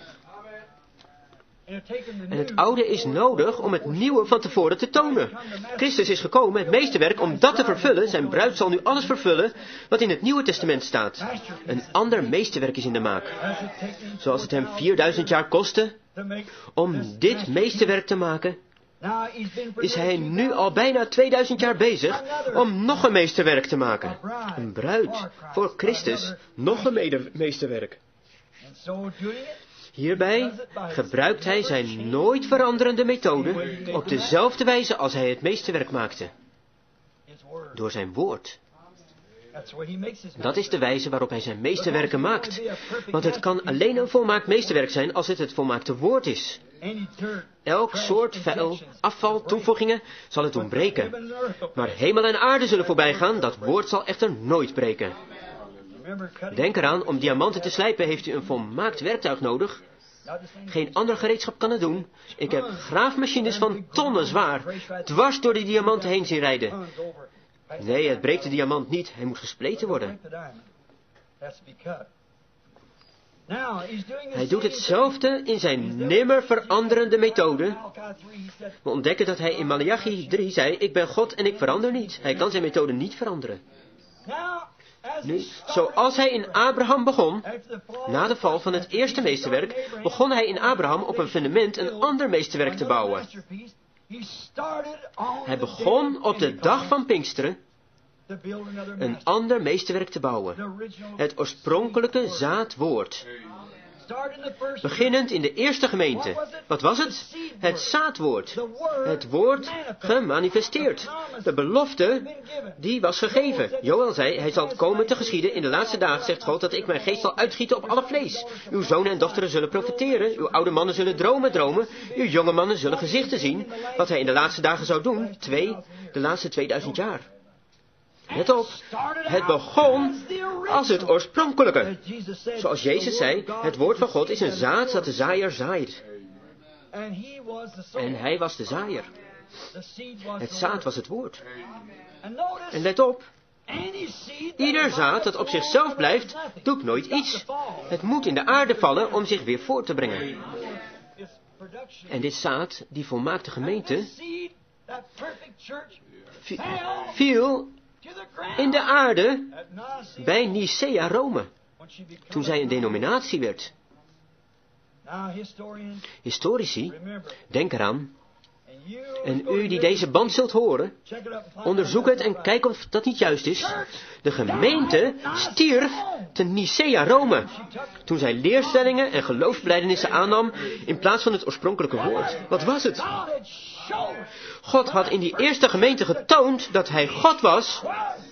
En het oude is nodig om het nieuwe van tevoren te tonen. Christus is gekomen, het meesterwerk, om dat te vervullen. Zijn bruid zal nu alles vervullen wat in het Nieuwe Testament staat. Een ander meesterwerk is in de maak. Zoals het hem 4000 jaar kostte om dit meesterwerk te maken, is hij nu al bijna 2000 jaar bezig om nog een meesterwerk te maken. Een bruid voor Christus, nog een meesterwerk. Hierbij gebruikt hij zijn nooit veranderende methode op dezelfde wijze als hij het meesterwerk maakte. Door zijn woord. Dat is de wijze waarop hij zijn meesterwerken maakt. Want het kan alleen een volmaakt meesterwerk zijn als het het volmaakte woord is. Elk soort vuil, afval, toevoegingen zal het ontbreken. Maar hemel en aarde zullen voorbij gaan, dat woord zal echter nooit breken. Denk eraan, om diamanten te slijpen heeft u een volmaakt werktuig nodig. Geen ander gereedschap kan het doen. Ik heb graafmachines van tonnen zwaar dwars door die diamanten heen zien rijden. Nee, het breekt de diamant niet. Hij moet gespleten worden. Hij doet hetzelfde in zijn nimmer veranderende methode. We ontdekken dat hij in Maleachi 3 zei: ik ben God en ik verander niet. Hij kan zijn methode niet veranderen. Nu, zoals hij in Abraham begon, na de val van het eerste meesterwerk, begon hij in Abraham op een fundament een ander meesterwerk te bouwen. Hij begon op de dag van Pinksteren een ander meesterwerk te bouwen. Het oorspronkelijke zaadwoord. Beginnend in de eerste gemeente. Wat was het? Het zaadwoord. Het woord gemanifesteerd. De belofte, die was gegeven. Joël zei, hij zal komen te geschieden. In de laatste dagen zegt God dat ik mijn geest zal uitgieten op alle vlees. Uw zonen en dochteren zullen profeteren. Uw oude mannen zullen dromen. Uw jonge mannen zullen gezichten zien. Wat hij in de laatste dagen zou doen. De laatste 2000 jaar. Let op, het begon als het oorspronkelijke. Zoals Jezus zei, het woord van God is een zaad dat de zaaier zaait. En hij was de zaaier. Het zaad was het woord. En let op, ieder zaad dat op zichzelf blijft, doet nooit iets. Het moet in de aarde vallen om zich weer voort te brengen. En dit zaad, die volmaakte gemeente, viel in de aarde bij Nicea Rome, toen zij een denominatie werd. Historici, denk eraan, en u die deze band zult horen, onderzoek het en kijk of dat niet juist is. De gemeente stierf te Nicea Rome, toen zij leerstellingen en geloofsbelijdenissen aannam in plaats van het oorspronkelijke woord. Wat was het? God had in die eerste gemeente getoond dat hij God was.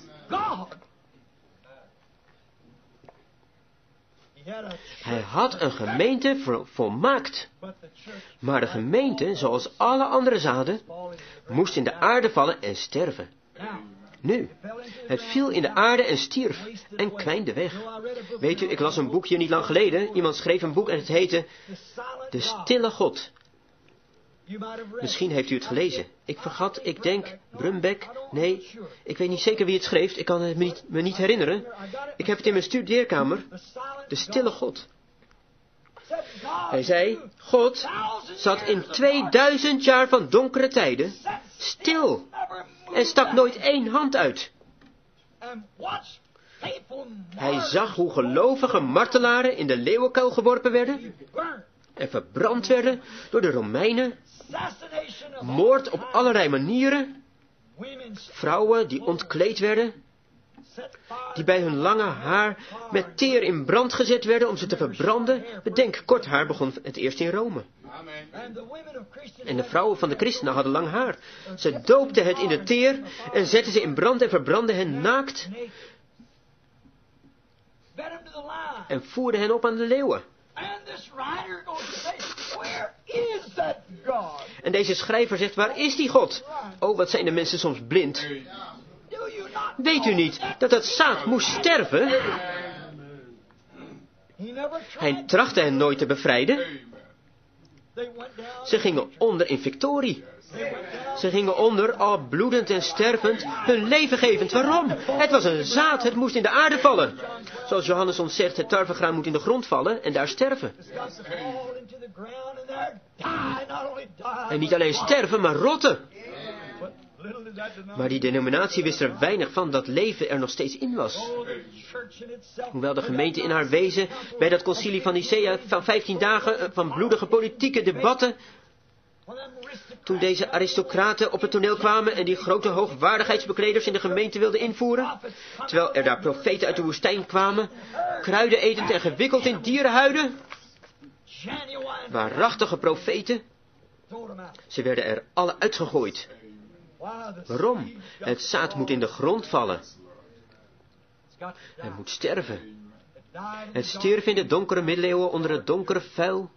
Hij had een gemeente volmaakt. Maar de gemeente, zoals alle andere zaden, moest in de aarde vallen en sterven. Nu, het viel in de aarde en stierf en kwijnde weg. Weet u, ik las een boekje niet lang geleden. Iemand schreef een boek en het heette De Stille God. Misschien heeft u het gelezen. Ik denk, Brumbeck, nee, ik weet niet zeker wie het schreef, ik kan het me niet herinneren. Ik heb het in mijn studeerkamer, De Stille God. Hij zei, God zat in 2000 jaar van donkere tijden stil en stak nooit één hand uit. Hij zag hoe gelovige martelaren in de leeuwenkuil geworpen werden en verbrand werden door de Romeinen. Moord op allerlei manieren. Vrouwen die ontkleed werden. Die bij hun lange haar met teer in brand gezet werden om ze te verbranden. Bedenk, kort haar begon het eerst in Rome. En de vrouwen van de christenen hadden lang haar. Ze doopten het in de teer en zetten ze in brand en verbrandden hen naakt. En voerden hen op aan de leeuwen. En deze schrijver zegt, waar is die God? Oh, wat zijn de mensen soms blind. Weet u niet dat het zaad moest sterven? Hij trachtte hen nooit te bevrijden. Ze gingen onder in victorie. Ze gingen onder, al bloedend en stervend, hun leven gevend. Waarom? Het was een zaad, het moest in de aarde vallen. Zoals Johannes ons zegt, het tarwegraan moet in de grond vallen en daar sterven. En niet alleen sterven, maar rotten. Maar die denominatie wist er weinig van dat leven er nog steeds in was. Hoewel de gemeente in haar wezen bij dat concilie van Nicea van 15 dagen van bloedige politieke debatten, toen deze aristocraten op het toneel kwamen en die grote hoogwaardigheidsbekleders in de gemeente wilden invoeren, terwijl er daar profeten uit de woestijn kwamen, kruiden etend en gewikkeld in dierenhuiden, waarachtige profeten, ze werden er alle uitgegooid. Waarom? Het zaad moet in de grond vallen. Het moet sterven. Het stierf in de donkere middeleeuwen onder het donkere vuil.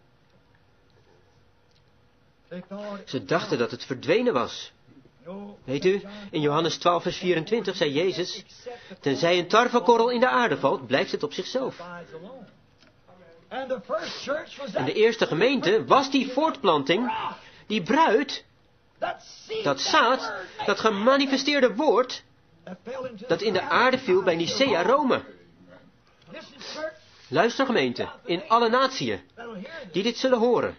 Ze dachten dat het verdwenen was. Weet u, in Johannes 12 vers 24 zei Jezus, tenzij een tarwekorrel in de aarde valt, blijft het op zichzelf. En de eerste gemeente was die voortplanting, die bruid, dat zaad, dat gemanifesteerde woord, dat in de aarde viel bij Nicea Rome. Luister gemeente, in alle natieën, die dit zullen horen.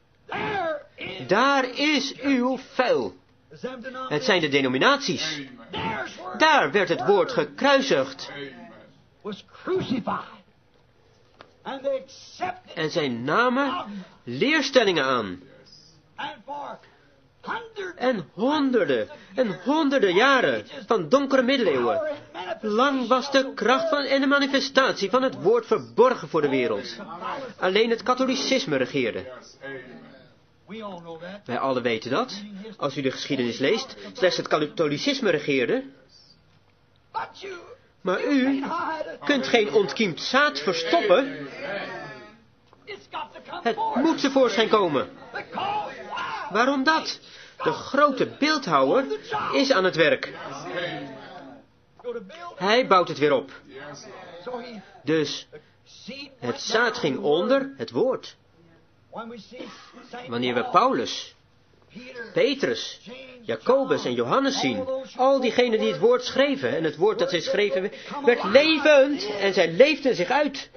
Daar is uw vuil. Het zijn de denominaties. Daar werd het woord gekruisigd. was crucified. And they accepted En zij namen leerstellingen aan. and for hundreds En honderden jaren van donkere middeleeuwen. Lang was de kracht van en de manifestatie van het woord verborgen voor de wereld. Alleen het katholicisme regeerde. we all know that. Wij allen weten dat. Als u de geschiedenis leest, slechts het katholicisme regeerde. But you Maar u kunt geen ontkiemd zaad verstoppen. it's got to come Het forth. moet tevoorschijn komen. Because why? Waarom dat? De grote beeldhouwer is aan het werk. Go to build. Hij bouwt het weer op. So he Dus seed het zaad ging onder het woord. when we see Saint Wanneer we Paul, Paulus, Peter, Petrus, Jacobus en Johannes zien, al diegenen die het woord schreven, en het woord dat zij schreven werd levend en zij leefden zich uit.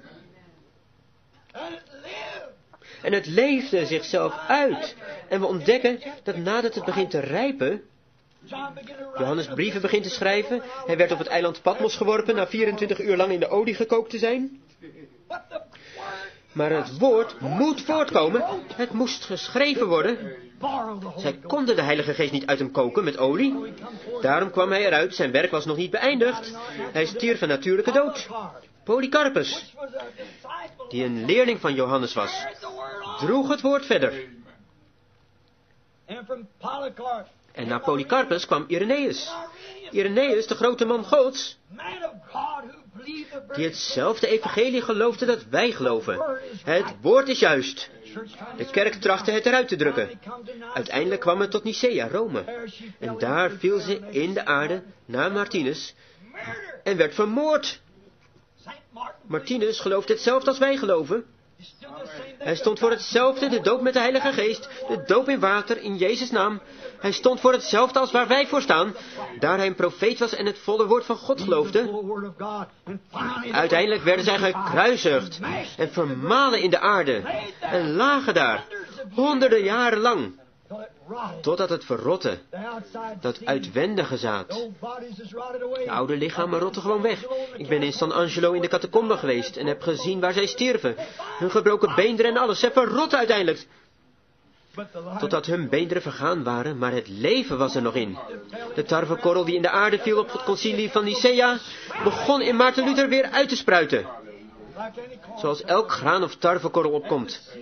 and it lived. En het leefde zichzelf uit. En we ontdekken dat nadat het begint te rijpen, John began to write Johannes brieven begint te schrijven. Hij werd op het eiland Patmos geworpen na 24 uur lang in de olie gekookt te zijn. but the word Maar het woord moet voortkomen. Het moest geschreven worden. borrowed the Holy Zij Ghost. konden de Heilige Geest niet uit hem koken met olie. So he come forth. Daarom kwam hij eruit. Zijn werk was nog niet beëindigd. Hij stierf een natuurlijke dood. Polycarpus, Which was a disciple die een leerling van Johannes was, carried the word on. droeg het woord verder. And from Polycarp, En na Polycarpus kwam Irenaeus. Irenaeus, de grote man Gods, man of God who believed the die hetzelfde evangelie geloofde dat wij geloven. Het woord is juist. De kerk trachtte het eruit te drukken. Uiteindelijk kwam het tot Nicea, Rome. En daar viel ze in de aarde na Martinus murder. en werd vermoord. Saint Martin Martinus geloofde hetzelfde als wij geloven. stood the same Hij stond voor hetzelfde, de doop met de Heilige Geest, de doop in water, in Jezus' naam. Hij stond voor hetzelfde als waar wij voor staan, daar hij een profeet was en het volle woord van God geloofde. word of God. And finally Uiteindelijk werden zij gekruisigd en vermalen in de aarde en lagen daar, honderden jaren lang, till it rotted. totdat het verrotte, The outside dat seed, uitwendige zaad. the old bodies is rotted away. De oude lichamen rotten gewoon weg. Ik ben in San Angelo in de catacomben geweest en heb gezien waar zij stierven. Hun gebroken beenderen en alles, ze verrotten uiteindelijk. But the life Totdat hun beenderen vergaan waren, maar het leven was er nog in. De tarwekorrel die in de aarde viel op het concilie van Nicea, begon in Maarten Luther weer uit te spruiten. like any corn. Zoals elk graan of tarwekorrel opkomt.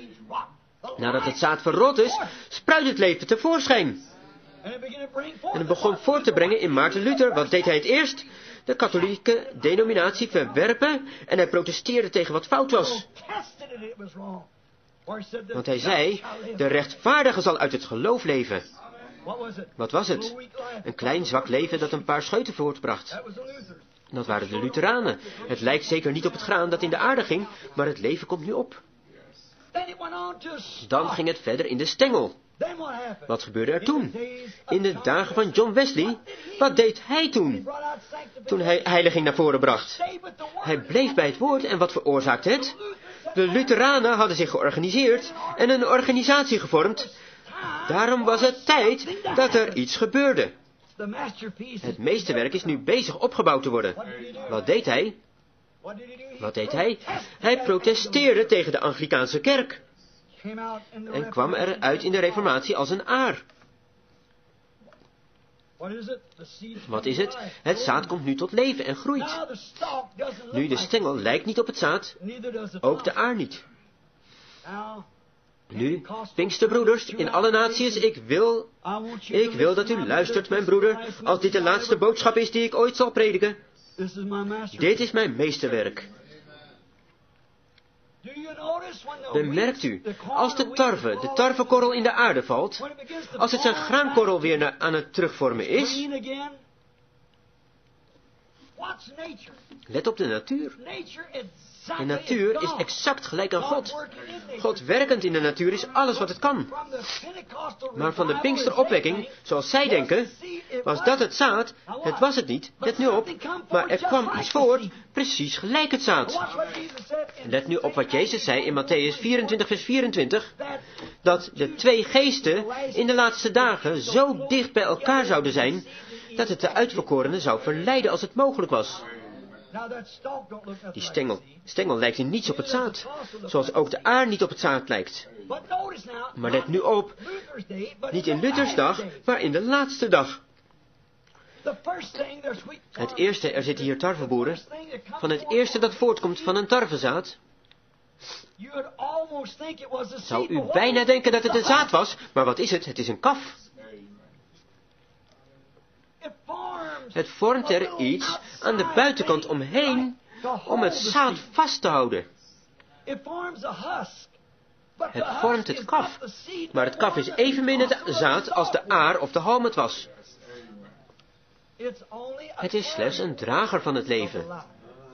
Nadat het zaad verrot is, spruit het leven tevoorschijn. And it began to bring forth En het begon voort te brengen in Maarten Luther. Wat deed hij het eerst? De katholieke denominatie verwerpen en hij protesteerde tegen wat fout was. tested it, it was wrong. Or he said the Want hij just zei, shall live. de rechtvaardige zal uit het geloof leven. What was it? Wat was A het? little weak life. Een klein zwak leven dat een paar scheuten voortbracht. That was the Luthers. Dat waren de Lutheranen. Het lijkt zeker niet op het graan dat in de aarde ging, maar het leven komt nu op. Then it went on to a Dan stalk. ging het verder in de stengel. Then what happened? Wat gebeurde er In toen? the days of In de John dagen van Wesley, John Wesley, wat deed hij he toen? brought out sanctification. Toen hij heiliging naar voren bracht. Stayed with the word. Hij bleef bij het woord en wat veroorzaakte het? De Lutheranen hadden zich georganiseerd en een organisatie gevormd. Daarom was het tijd dat er iets gebeurde. The masterpiece. Het meesterwerk is nu bezig opgebouwd te worden. Wat deed hij? What did he do? Wat deed hij? Hij protesteerde tegen de Anglikaanse kerk Came out in the en kwam Reformation. eruit in de Reformatie als een aar. What is it? The seed Wat is het? Het zaad komt nu tot leven en groeit. Now the stalk doesn't look Nu de like stengel lijkt niet op het zaad, it. Neither does the ook de flower. aar niet. Now, Nu, Pinksterbroeders in alle naties, ik wil dat u luistert, mijn broeder, als dit de laatste boodschap is die ik ooit zal prediken. This is my master. Dit is mijn meesterwerk. Do you notice when the Bemerkt u, weeds, the corn, als the de weeds tarwekorrel in de aarde valt, when it begins to als het zijn form graankorrel back, weer aan het terugvormen is, green again. What's nature? let op de natuur. Nature De exactly natuur is is God. exact gelijk aan God. working in nature. God werkend in de natuur is alles wat het kan. From the Pentecostal Maar van de revival, Pinksteropwekking, as they think, zoals zij denken, was dat het zaad. Het was het niet, let nu op. Maar er kwam iets voort, precies gelijk het zaad. Watch what Jesus said in Let nu op wat Jezus zei in Matthäus 24 vers 24. that Dat de twee geesten in de laatste dagen zo dicht bij elkaar zouden zijn, dat het de uitverkorenen zou verleiden als het mogelijk was. Die stengel lijkt in niets op het zaad, zoals ook de aar niet op het zaad lijkt. Maar let nu op, niet in Luthers dag, maar in de laatste dag. Het eerste, er zitten hier tarweboeren, van het eerste dat voortkomt van een tarwezaad, zou u bijna denken dat het een zaad was, maar wat is het? Het is een kaf. Het vormt er iets aan de buitenkant omheen om het zaad vast te houden. Het vormt het kaf, maar het kaf is evenmin het zaad als de aar of de halm het was. Het is slechts een drager van het leven.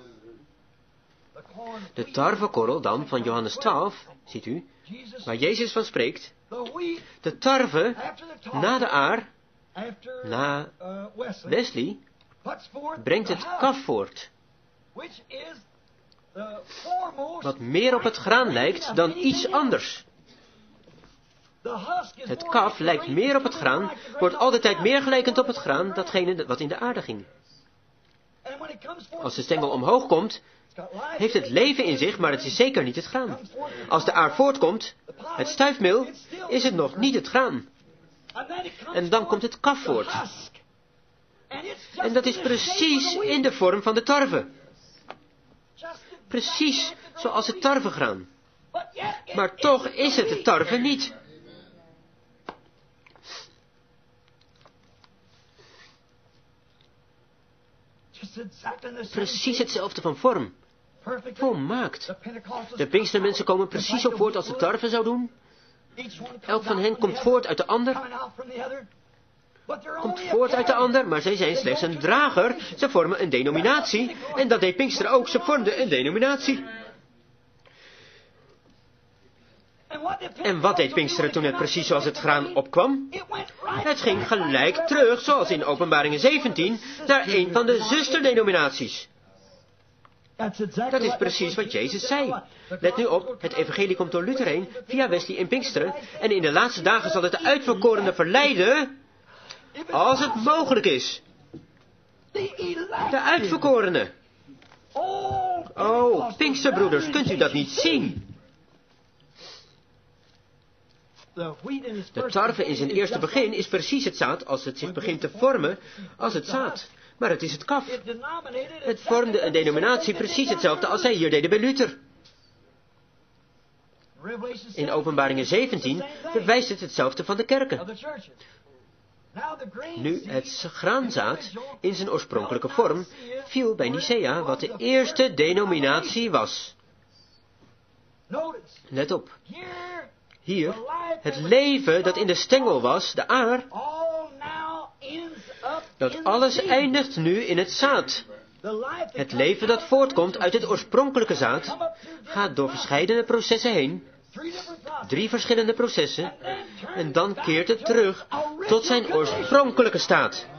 De tarwekorrel dan van Johannes 12, ziet u, waar Jezus van spreekt, de tarwe na de aar, na Wesley, brengt het kaf voort, wat meer op het graan lijkt dan iets anders. Het kaf lijkt meer op het graan, wordt altijd meer gelijkend op het graan, datgene wat in de aarde ging. Als de stengel omhoog komt, heeft het leven in zich, maar het is zeker niet het graan. Als de aar voortkomt, het stuifmeel, is het nog niet het graan. En dan komt het kaf voort. En dat is precies in de vorm van de tarwe. Precies zoals het tarwegraan. Maar toch is het de tarwe niet. Precies hetzelfde van vorm. Volmaakt. De Pinkstermensen komen precies zo voort als de tarwe zou doen. Elk van hen komt voort uit de ander. Komt voort uit de ander, maar zij zijn slechts een drager. Ze vormen een denominatie. En dat deed Pinkster ook. Ze vormden een denominatie. En wat deed Pinksteren toen het precies zoals het graan opkwam? Het ging gelijk terug, zoals in Openbaringen 17, naar een van de zusterdenominaties. Dat is precies wat Jezus zei. Let nu op, het evangelie komt door Luther heen, via Wesley en Pinksteren, en in de laatste dagen zal het de uitverkorenen verleiden, als het mogelijk is. De uitverkorenen. Oh, Pinksterbroeders, kunt u dat niet zien? De tarwe in zijn eerste begin is precies het zaad als het zich begint te vormen als het zaad. Maar het is het kaf. Het vormde een denominatie precies hetzelfde als zij hier deden bij Luther. In Openbaringen 17 bewijst het hetzelfde van de kerken. Nu, het graanzaad in zijn oorspronkelijke vorm viel bij Nicea, wat de eerste denominatie was. Let op. Hier, het leven dat in de stengel was, de aar, dat alles eindigt nu in het zaad. Het leven dat voortkomt uit het oorspronkelijke zaad, gaat door verscheidene processen heen, 3 verschillende processen, en dan keert het terug tot zijn oorspronkelijke staat.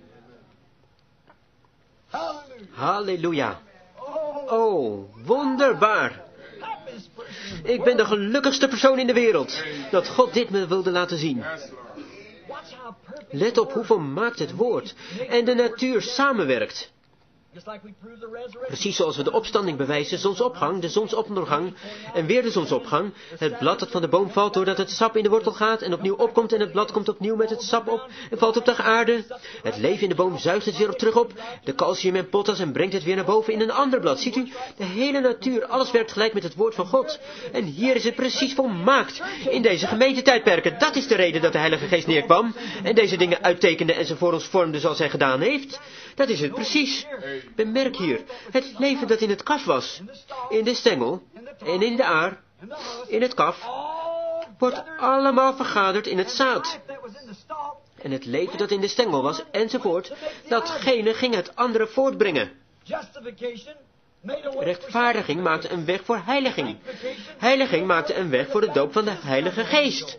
Halleluja. Oh, wonderbaar. Ik ben de gelukkigste persoon in de wereld, dat God dit me wilde laten zien. Let op hoe volmaakt het woord en de natuur samenwerkt. Precies zoals we de opstanding bewijzen, zonsopgang, de zonsondergang en weer de zonsopgang. Het blad dat van de boom valt doordat het sap in de wortel gaat en opnieuw opkomt en het blad komt opnieuw met het sap op en valt op de aarde. Het leven in de boom zuigt het weer terug op, de calcium en potas en brengt het weer naar boven in een ander blad. Ziet u, de hele natuur, alles werkt gelijk met het woord van God. En hier is het precies volmaakt in deze gemeentetijdperken. Dat is de reden dat de Heilige Geest neerkwam en deze dingen uittekende en ze voor ons vormde zoals hij gedaan heeft. Dat is het precies. Bemerk hier, het leven dat in het kaf was, in de stengel en in de aar, in het kaf, wordt allemaal vergaderd in het zaad. En het leven dat in de stengel was, enzovoort, datgene ging het andere voortbrengen. Rechtvaardiging maakte een weg voor heiliging. Heiliging maakte een weg voor de doop van de Heilige Geest.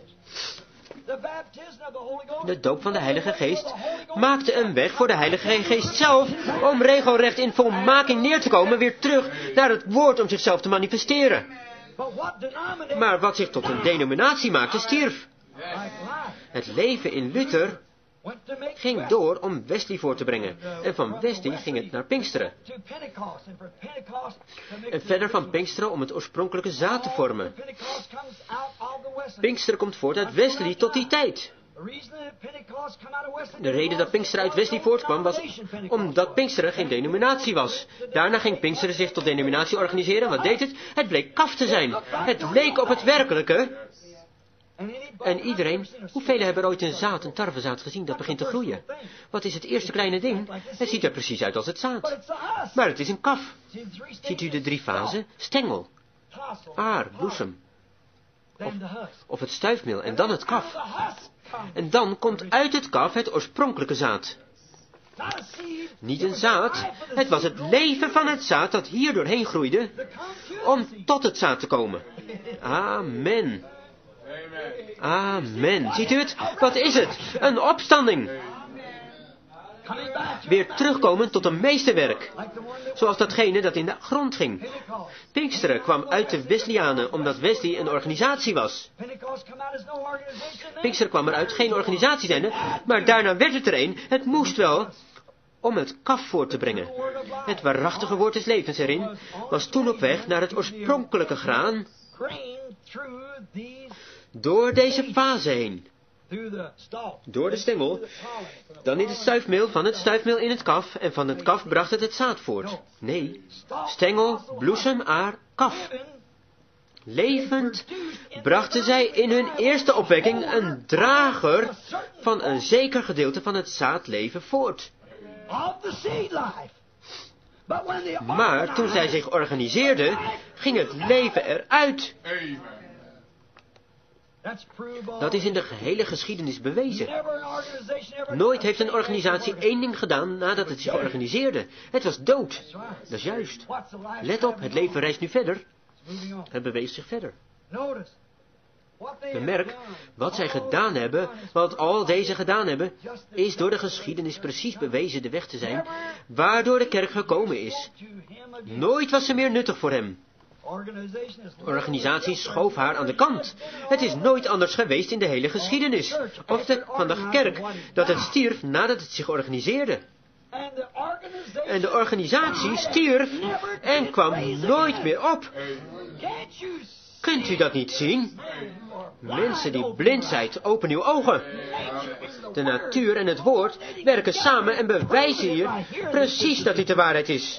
De doop van de Heilige Geest maakte een weg voor de Heilige Geest zelf om regelrecht in volmaking neer te komen, weer terug naar het woord om zichzelf te manifesteren. Maar wat zich tot een denominatie maakte, stierf. Het leven in Luther ging door om Wesley voor te brengen. En van Wesley ging het naar Pinksteren. En verder van Pinksteren om het oorspronkelijke zaad te vormen. Pinksteren komt voort uit Wesley tot die tijd. De reden dat Pinksteren uit Wesley voortkwam was omdat Pinksteren geen denominatie was. Daarna ging Pinksteren zich tot denominatie organiseren. Wat deed het? Het bleek kaf te zijn. Het leek op het werkelijke. En iedereen, hoeveel hebben er ooit een tarwezaad gezien dat begint te groeien? Wat is het eerste kleine ding? Het ziet er precies uit als het zaad. Maar het is een kaf. Ziet u de 3 fasen? Stengel, aar, bloesem. Of het stuifmeel en dan het kaf. En dan komt uit het kaf het oorspronkelijke zaad. Niet een zaad, het was het leven van het zaad dat hier doorheen groeide om tot het zaad te komen. Amen. Amen. Ziet u het? Wat is het? Een opstanding. Weer terugkomen tot een meesterwerk. Zoals datgene dat in de grond ging. Pinksteren kwam uit de Wesleyanen, omdat Wesley een organisatie was. Pinksteren kwam eruit geen organisatie zijnde, maar daarna werd het er een. Het moest wel om het kaf voor te brengen. Het waarachtige woord des levens erin was toen op weg naar het oorspronkelijke graan. Door deze fase heen. Door de stengel, dan in het stuifmeel, van het stuifmeel in het kaf, en van het kaf bracht het zaad voort. Nee, stengel, bloesem, aar, kaf. Levend brachten zij in hun eerste opwekking een drager van een zeker gedeelte van het zaadleven voort. Maar toen zij zich organiseerden, ging het leven eruit. Dat is in de gehele geschiedenis bewezen. Nooit heeft een organisatie één ding gedaan nadat het zich organiseerde. Het was dood. Dat is juist. Let op, het leven reist nu verder. Het beweegt zich verder. Bemerk, wat zij gedaan hebben, wat al deze gedaan hebben, is door de geschiedenis precies bewezen de weg te zijn, waardoor de kerk gekomen is. Nooit was ze meer nuttig voor hem. Organisatie schoof haar aan de kant. Het is nooit anders geweest in de hele geschiedenis. Of van de kerk, dat het stierf nadat het zich organiseerde. En de organisatie stierf en kwam nooit meer op. Kunt u dat niet zien? Mensen die blind zijn, open uw ogen. De natuur en het woord werken samen en bewijzen hier precies dat dit de waarheid is.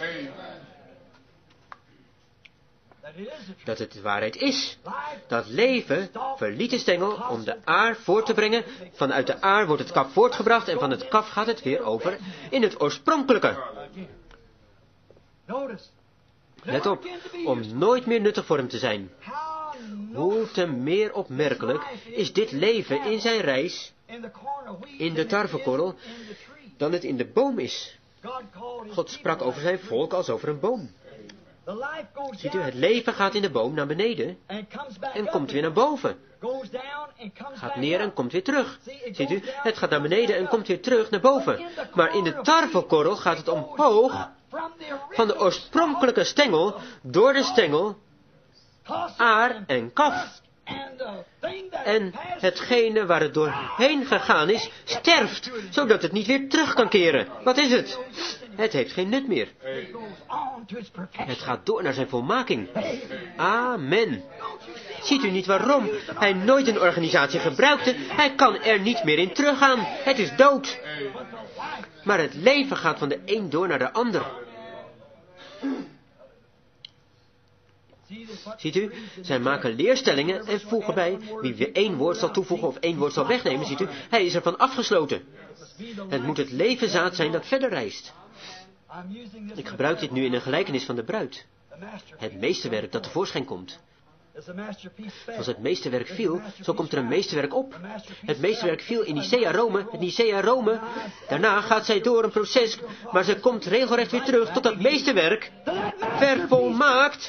Dat het de waarheid is. Dat leven verliet de stengel om de aar voort te brengen. Vanuit de aar wordt het kaf voortgebracht en van het kaf gaat het weer over in het oorspronkelijke. Let op, om nooit meer nuttig voor hem te zijn. Hoe te meer opmerkelijk is dit leven in zijn reis, in de tarwekorrel, dan het in de boom is. God sprak over zijn volk als over een boom. Ziet u, het leven gaat in de boom naar beneden en komt weer naar boven. Gaat neer en komt weer terug. Ziet u, het gaat naar beneden en komt weer terug naar boven. Maar in de tarwekorrel gaat het omhoog van de oorspronkelijke stengel, door de stengel, aar en kaf. En hetgene waar het doorheen gegaan is, sterft, zodat het niet weer terug kan keren. Wat is het? Het heeft geen nut meer. Het gaat door naar zijn volmaking. Amen. Ziet u niet waarom hij nooit een organisatie gebruikte? Hij kan er niet meer in teruggaan. Het is dood. Maar het leven gaat van de een door naar de ander. Ziet u, zij maken leerstellingen en voegen bij wie weer één woord zal toevoegen of één woord zal wegnemen. Ziet u, hij is ervan afgesloten. Het moet het levenzaad zijn dat verder reist. Ik gebruik dit nu in een gelijkenis van de bruid. Het meesterwerk dat tevoorschijn komt. Zoals het meesterwerk viel, zo komt er een meesterwerk op. Het meesterwerk viel in Nicea Rome. Daarna gaat zij door een proces, maar ze komt regelrecht weer terug tot dat meesterwerk. Vervolmaakt.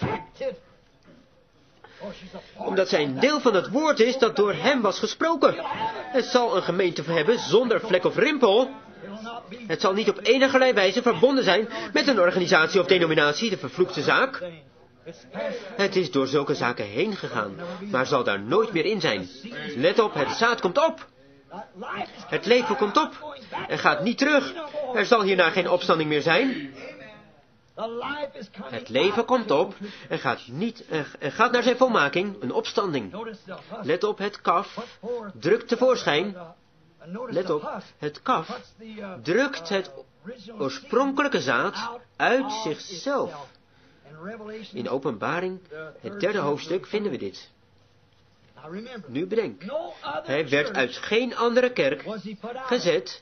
Omdat zij een deel van het woord is dat door hem was gesproken. Het zal een gemeente hebben zonder vlek of rimpel. Het zal niet op enige wijze verbonden zijn met een organisatie of denominatie, de vervloekte zaak. Het is door zulke zaken heen gegaan, maar zal daar nooit meer in zijn. Let op, het zaad komt op. Het leven komt op en gaat niet terug. Er zal hierna geen opstanding meer zijn. Het leven komt op en gaat naar zijn volmaking, een opstanding. Let op, het kaf drukt tevoorschijn. Let op, het kaf drukt het oorspronkelijke zaad uit zichzelf. In Openbaring, het 3e hoofdstuk, vinden we dit. Nu bedenk, hij werd uit geen andere kerk gezet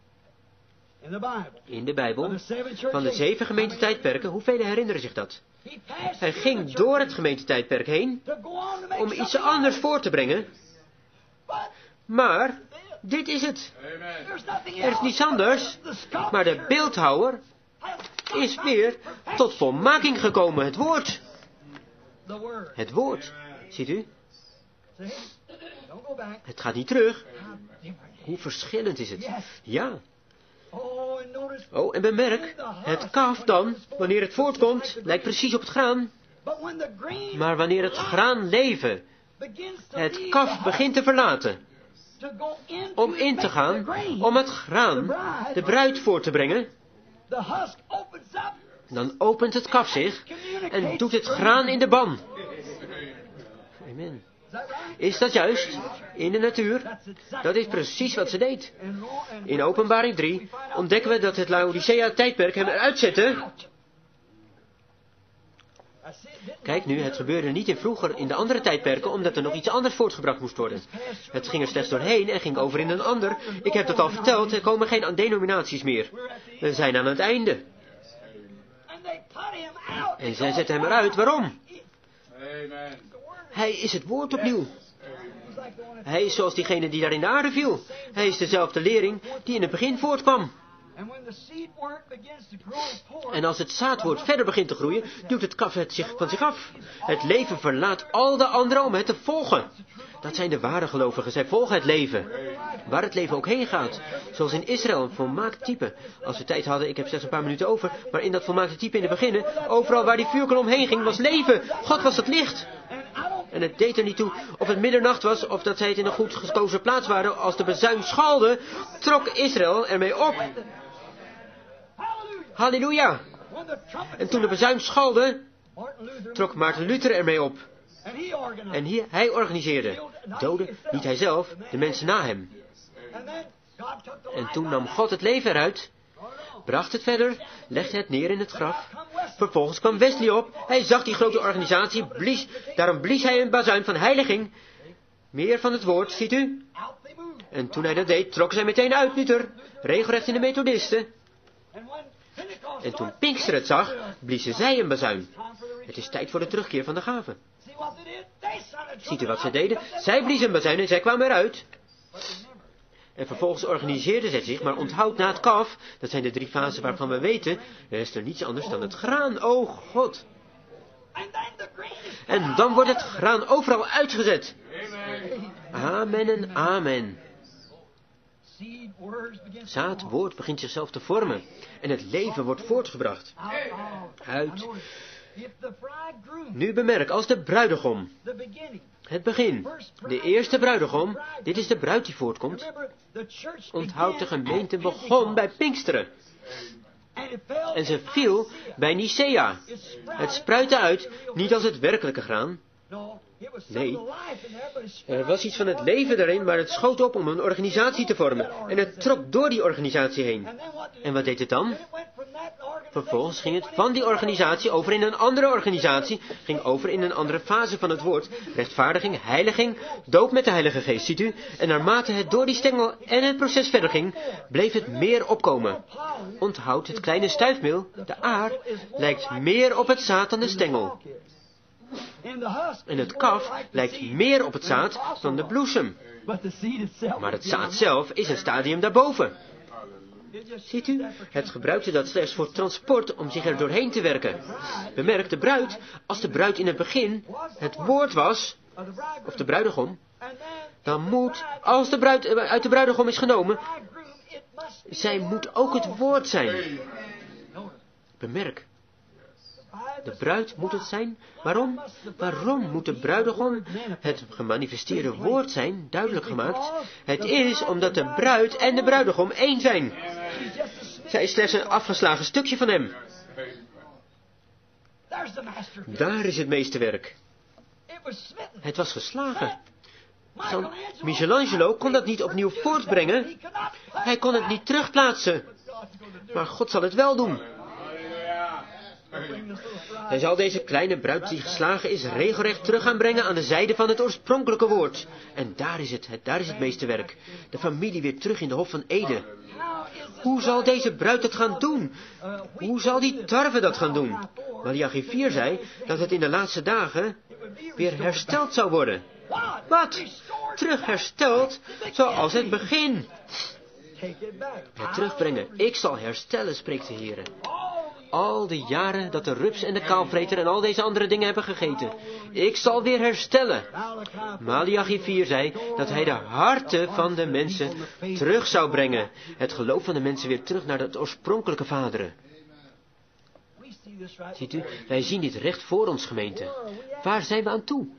in de Bijbel van de 7 gemeentetijdperken. Hoeveel herinneren zich dat? Hij ging door het gemeentetijdperk heen om iets anders voor te brengen. Maar dit is het. Er is niets anders. Maar de beeldhouwer is weer tot volmaking gekomen. Het woord. Het woord. Ziet u? Het gaat niet terug. Hoe verschillend is het? Ja. Oh, en bemerk, het kaf dan, wanneer het voortkomt, lijkt precies op het graan. Maar wanneer het graanleven het kaf begint te verlaten, om in te gaan, om het graan, de bruid voor te brengen, dan opent het kaf zich en doet het graan in de ban. Amen. Is dat juist? In de natuur? Dat is precies wat ze deed. In Openbaring 3 ontdekken we dat het Laodicea-tijdperk hem eruit zette. Kijk nu, het gebeurde niet in de andere tijdperken, omdat er nog iets anders voortgebracht moest worden. Het ging er slechts doorheen en ging over in een ander. Ik heb dat al verteld, er komen geen denominaties meer. We zijn aan het einde. En zij zetten hem eruit. Waarom? Hij is het woord opnieuw. Hij is zoals diegene die daar in de aarde viel. Hij is dezelfde lering die in het begin voortkwam. En als het zaadwoord verder begint te groeien, duwt het kaf het van zich af. Het leven verlaat al de anderen om het te volgen. Dat zijn de ware gelovigen. Zij volgen het leven. Waar het leven ook heen gaat. Zoals in Israël, een volmaakt type. Als we tijd hadden, ik heb slechts een paar minuten over. Maar in dat volmaakte type in het begin, overal waar die vuurkolom heen ging, was leven. God was het licht. En het deed er niet toe of het middernacht was, of dat zij het in een goed gekozen plaats waren. Als de bezuin schalde, trok Israël ermee op. Halleluja! En toen de bezuin schalde, trok Maarten Luther ermee op. En hij organiseerde. Doden, niet hij zelf, de mensen na hem. En toen nam God het leven eruit, bracht het verder, legde het neer in het graf. Vervolgens kwam Wesley op. Hij zag die grote organisatie, daarom blies hij een bazuin van heiliging. Meer van het woord, ziet u? En toen hij dat deed, trok zij meteen uit, Luther, regelrecht in de methodisten. En toen Pinkster het zag, bliezen zij een bazuin. Het is tijd voor de terugkeer van de gave. Ziet u wat ze deden? Zij bliezen een bazuin en zij kwamen eruit. En vervolgens organiseerden zij zich, maar onthoud na het kaf, dat zijn de 3 fasen waarvan we weten, er is er niets anders dan het graan, oh God. En dan wordt het graan overal uitgezet. Amen en amen. Zaadwoord begint zichzelf te vormen en het leven wordt voortgebracht. Uit. Nu bemerk, als de bruidegom, het begin, de eerste bruidegom, dit is de bruid die voortkomt. Onthoud, de gemeente begon bij Pinksteren. En ze viel bij Nicea. Het spruitte uit, niet als het werkelijke graan. Nee, er was iets van het leven daarin, maar het schoot op om een organisatie te vormen. En het trok door die organisatie heen. En wat deed het dan? Vervolgens ging het van die organisatie over in een andere organisatie, ging over in een andere fase van het woord. Rechtvaardiging, heiliging, doop met de Heilige Geest, ziet u? En naarmate het door die stengel en het proces verder ging, bleef het meer opkomen. Onthoud, het kleine stuifmeel, de aar, lijkt meer op het zaad dan de stengel. En het kaf lijkt meer op het zaad dan de bloesem. Maar het zaad zelf is een stadium daarboven. Ziet u, het gebruikte dat slechts voor transport om zich er doorheen te werken. Bemerk, de bruid, als de bruid in het begin het woord was, of de bruidegom, dan moet, als de bruid uit de bruidegom is genomen, zij moet ook het woord zijn. Bemerk, De bruid moet het zijn. Waarom? Waarom moet de bruidegom het gemanifesteerde woord zijn, duidelijk gemaakt? Het is omdat de bruid en de bruidegom één zijn. Zij is slechts een afgeslagen stukje van hem. Daar is het meesterwerk. Het was geslagen. Michelangelo kon dat niet opnieuw voortbrengen. Hij kon het niet terugplaatsen. Maar God zal het wel doen. Hij zal deze kleine bruid die geslagen is regelrecht terug gaan brengen aan de zijde van het oorspronkelijke woord. En daar is het meesterwerk. De familie weer terug in de Hof van Eden. Hoe zal deze bruid dat gaan doen? Hoe zal die tarwe dat gaan doen? Malachi 4 zei dat het in de laatste dagen weer hersteld zou worden. Wat? Terug hersteld zoals het begin. Het terugbrengen. Ik zal herstellen, spreekt de Heer. Al die jaren dat de rups en de kaalvreter en al deze andere dingen hebben gegeten. Ik zal weer herstellen. Malachi 4 zei dat hij de harten van de mensen terug zou brengen. Het geloof van de mensen weer terug naar het oorspronkelijke vaderen. Ziet u, wij zien dit recht voor ons, gemeente. Waar zijn we aan toe?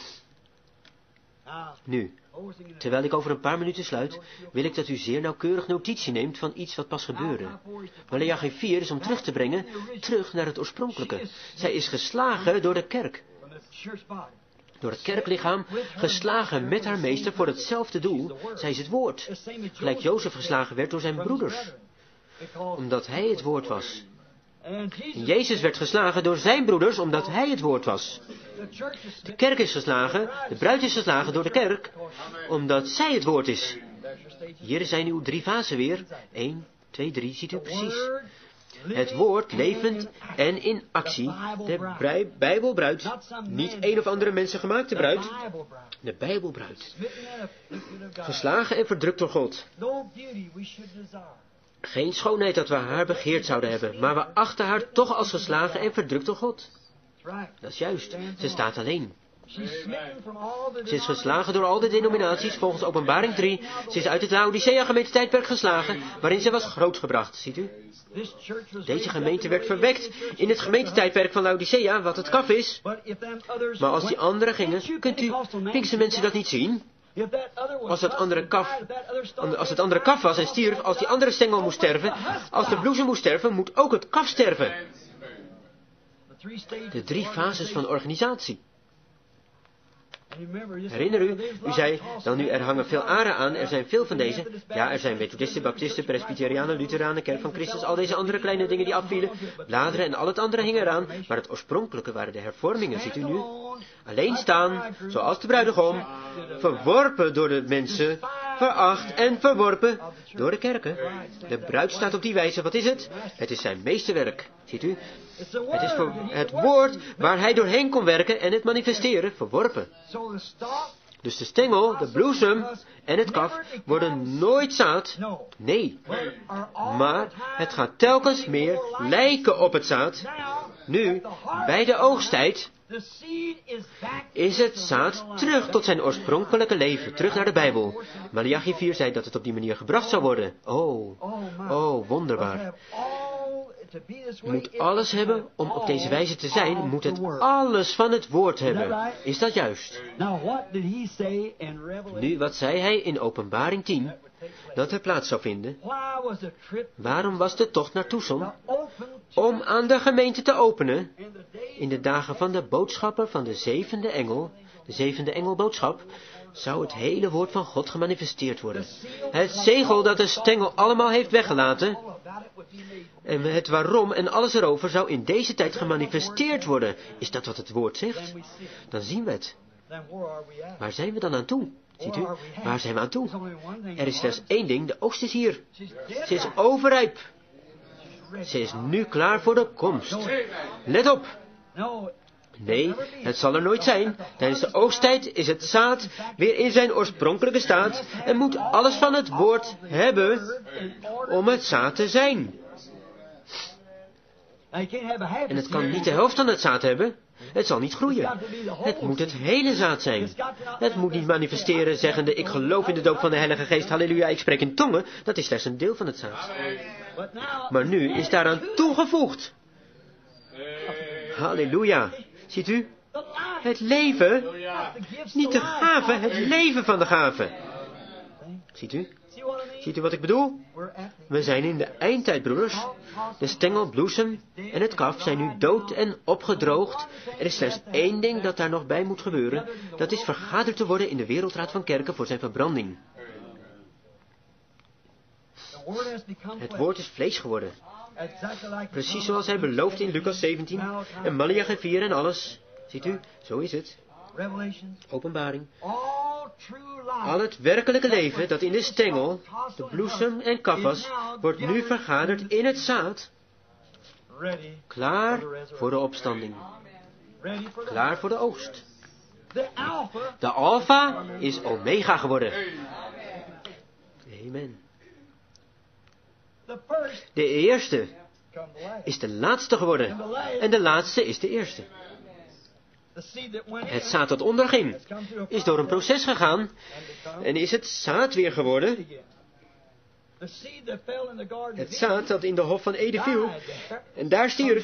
Nu, terwijl ik over een paar minuten sluit, wil ik dat u zeer nauwkeurig notitie neemt van iets wat pas gebeurde. Malachi 4 is om terug te brengen, terug naar het oorspronkelijke. Zij is geslagen door de kerk. Door het kerklichaam, geslagen met haar meester voor hetzelfde doel. Zij is het woord. Gelijk Jozef geslagen werd door zijn broeders. Omdat hij het woord was. En Jezus werd geslagen door zijn broeders omdat hij het woord was. De kerk is geslagen, de bruid is geslagen door de kerk, omdat zij het woord is. Hier zijn uw 3 fasen weer. 1, 2, 3, ziet u precies. Het woord levend en in actie. De Bijbelbruid. Niet een of andere mensengemaakte bruid. De Bijbelbruid. Geslagen en verdrukt door God. Geen schoonheid dat we haar begeerd zouden hebben, maar we achten haar toch als geslagen en verdrukt door God. Dat is juist, ze staat alleen. Ze is geslagen door al de denominaties, volgens Openbaring 3. Ze is uit het Laodicea-gemeentetijdperk geslagen, waarin ze was grootgebracht, ziet u. Deze gemeente werd verwekt in het gemeentetijdperk van Laodicea, wat het kaf is. Maar als die anderen gingen, kunt u Pinkse mensen dat niet zien? Als het andere kaf was en stierf, als die andere stengel moest sterven, als de bloesem moest sterven, moet ook het kaf sterven. De 3 fases van organisatie. Herinner u, u zei, dan nu er hangen veel aren aan, er zijn veel van deze. Ja, er zijn methodisten, baptisten, presbyterianen, lutheranen, kerk van Christus, al deze andere kleine dingen die afvielen. Bladeren en al het andere hingen eraan, maar het oorspronkelijke waren de hervormingen, ziet u nu. Alleen staan, zoals de bruidegom, verworpen door de mensen, veracht en verworpen door de kerken. De bruid staat op die wijze, wat is het? Het is zijn meesterwerk, ziet u. Het is voor het woord waar hij doorheen kon werken en het manifesteren, verworpen. Dus de stengel, de bloesem en het kaf worden nooit zaad. Nee. Maar het gaat telkens meer lijken op het zaad. Nu, bij de oogsttijd, is het zaad terug tot zijn oorspronkelijke leven, terug naar de Bijbel. Malachi 4 zei dat het op die manier gebracht zou worden. Oh, wonderbaar. Je moet alles hebben om op deze wijze te zijn, moet het alles van het woord hebben. Is dat juist? Nu, wat zei hij in Openbaring 10? Dat er plaats zou vinden. Waarom was de tocht naar Tucson? Om aan de gemeente te openen, in de dagen van de boodschapper van de 7e engel, de 7e engelboodschap, zou het hele woord van God gemanifesteerd worden. Het zegel dat de stengel allemaal heeft weggelaten, en het waarom en alles erover zou in deze tijd gemanifesteerd worden. Is dat wat het woord zegt? Dan zien we het. Waar zijn we dan aan toe? Ziet u? Waar zijn we aan toe? Er is slechts één ding, de oogst is hier. Ze is overrijp. Ze is nu klaar voor de komst. Let op. Nee, het zal er nooit zijn. Tijdens de oogsttijd is het zaad weer in zijn oorspronkelijke staat en moet alles van het woord hebben om het zaad te zijn. En het kan niet de helft van het zaad hebben. Het zal niet groeien. Het moet het hele zaad zijn. Het moet niet manifesteren, zeggende, ik geloof in de doop van de Heilige Geest, halleluja, ik spreek in tongen. Dat is slechts een deel van het zaad. Maar nu is daaraan toegevoegd. Halleluja. Ziet u? Het leven, niet de gave, het leven van de gave. Ziet u? Ziet u wat ik bedoel? We zijn in de eindtijd, broeders. De stengel, bloesem en het kaf zijn nu dood en opgedroogd. Er is slechts één ding dat daar nog bij moet gebeuren. Dat is vergaderd te worden in de Wereldraad van Kerken voor zijn verbranding. Het woord is vlees geworden. Precies zoals hij belooft in Lucas 17 en Maleachi 4 en alles. Ziet u, zo is het. Openbaring. Al het werkelijke leven dat in de stengel, de bloesem en kaf was, wordt nu vergaderd in het zaad. Klaar voor de opstanding. Klaar voor de oogst. De alfa is omega geworden. Amen. De eerste is de laatste geworden. En de laatste is de eerste. Het zaad dat onderging, is door een proces gegaan en is het zaad weer geworden. Het zaad dat in de hof van Eden viel en daar stierf,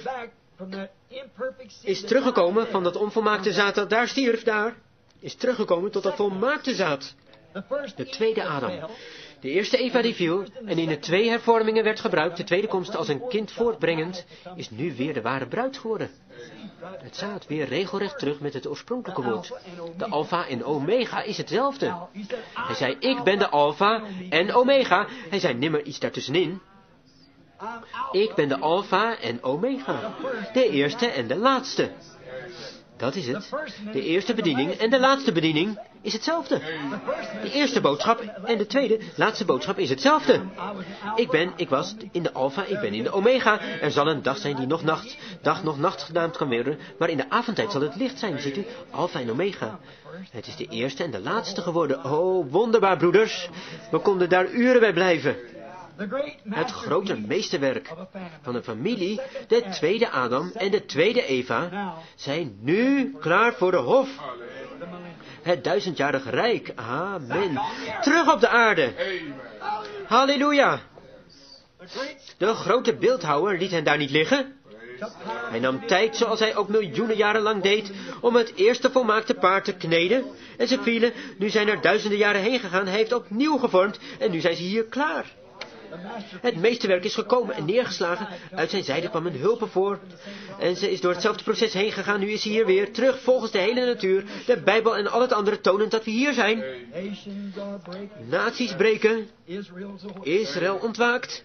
is teruggekomen van dat onvolmaakte zaad dat daar stierf, is teruggekomen tot dat volmaakte zaad. De tweede Adam. De eerste Eva die viel en in de twee hervormingen werd gebruikt, de tweede komst als een kind voortbrengend, is nu weer de ware bruid geworden. Het zaad weer regelrecht terug met het oorspronkelijke woord. De alfa en omega is hetzelfde. Hij zei, ik ben de alfa en omega. Hij zei nimmer iets daartussenin. Ik ben de alfa en omega. De eerste en de laatste. Dat is het. De eerste bediening en de laatste bediening is hetzelfde. De eerste boodschap en de laatste boodschap is hetzelfde. Ik was in de alfa, ik ben in de omega. Er zal een dag zijn die dag nog nacht genaamd kan worden, maar in de avondtijd zal het licht zijn, ziet u, alfa en omega. Het is de eerste en de laatste geworden. Oh, wonderbaar, broeders. We konden daar uren bij blijven. Het grote meesterwerk van een familie, de tweede Adam en de tweede Eva, zijn nu klaar voor de hof. Het 1000-jarig rijk. Amen. Terug op de aarde. Halleluja. De grote beeldhouwer liet hen daar niet liggen. Hij nam tijd, zoals hij ook miljoenen jaren lang deed, om het eerste volmaakte paard te kneden. En ze vielen, nu zijn er duizenden jaren heen gegaan. Hij heeft opnieuw gevormd en nu zijn ze hier klaar. Het meesterwerk is gekomen en neergeslagen. Uit zijn zijde kwam een hulpe voor. En ze is door hetzelfde proces heen gegaan. Nu is ze hier weer terug volgens de hele natuur. De Bijbel en al het andere tonen dat we hier zijn. Naties breken. Israël ontwaakt.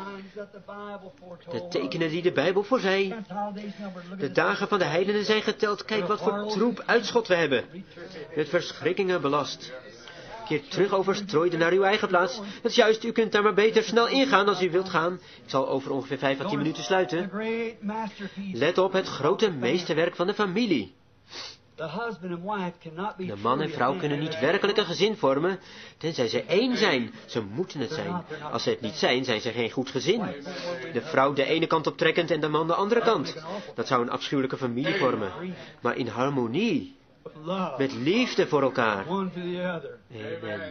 De tekenen die de Bijbel voorzei. De dagen van de heidenen zijn geteld. Kijk wat voor troep uitschot we hebben. Met verschrikkingen belast. Keer terug overstrooiden naar uw eigen plaats. Dat is juist, u kunt daar maar beter snel ingaan als u wilt gaan. Ik zal over ongeveer 5 à 10 minuten sluiten. Let op het grote meesterwerk van de familie. De man en vrouw kunnen niet werkelijk een gezin vormen, tenzij ze één zijn. Ze moeten het zijn. Als ze het niet zijn, zijn ze geen goed gezin. De vrouw de ene kant optrekkend en de man de andere kant. Dat zou een afschuwelijke familie vormen. Maar in harmonie. Met liefde voor elkaar. Amen.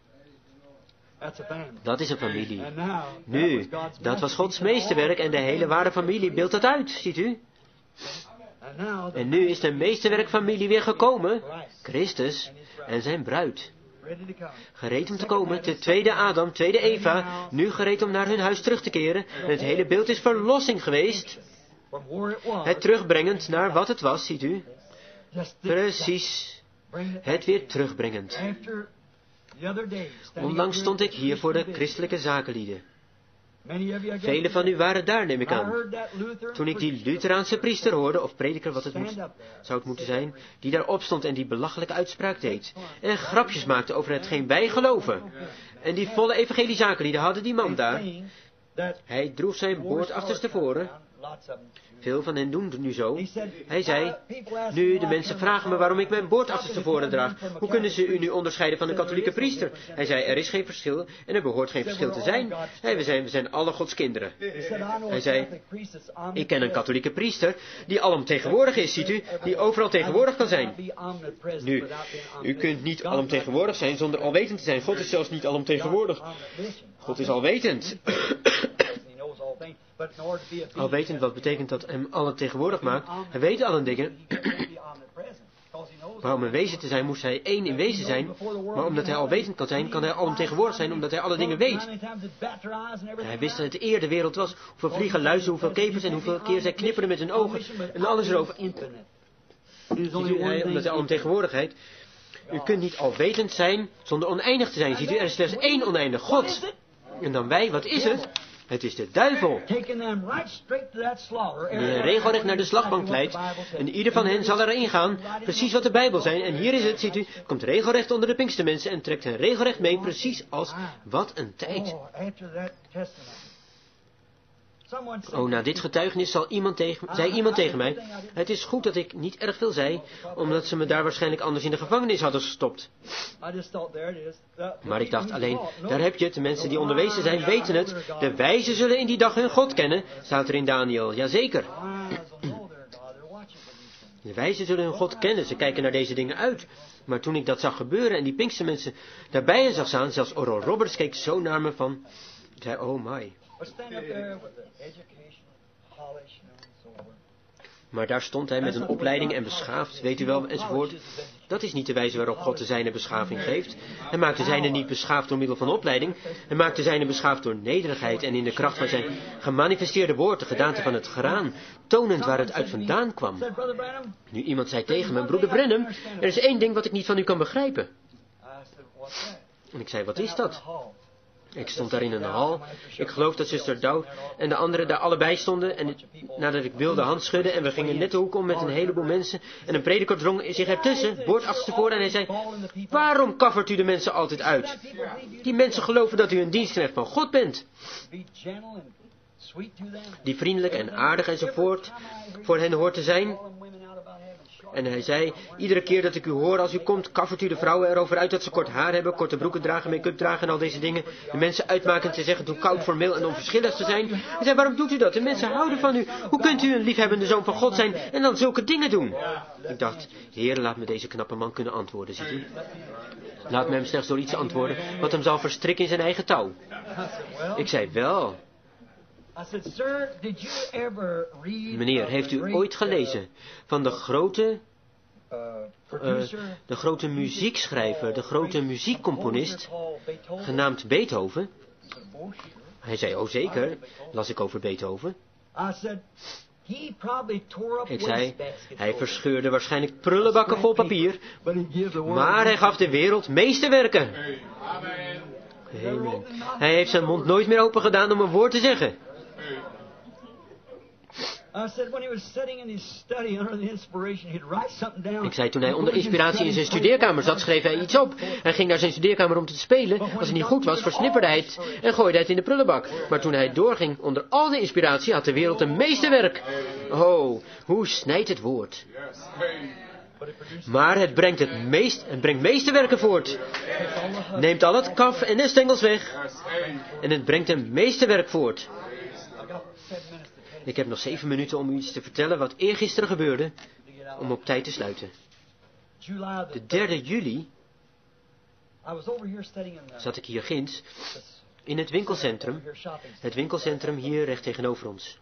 Dat is een familie. Nu, dat was Gods meesterwerk en de hele ware familie beeldt dat uit, ziet u? En nu is de meesterwerkfamilie weer gekomen, Christus en zijn bruid. Gereed om te komen, de tweede Adam, tweede Eva, nu gereed om naar hun huis terug te keren. En het hele beeld is verlossing geweest. Het terugbrengend naar wat het was, ziet u? Precies, het weer terugbrengend. Onlangs stond ik hier voor de christelijke zakenlieden. Velen van u waren daar, neem ik aan. Toen ik die Lutheraanse priester hoorde, of prediker wat zou het moeten zijn, die daar opstond en die belachelijke uitspraak deed. En grapjes maakte over hetgeen wij geloven. En die volle evangeliezakenlieden hadden die man daar. Hij droeg zijn boord achterstevoren. Veel van hen doen het nu zo. Hij zei, nu de mensen vragen me waarom ik mijn boord achterstevoren draag. Hoe kunnen ze u nu onderscheiden van een katholieke priester? Hij zei, er is geen verschil en er behoort geen verschil te zijn. We zijn alle Gods kinderen. Hij zei, ik ken een katholieke priester die alomtegenwoordig is, ziet u, die overal tegenwoordig kan zijn. Nu, u kunt niet alomtegenwoordig zijn zonder alwetend te zijn. God is zelfs niet alomtegenwoordig. God is alwetend. Al wetend wat betekent dat hem allen tegenwoordig maakt, hij weet allen dingen. Maar om een wezen te zijn, moest hij één in wezen zijn. Maar omdat hij alwetend kan zijn, kan hij alomtegenwoordig zijn, omdat hij alle dingen weet. Hij wist dat het eer de wereld was, hoeveel vliegen luisteren, hoeveel kevers en hoeveel keer zij knipperden met hun ogen en alles erover. Ziet u, omdat hij alomtegenwoordigheid. U kunt niet alwetend zijn zonder oneindig te zijn. Ziet u, er is slechts één oneindig God. En dan wij, wat is het? Het is de duivel, die hen regelrecht naar de slagbank leidt. En ieder van hen zal erin gaan, precies wat de Bijbel zijn. En hier is het, ziet u, komt regelrecht onder de Pinkstermensen en trekt hen regelrecht mee, precies als wat een tijd. Oh, na dit getuigenis zei iemand tegen mij, het is goed dat ik niet erg veel zei, omdat ze me daar waarschijnlijk anders in de gevangenis hadden gestopt. Maar ik dacht alleen, daar heb je het, de mensen die onderwezen zijn weten het, de wijzen zullen in die dag hun God kennen, staat er in Daniel, jazeker. De wijzen zullen hun God kennen, ze kijken naar deze dingen uit. Maar toen ik dat zag gebeuren en die Pinkstermensen daarbij en zag staan, zelfs Oral Roberts keek zo naar me van, zei, oh my. Maar daar stond hij met een opleiding en beschaafd, weet u wel, enzovoort. Dat is niet de wijze waarop God de zijne beschaving geeft. Hij maakt de zijne niet beschaafd door middel van opleiding. Hij maakt de zijne beschaafd door nederigheid en in de kracht van zijn gemanifesteerde woord, de gedaante van het graan, tonend waar het uit vandaan kwam. Nu iemand zei tegen me, broeder Branham, er is één ding wat ik niet van u kan begrijpen. En ik zei, wat is dat? Ik stond daar in een hal. Ik geloof dat zuster Douw en de anderen daar allebei stonden. En nadat ik wilde hand schudden en we gingen net de hoek om met een heleboel mensen. En een prediker drong zich ertussen, woord achterstevoren, en hij zei, waarom kaffert u de mensen altijd uit? Die mensen geloven dat u een dienstknecht van God bent. Die vriendelijk en aardig enzovoort voor hen hoort te zijn. En hij zei, iedere keer dat ik u hoor als u komt, kaffert u de vrouwen erover uit dat ze kort haar hebben, korte broeken dragen, make-up dragen en al deze dingen. De mensen uitmaken te zeggen hoe koud, formeel en onverschillig te zijn. Hij zei, waarom doet u dat? De mensen houden van u. Hoe kunt u een liefhebbende zoon van God zijn en dan zulke dingen doen? Ik dacht, Heer, laat me deze knappe man kunnen antwoorden, ziet u. Laat me hem slechts door iets antwoorden wat hem zal verstrikken in zijn eigen touw. Ik zei, wel. Meneer, heeft u ooit gelezen van de grote muziekschrijver, de grote muziekcomponist, genaamd Beethoven? Hij zei, oh zeker, las ik over Beethoven. Ik zei, hij verscheurde waarschijnlijk prullenbakken vol papier, maar hij gaf de wereld meesterwerken. Amen. Hij heeft zijn mond nooit meer open gedaan om een woord te zeggen. Ik zei, toen hij onder inspiratie in zijn studeerkamer zat, schreef hij iets op. Hij ging naar zijn studeerkamer om te spelen. Als het niet goed was, versnipperde hij het en gooide het in de prullenbak. Maar toen hij doorging onder al de inspiratie, had de wereld een meesterwerk. Oh, hoe snijdt het woord. Maar het brengt meesterwerken voort. Neemt al het kaf en de stengels weg. En het brengt een meesterwerk voort. Ik heb nog 7 minuten om u iets te vertellen wat eergisteren gebeurde, om op tijd te sluiten. De 3e juli zat ik hier ginds in het winkelcentrum. Het winkelcentrum hier recht tegenover ons.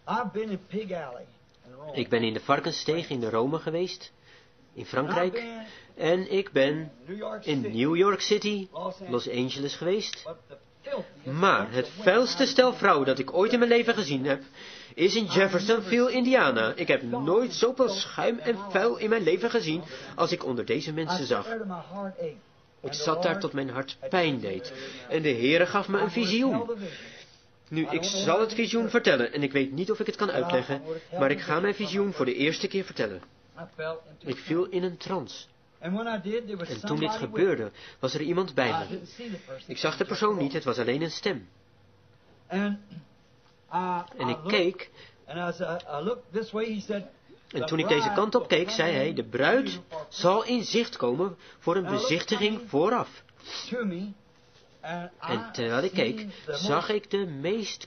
Ik ben in de Varkenssteeg in Rome geweest, in Frankrijk. En ik ben in New York City, Los Angeles geweest. Maar het vuilste stel vrouwen dat ik ooit in mijn leven gezien heb, is in Jeffersonville, Indiana. Ik heb nooit zoveel schuim en vuil in mijn leven gezien als ik onder deze mensen zag. Ik zat daar tot mijn hart pijn deed. En de Heere gaf me een visioen. Nu, ik zal het visioen vertellen en ik weet niet of ik het kan uitleggen, maar ik ga mijn visioen voor de eerste keer vertellen. Ik viel in een trance. En toen dit gebeurde, was er iemand bij me. Ik zag de persoon niet, het was alleen een stem. En ik keek. En toen ik deze kant op keek, zei hij, de bruid zal in zicht komen voor een bezichtiging vooraf. En terwijl ik keek, zag ik de meest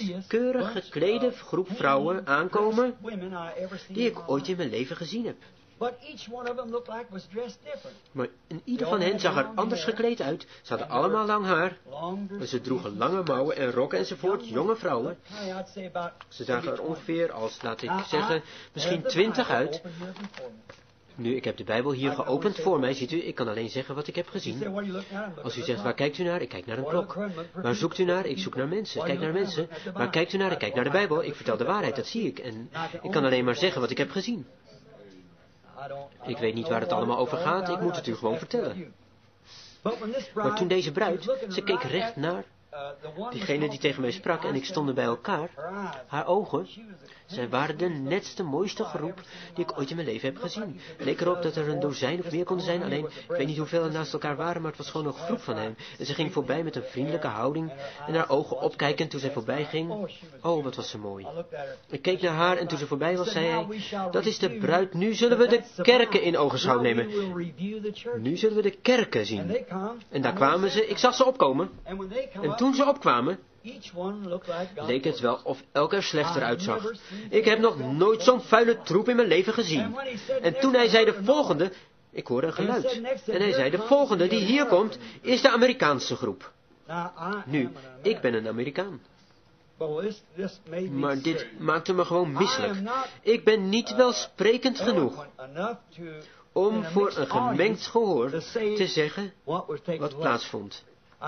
keurig geklede groep vrouwen aankomen die ik ooit in mijn leven gezien heb. Maar ieder van hen zag er anders gekleed uit. Ze hadden allemaal lang haar. En ze droegen lange mouwen en rokken enzovoort, jonge vrouwen. Ze zagen er ongeveer als, laat ik zeggen, misschien 20 uit. Nu, ik heb de Bijbel hier geopend voor mij, ziet u, ik kan alleen zeggen wat ik heb gezien. Als u zegt, waar kijkt u naar? Ik kijk naar een klok. Waar zoekt u naar? Ik zoek naar mensen. Ik kijk naar mensen. Waar kijkt u naar? Ik kijk naar de Bijbel. Ik vertel de waarheid, dat zie ik. En ik kan alleen maar zeggen wat ik heb gezien. Ik weet niet waar het allemaal over gaat, ik moet het u gewoon vertellen. Maar toen deze bruid, ze keek recht naar diegene die tegen mij sprak en ik stonden bij elkaar, haar ogen, zij waren de netste, mooiste groep die ik ooit in mijn leven heb gezien. Het leek erop dat er een dozijn of meer konden zijn, alleen ik weet niet hoeveel er naast elkaar waren, maar het was gewoon een groep van hen. En ze ging voorbij met een vriendelijke houding en haar ogen opkijkend toen zij voorbij ging. Oh, wat was ze mooi. Ik keek naar haar en toen ze voorbij was, zei hij, dat is de bruid, nu zullen we de kerken in ogenschouw nemen. Nu zullen we de kerken zien. En daar kwamen ze, ik zag ze opkomen. En toen ze opkwamen, leek het wel of elk er slechter uitzag. Ik heb nog nooit zo'n vuile troep in mijn leven gezien. En toen hij zei de volgende, ik hoorde een geluid. En hij zei de volgende die hier komt, is de Amerikaanse groep. Nu, ik ben een Amerikaan. Maar dit maakte me gewoon misselijk. Ik ben niet welsprekend genoeg om voor een gemengd gehoor te zeggen wat plaatsvond.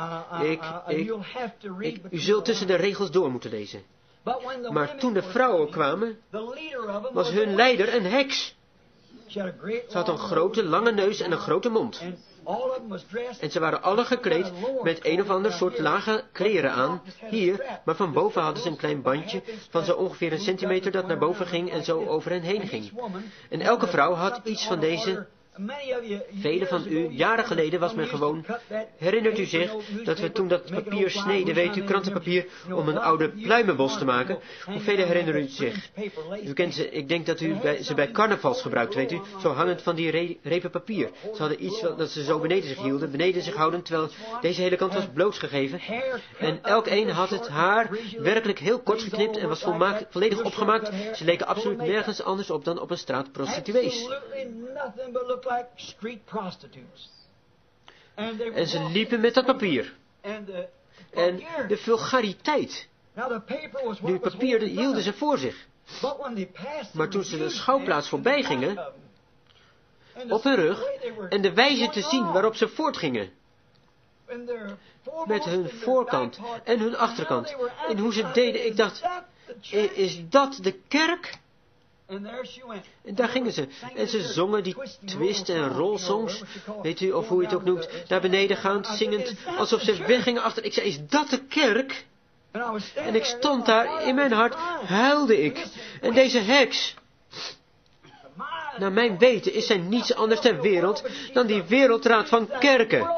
U zult tussen de regels door moeten lezen. Maar toen de vrouwen kwamen, was hun leider een heks. Ze had een grote, lange neus en een grote mond. En ze waren alle gekleed met een of ander soort lage kleren aan, hier, maar van boven hadden ze een klein bandje van zo ongeveer een centimeter dat naar boven ging en zo over hen heen ging. En elke vrouw had iets van deze. Velen van u, jaren geleden was men gewoon, herinnert u zich, dat we toen dat papier sneden, weet u, krantenpapier, om een oude pluimenbos te maken? Hoeveel herinneren u zich? U kent ze, ik denk dat u ze bij carnavals gebruikt, weet u, zo hangend van die repen papier. Ze hadden iets dat ze zo beneden zich hielden, beneden zich houden, terwijl deze hele kant was blootsgegeven. En elk een had het haar werkelijk heel kort geknipt en was volledig opgemaakt. Ze leken absoluut nergens anders op dan op een straat prostituees. En ze liepen met dat papier. En de vulgariteit. Nu, het papier hielden ze voor zich. Maar toen ze de schouwplaats voorbij gingen, op hun rug, en de wijze te zien waarop ze voortgingen, met hun voorkant en hun achterkant, en hoe ze deden, ik dacht, is dat de kerk? En daar gingen ze. En ze zongen die twist- en roll-songs, weet u, of hoe je het ook noemt, naar beneden gaand, zingend, alsof ze weggingen achter. Ik zei, is dat de kerk? En ik stond daar, in mijn hart huilde ik. En deze heks, naar mijn weten is zij niets anders ter wereld dan die wereldraad van kerken,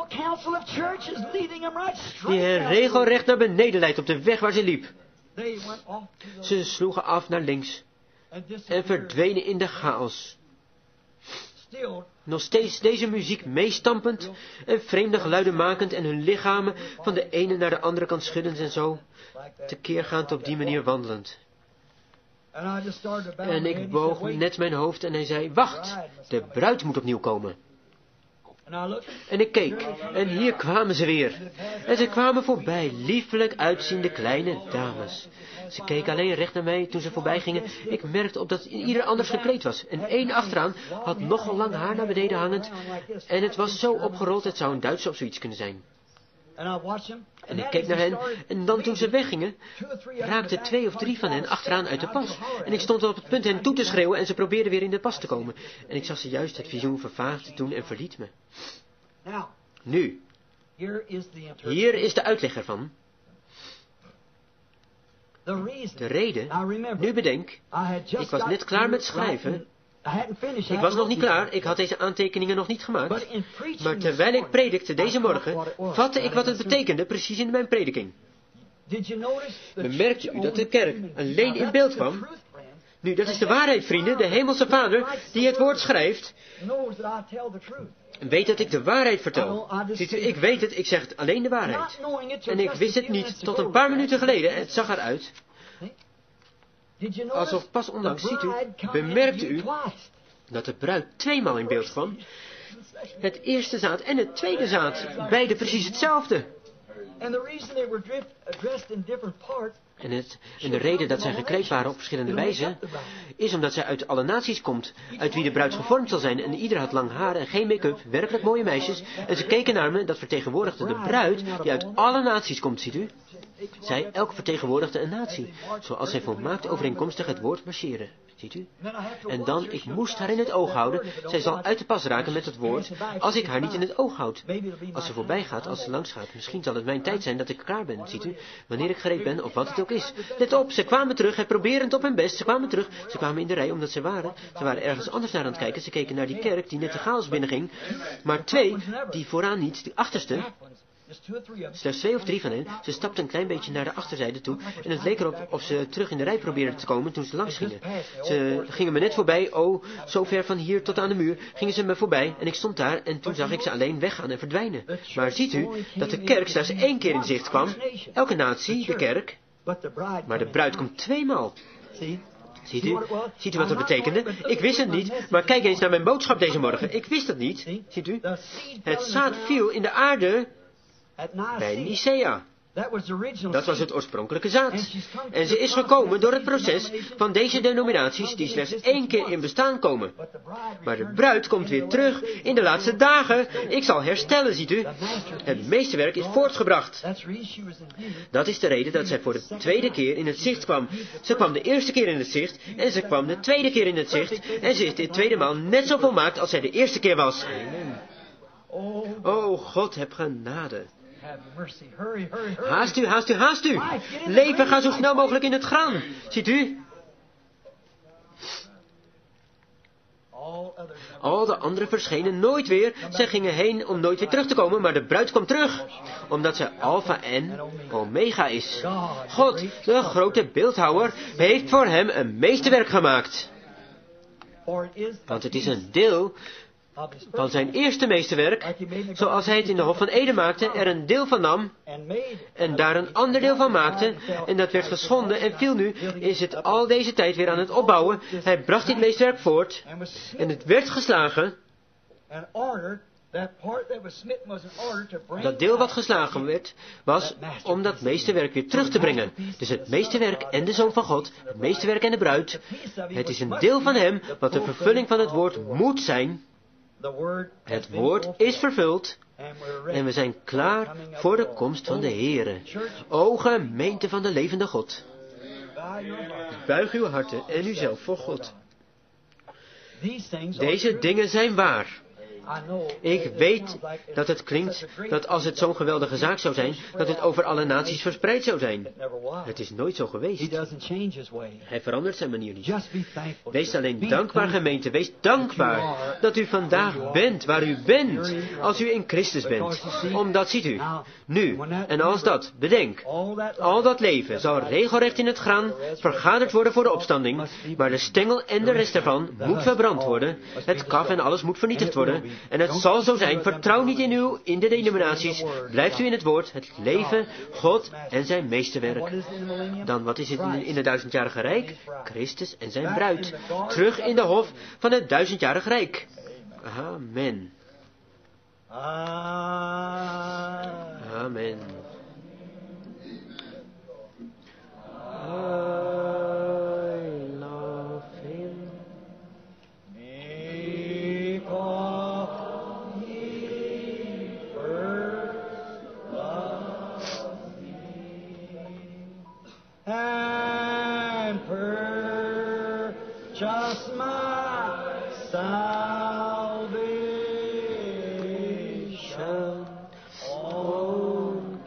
die hen regelrecht naar beneden leidt op de weg waar ze liep. Ze sloegen af naar links en verdwenen in de chaos. Nog steeds deze muziek meestampend en vreemde geluiden makend en hun lichamen van de ene naar de andere kant schuddend en zo, tekeergaand op die manier wandelend. En ik boog net mijn hoofd en hij zei, wacht, de bruid moet opnieuw komen. En ik keek, en hier kwamen ze weer. En ze kwamen voorbij, liefelijk uitziende kleine dames. Ze keken alleen recht naar mij toen ze voorbij gingen. Ik merkte op dat ieder anders gekleed was. En één achteraan had nogal lang haar naar beneden hangend. En het was zo opgerold, het zou een Duitser of zoiets kunnen zijn. En ik keek naar hen, en dan toen ze weggingen, raakten 2 of 3 van hen achteraan uit de pas. En ik stond op het punt hen toe te schreeuwen en ze probeerden weer in de pas te komen. En ik zag ze juist het visioen vervaagd doen en verliet me. Nu, hier is de uitleg ervan. De reden, nu bedenk, ik was net klaar met schrijven. Ik was nog niet klaar, ik had deze aantekeningen nog niet gemaakt. Maar terwijl ik predikte deze morgen, vatte ik wat het betekende precies in mijn prediking. Bemerkte u dat de kerk alleen in beeld kwam? Nu, dat is de waarheid, vrienden, de hemelse Vader die het woord schrijft. Weet dat ik de waarheid vertel. Ziet u, ik weet het, ik zeg het alleen de waarheid. En ik wist het niet tot een paar minuten geleden, het zag eruit alsof pas onlangs, ziet u, bemerkte u dat de bruid tweemaal in beeld kwam. Het eerste zaad en het tweede zaad, beide precies hetzelfde. En de reden dat zij gekleed waren op verschillende wijzen, is omdat zij uit alle naties komt, uit wie de bruid gevormd zal zijn. En ieder had lang haar en geen make-up, werkelijk mooie meisjes. En ze keken naar me, dat vertegenwoordigde de bruid, die uit alle naties komt, ziet u. Zij, elk vertegenwoordigde een natie, zoals zij volmaakt overeenkomstig het woord marcheren. Ziet u? En dan, ik moest haar in het oog houden. Zij zal uit de pas raken met het woord, als ik haar niet in het oog houd. Als ze voorbij gaat, als ze langs gaat. Misschien zal het mijn tijd zijn dat ik klaar ben, ziet u? Wanneer ik gereed ben, of wat het ook is. Let op, ze kwamen terug, hij proberend op hun best. Ze kwamen terug, ze kwamen in de rij, omdat ze waren ergens anders naar aan het kijken. Ze keken naar die kerk, die net de chaos binnenging. Maar twee, die vooraan niet, die achterste, slechts 2 of 3 van hen, ze stapten een klein beetje naar de achterzijde toe en het leek erop of ze terug in de rij probeerden te komen toen ze langs gingen. Ze gingen me net voorbij, zo ver van hier tot aan de muur, gingen ze me voorbij en ik stond daar en toen zag ik ze alleen weggaan en verdwijnen. Maar ziet u dat de kerk slechts 1 keer in zicht kwam, elke natie, de kerk, maar de bruid komt 2 maal. Ziet u? Ziet u wat dat betekende? Ik wist het niet, maar kijk eens naar mijn boodschap deze morgen. Ik wist het niet, ziet u? Het zaad viel in de aarde bij Nicea. Dat was het oorspronkelijke zaad. En ze is gekomen door het proces van deze denominaties die slechts 1 keer in bestaan komen. Maar de bruid komt weer terug in de laatste dagen. Ik zal herstellen, ziet u. Het meesterwerk is voortgebracht. Dat is de reden dat zij voor de 2e keer in het zicht kwam. Ze kwam de 1e keer in het zicht en ze kwam de 2e keer in het zicht. En ze is dit 2e maal net zo volmaakt als zij de 1e keer was. O God, heb genade. Haast u, haast u, haast u. Leven, ga zo snel mogelijk in het graan. Ziet u? Al de anderen verschenen nooit weer. Zij gingen heen om nooit weer terug te komen, maar de bruid kwam terug. Omdat zij Alpha en Omega is. God, de grote beeldhouwer, heeft voor hem een meesterwerk gemaakt. Want het is een deel van zijn eerste meesterwerk, zoals hij het in de Hof van Eden maakte, er een deel van nam en daar een ander deel van maakte, en dat werd geschonden en viel nu, is het al deze tijd weer aan het opbouwen. Hij bracht dit meesterwerk voort en het werd geslagen. Dat deel wat geslagen werd, was om dat meesterwerk weer terug te brengen. Dus het meesterwerk en de Zoon van God, het meesterwerk en de bruid, het is een deel van hem wat de vervulling van het woord moet zijn. Het woord is vervuld en we zijn klaar voor de komst van de Heere. O gemeente van de levende God. Buig uw harten en uzelf voor God. Deze dingen zijn waar. Ik weet dat het klinkt dat als het zo'n geweldige zaak zou zijn, dat het over alle naties verspreid zou zijn. Het is nooit zo geweest. Hij verandert zijn manier niet. Wees alleen dankbaar, gemeente. Wees dankbaar dat u vandaag bent waar u bent, als u in Christus bent. Omdat, ziet u, nu en als dat, bedenk, al dat leven zal regelrecht in het graan vergaderd worden voor de opstanding, maar de stengel en de rest ervan moet verbrand worden. Het kaf en alles moet vernietigd worden. En het zal zo zijn, vertrouw niet in de denominaties, blijft u in het woord, het leven, God en zijn meesterwerk. Dan, wat is het in het 1000-jarige rijk? Christus en zijn bruid, terug in de hof van het 1000-jarige rijk. Amen. Amen. And purchase my salvation on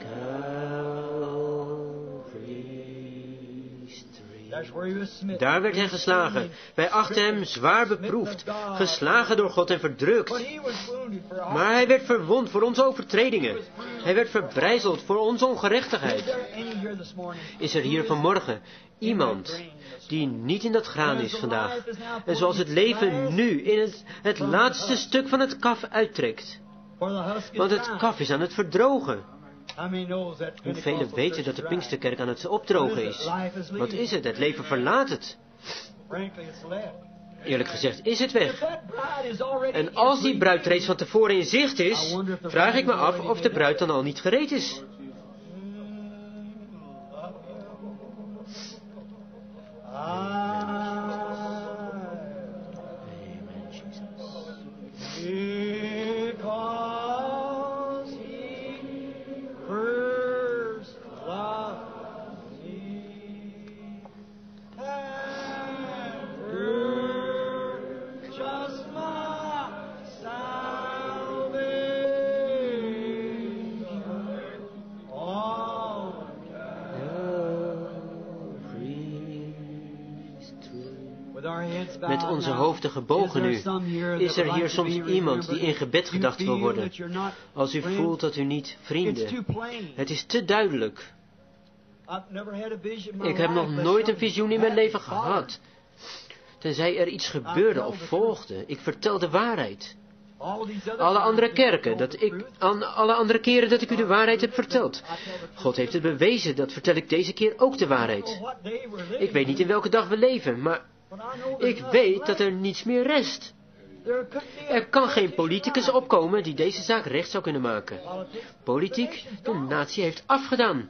Calvary's tree. Daar werd hij geslagen. Wij achten hem zwaar beproefd, geslagen door God en verdrukt. Maar hij werd verwond voor onze overtredingen. Hij werd verbrijzeld voor onze ongerechtigheid. Is er hier vanmorgen iemand die niet in dat graan is vandaag? En zoals het leven nu in het laatste stuk van het kaf uittrekt. Want het kaf is aan het verdrogen. Hoeveel weten dat de Pinksterkerk aan het opdrogen is? Wat is het? Het leven verlaat het. Eerlijk gezegd is het weg. En als die bruid reeds van tevoren in zicht is, vraag ik me af of de bruid dan al niet gereed is. Met onze hoofden gebogen nu, is er hier soms iemand die in gebed gedacht wil worden. Als u voelt dat u niet, vrienden, het is te duidelijk. Ik heb nog nooit een visioen in mijn leven gehad. Tenzij er iets gebeurde of volgde. Ik vertel de waarheid. Alle andere keren dat ik u de waarheid heb verteld. God heeft het bewezen, dat vertel ik deze keer ook de waarheid. Ik weet niet in welke dag we leven, maar ik weet dat er niets meer rest. Er kan geen politicus opkomen die deze zaak recht zou kunnen maken. Politiek, de natie heeft afgedaan.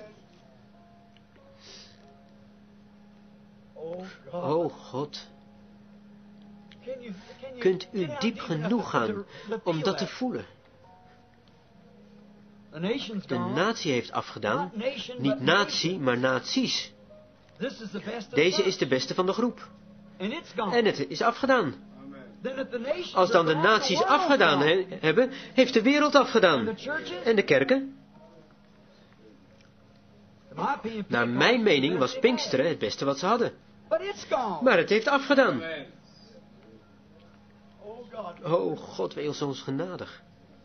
O God, kunt u diep genoeg gaan om dat te voelen? De natie heeft afgedaan, niet natie, maar naties. Deze is de beste van de groep. En het is afgedaan. Als dan de naties afgedaan hebben, heeft de wereld afgedaan. En de kerken? Naar mijn mening was Pinksteren het beste wat ze hadden. Maar het heeft afgedaan. O God, wees ons genadig.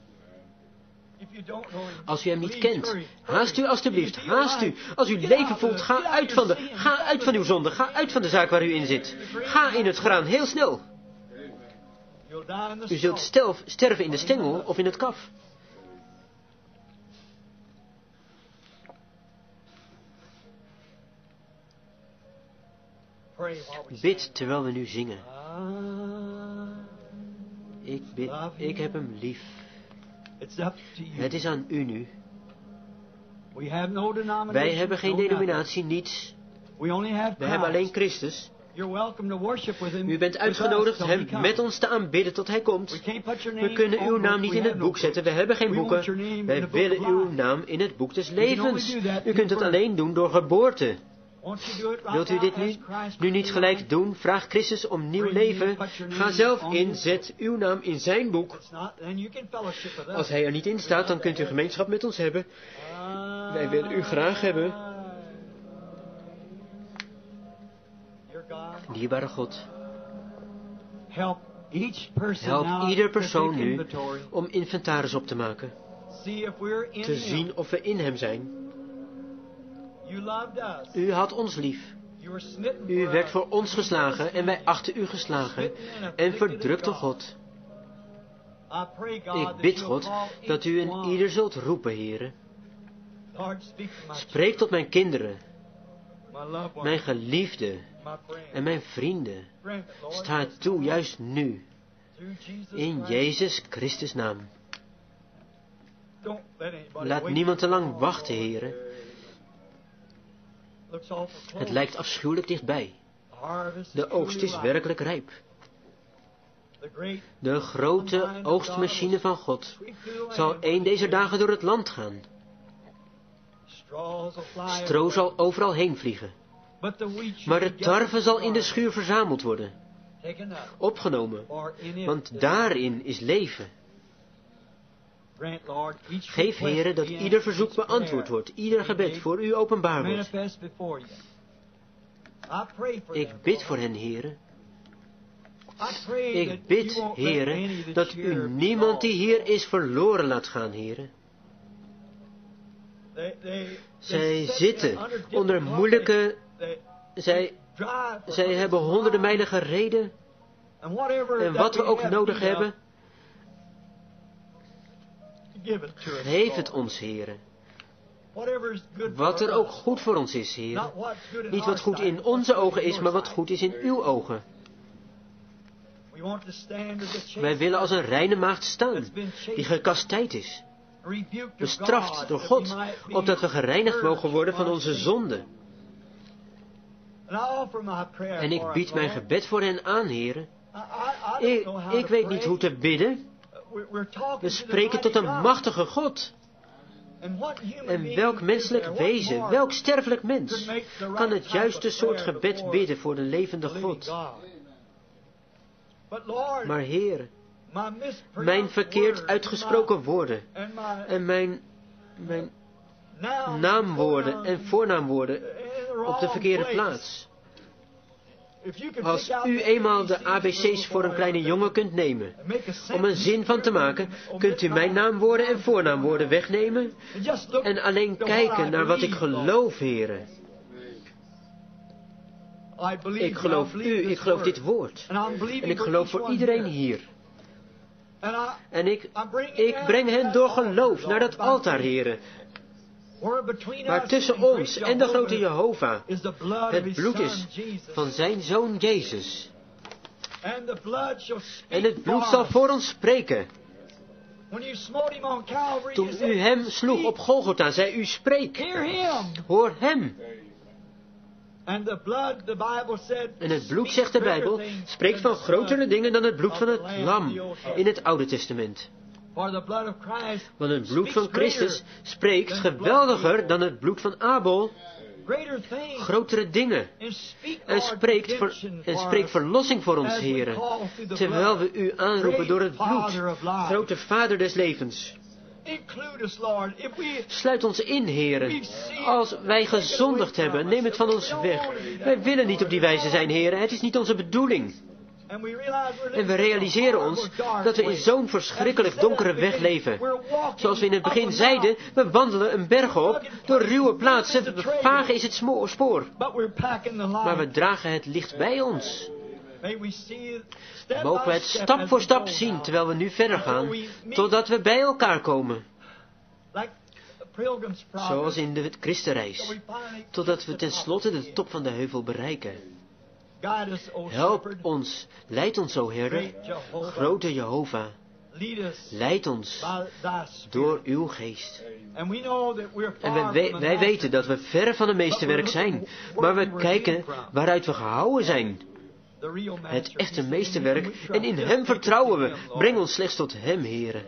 Als u hem niet kent, haast u alstublieft, haast u. Als u leven voelt, ga uit van uw zonde, ga uit van de zaak waar u in zit. Ga in het graan, heel snel. U zult sterven in de stengel of in het kaf. Bid terwijl we nu zingen. Ik bid, ik heb hem lief. Het is aan u nu. Wij hebben geen denominatie, niets. We hebben alleen Christus. U bent uitgenodigd hem met ons te aanbidden tot hij komt. We kunnen uw naam niet in het boek zetten. We hebben geen boeken. Wij willen uw naam in het boek des levens. U kunt het alleen doen door geboorte. Wilt u dit nu niet gelijk doen? Vraag Christus om nieuw leven. Ga zelf in, zet uw naam in zijn boek. Als hij er niet in staat, dan kunt u gemeenschap met ons hebben. Wij willen u graag hebben. Dierbare God, help ieder persoon nu om inventaris op te maken. Te zien of we in hem zijn. U had ons lief. U werd voor ons geslagen en wij achten u geslagen en verdrukte God. Ik bid God dat u in ieder zult roepen, Heere. Spreek tot mijn kinderen, mijn geliefden en mijn vrienden. Sta toe, juist nu. In Jezus Christus' naam. Laat niemand te lang wachten, Heere. Het lijkt afschuwelijk dichtbij. De oogst is werkelijk rijp. De grote oogstmachine van God zal een deze dagen door het land gaan. Stro zal overal heen vliegen. Maar de tarwe zal in de schuur verzameld worden. Opgenomen, want daarin is leven. Geef, Heere, dat ieder verzoek beantwoord wordt, ieder gebed voor u openbaar wordt. Ik bid voor hen, Heere. Ik bid, Heere, dat u niemand die hier is verloren laat gaan, Heere. Zij zitten onder moeilijke... Zij hebben honderden mijlen gereden. En wat we ook nodig hebben... Geef het ons, Heere. Wat er ook goed voor ons is, Heere. Niet wat goed in onze ogen is, maar wat goed is in uw ogen. Wij willen als een reine maagd staan, die gekastijd is, bestraft door God, opdat we gereinigd mogen worden van onze zonden. En ik bied mijn gebed voor hen aan, heren. Ik weet niet hoe te bidden. We spreken tot een machtige God. En welk menselijk wezen, welk sterfelijk mens, kan het juiste soort gebed bidden voor de levende God? Maar Heer, mijn verkeerd uitgesproken woorden en mijn naamwoorden en voornaamwoorden op de verkeerde plaats. Als u eenmaal de ABC's voor een kleine jongen kunt nemen, om een zin van te maken, kunt u mijn naamwoorden en voornaamwoorden wegnemen en alleen kijken naar wat ik geloof, heren. Ik geloof u, ik geloof dit woord. En ik geloof voor iedereen hier. En ik breng hen door geloof naar dat altaar, heren. Maar tussen ons en de grote Jehovah het bloed is van zijn Zoon Jezus. En het bloed zal voor ons spreken. Toen u hem sloeg op Golgotha, zei u: spreek, hoor hem. En het bloed, zegt de Bijbel, spreekt van grotere dingen dan het bloed van het lam in het Oude Testament. Want het bloed van Christus spreekt geweldiger dan het bloed van Abel grotere dingen. En spreekt verlossing voor ons, heren, terwijl we u aanroepen door het bloed, grote Vader des levens. Sluit ons in, heren. Als wij gezondigd hebben, neem het van ons weg. Wij willen niet op die wijze zijn, heren. Het is niet onze bedoeling. En we realiseren ons dat we in zo'n verschrikkelijk donkere weg leven. Zoals we in het begin zeiden, we wandelen een berg op, door ruwe plaatsen, vaag is het spoor. Maar we dragen het licht bij ons. Mogen we het stap voor stap zien, terwijl we nu verder gaan, totdat we bij elkaar komen. Zoals in de Christenreis, totdat we tenslotte de top van de heuvel bereiken. Help ons, leid ons, o Heer, grote Jehovah. Leid ons door uw geest. En wij weten dat we ver van het meesterwerk zijn, maar we kijken waaruit we gehouden zijn. Het echte meesterwerk, en in hem vertrouwen we. Breng ons slechts tot hem, heren.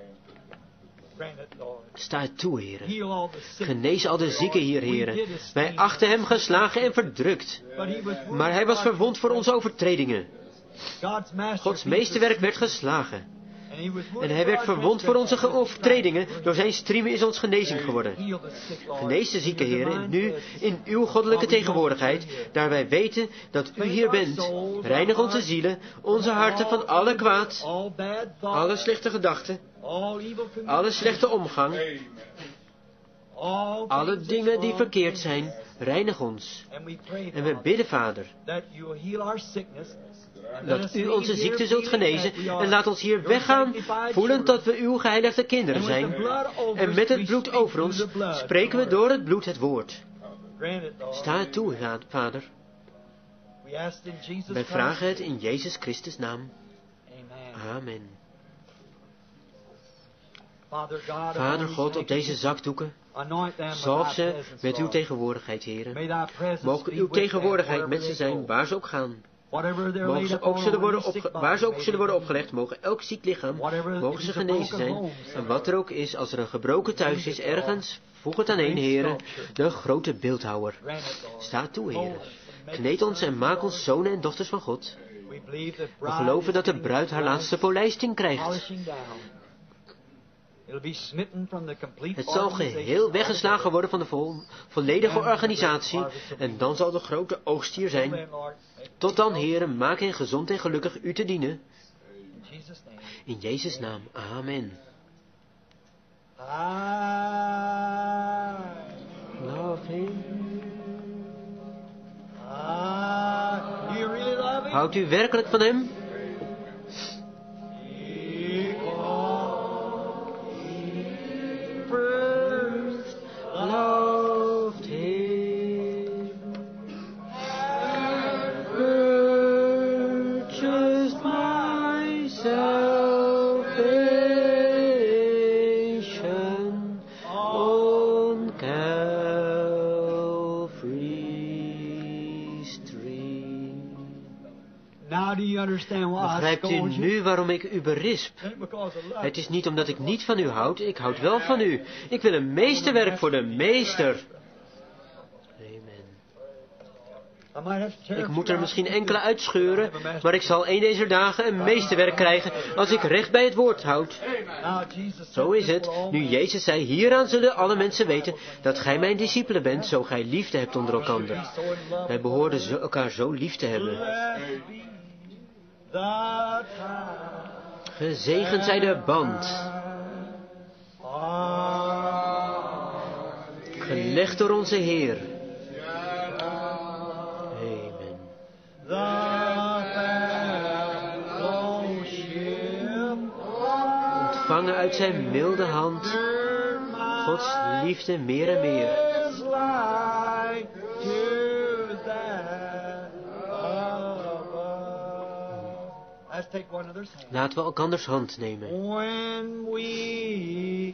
Sta het toe, heren. Genees al de zieken hier, heren. Wij achten hem geslagen en verdrukt. Maar hij was verwond voor onze overtredingen. Gods meesterwerk werd geslagen. En hij werd verwond voor onze overtredingen. Door zijn striemen is ons genezing geworden. Genees de zieke, heren, nu in uw goddelijke tegenwoordigheid, daar wij weten dat u hier bent. Reinig onze zielen, onze harten van alle kwaad, alle slechte gedachten, alle slechte omgang, alle dingen die verkeerd zijn. Reinig ons. En we bidden, Vader, dat u onze ziekte zult genezen, en laat ons hier weggaan, voelend dat we uw geheiligde kinderen zijn. En met het bloed over ons spreken we door het bloed het woord. Sta het toe, Vader. Wij vragen het in Jezus Christus' naam. Amen. Vader God, op deze zakdoeken, zalf ze met uw tegenwoordigheid, heren. Mogen uw tegenwoordigheid met ze zijn, waar ze ook gaan. Mogen ze ook waar ze ook zullen worden opgelegd, mogen elk ziek lichaam, mogen ze genezen zijn. En wat er ook is, als er een gebroken thuis is ergens, voeg het aan een, heren, de grote beeldhouwer. Sta toe, heren. Kneed ons en maak ons zonen en dochters van God. We geloven dat de bruid haar laatste polijsting krijgt. Het zal geheel weggeslagen worden van de volledige organisatie, en dan zal de grote oogst hier zijn. Tot dan, heren, maak hen gezond en gelukkig u te dienen. In Jezus' naam, amen. Love him. Houdt u werkelijk van hem? Loved him, purchased my Now do you understand why I Begrijpt u scold you? nu waarom ik u berisp? It ain't because of love. Het is niet omdat ik niet van u houd, ik houd wel van u. Ik wil een meesterwerk voor de meester. Amen. I might have to tear Ik it moet er out. misschien enkele uitscheuren, maar ik zal een deze dagen een meesterwerk krijgen als ik recht bij het woord houd. Now, Jesus Zo said is this het. will all Nu men. Jezus zei, hieraan zullen alle mensen weten dat gij mijn discipelen bent, zo gij liefde hebt onder elkander. So in love. Wij behoorden elkaar zo lief te hebben. Blessed be the tie. Gezegend zij de band, gelegd door onze Heer. Amen. Ontvangen uit zijn milde hand, Gods liefde meer en meer. Let's take one another's hand. Laten we elkanders hand nemen. When we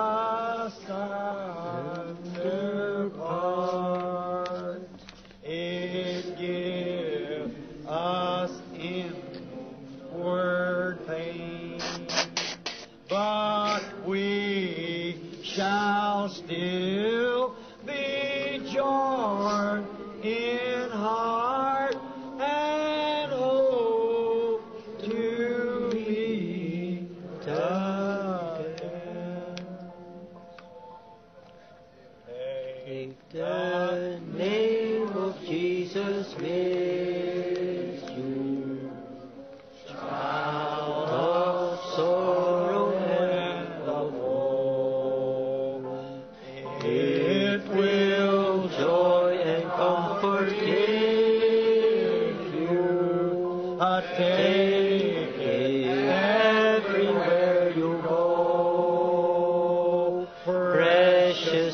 asunder part, it give us inward pain, but we shall still be joined in heart and hope to meet again. Take the name of Jesus with you. Child of sorrow and of woe. It will joy and comfort give you. Take it everywhere you go. Precious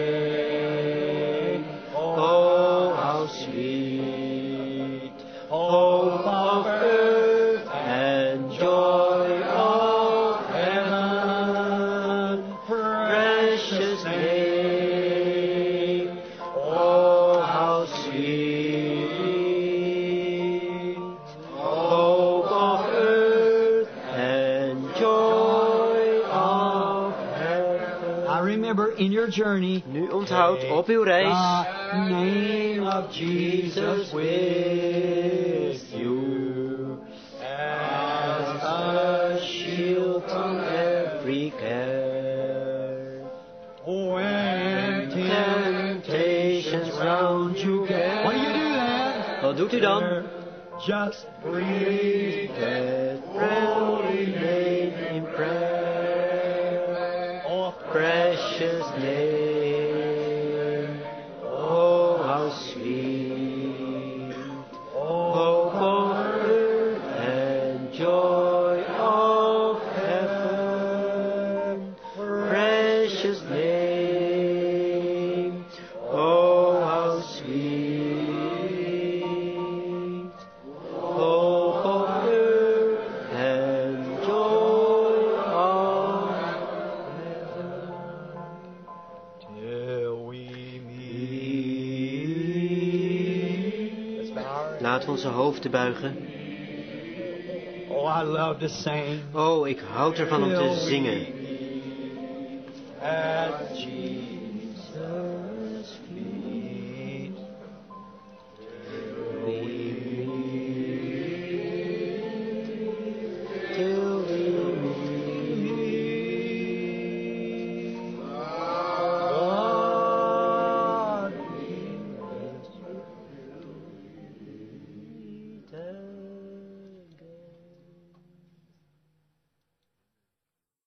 name, oh how sweet, hope of earth and joy of heaven. Precious name, oh how sweet, hope of earth and joy of heaven. I remember in your journey, Nu onthoud op uw reis, the name of Jesus with you as a shield from every care. When Temptations round you get. What do you do then? Wat doet u dan? Just breathe That holy name in prayer. off. Precious name, oh how sweet, hope of earth and joy of heaven. Precious name, oh how sweet, hope of earth and joy of Till we meet. Let's bow our heads. Laten we onze hoofden buigen. Oh, I love to sing. Oh, ik houd ervan om te zingen.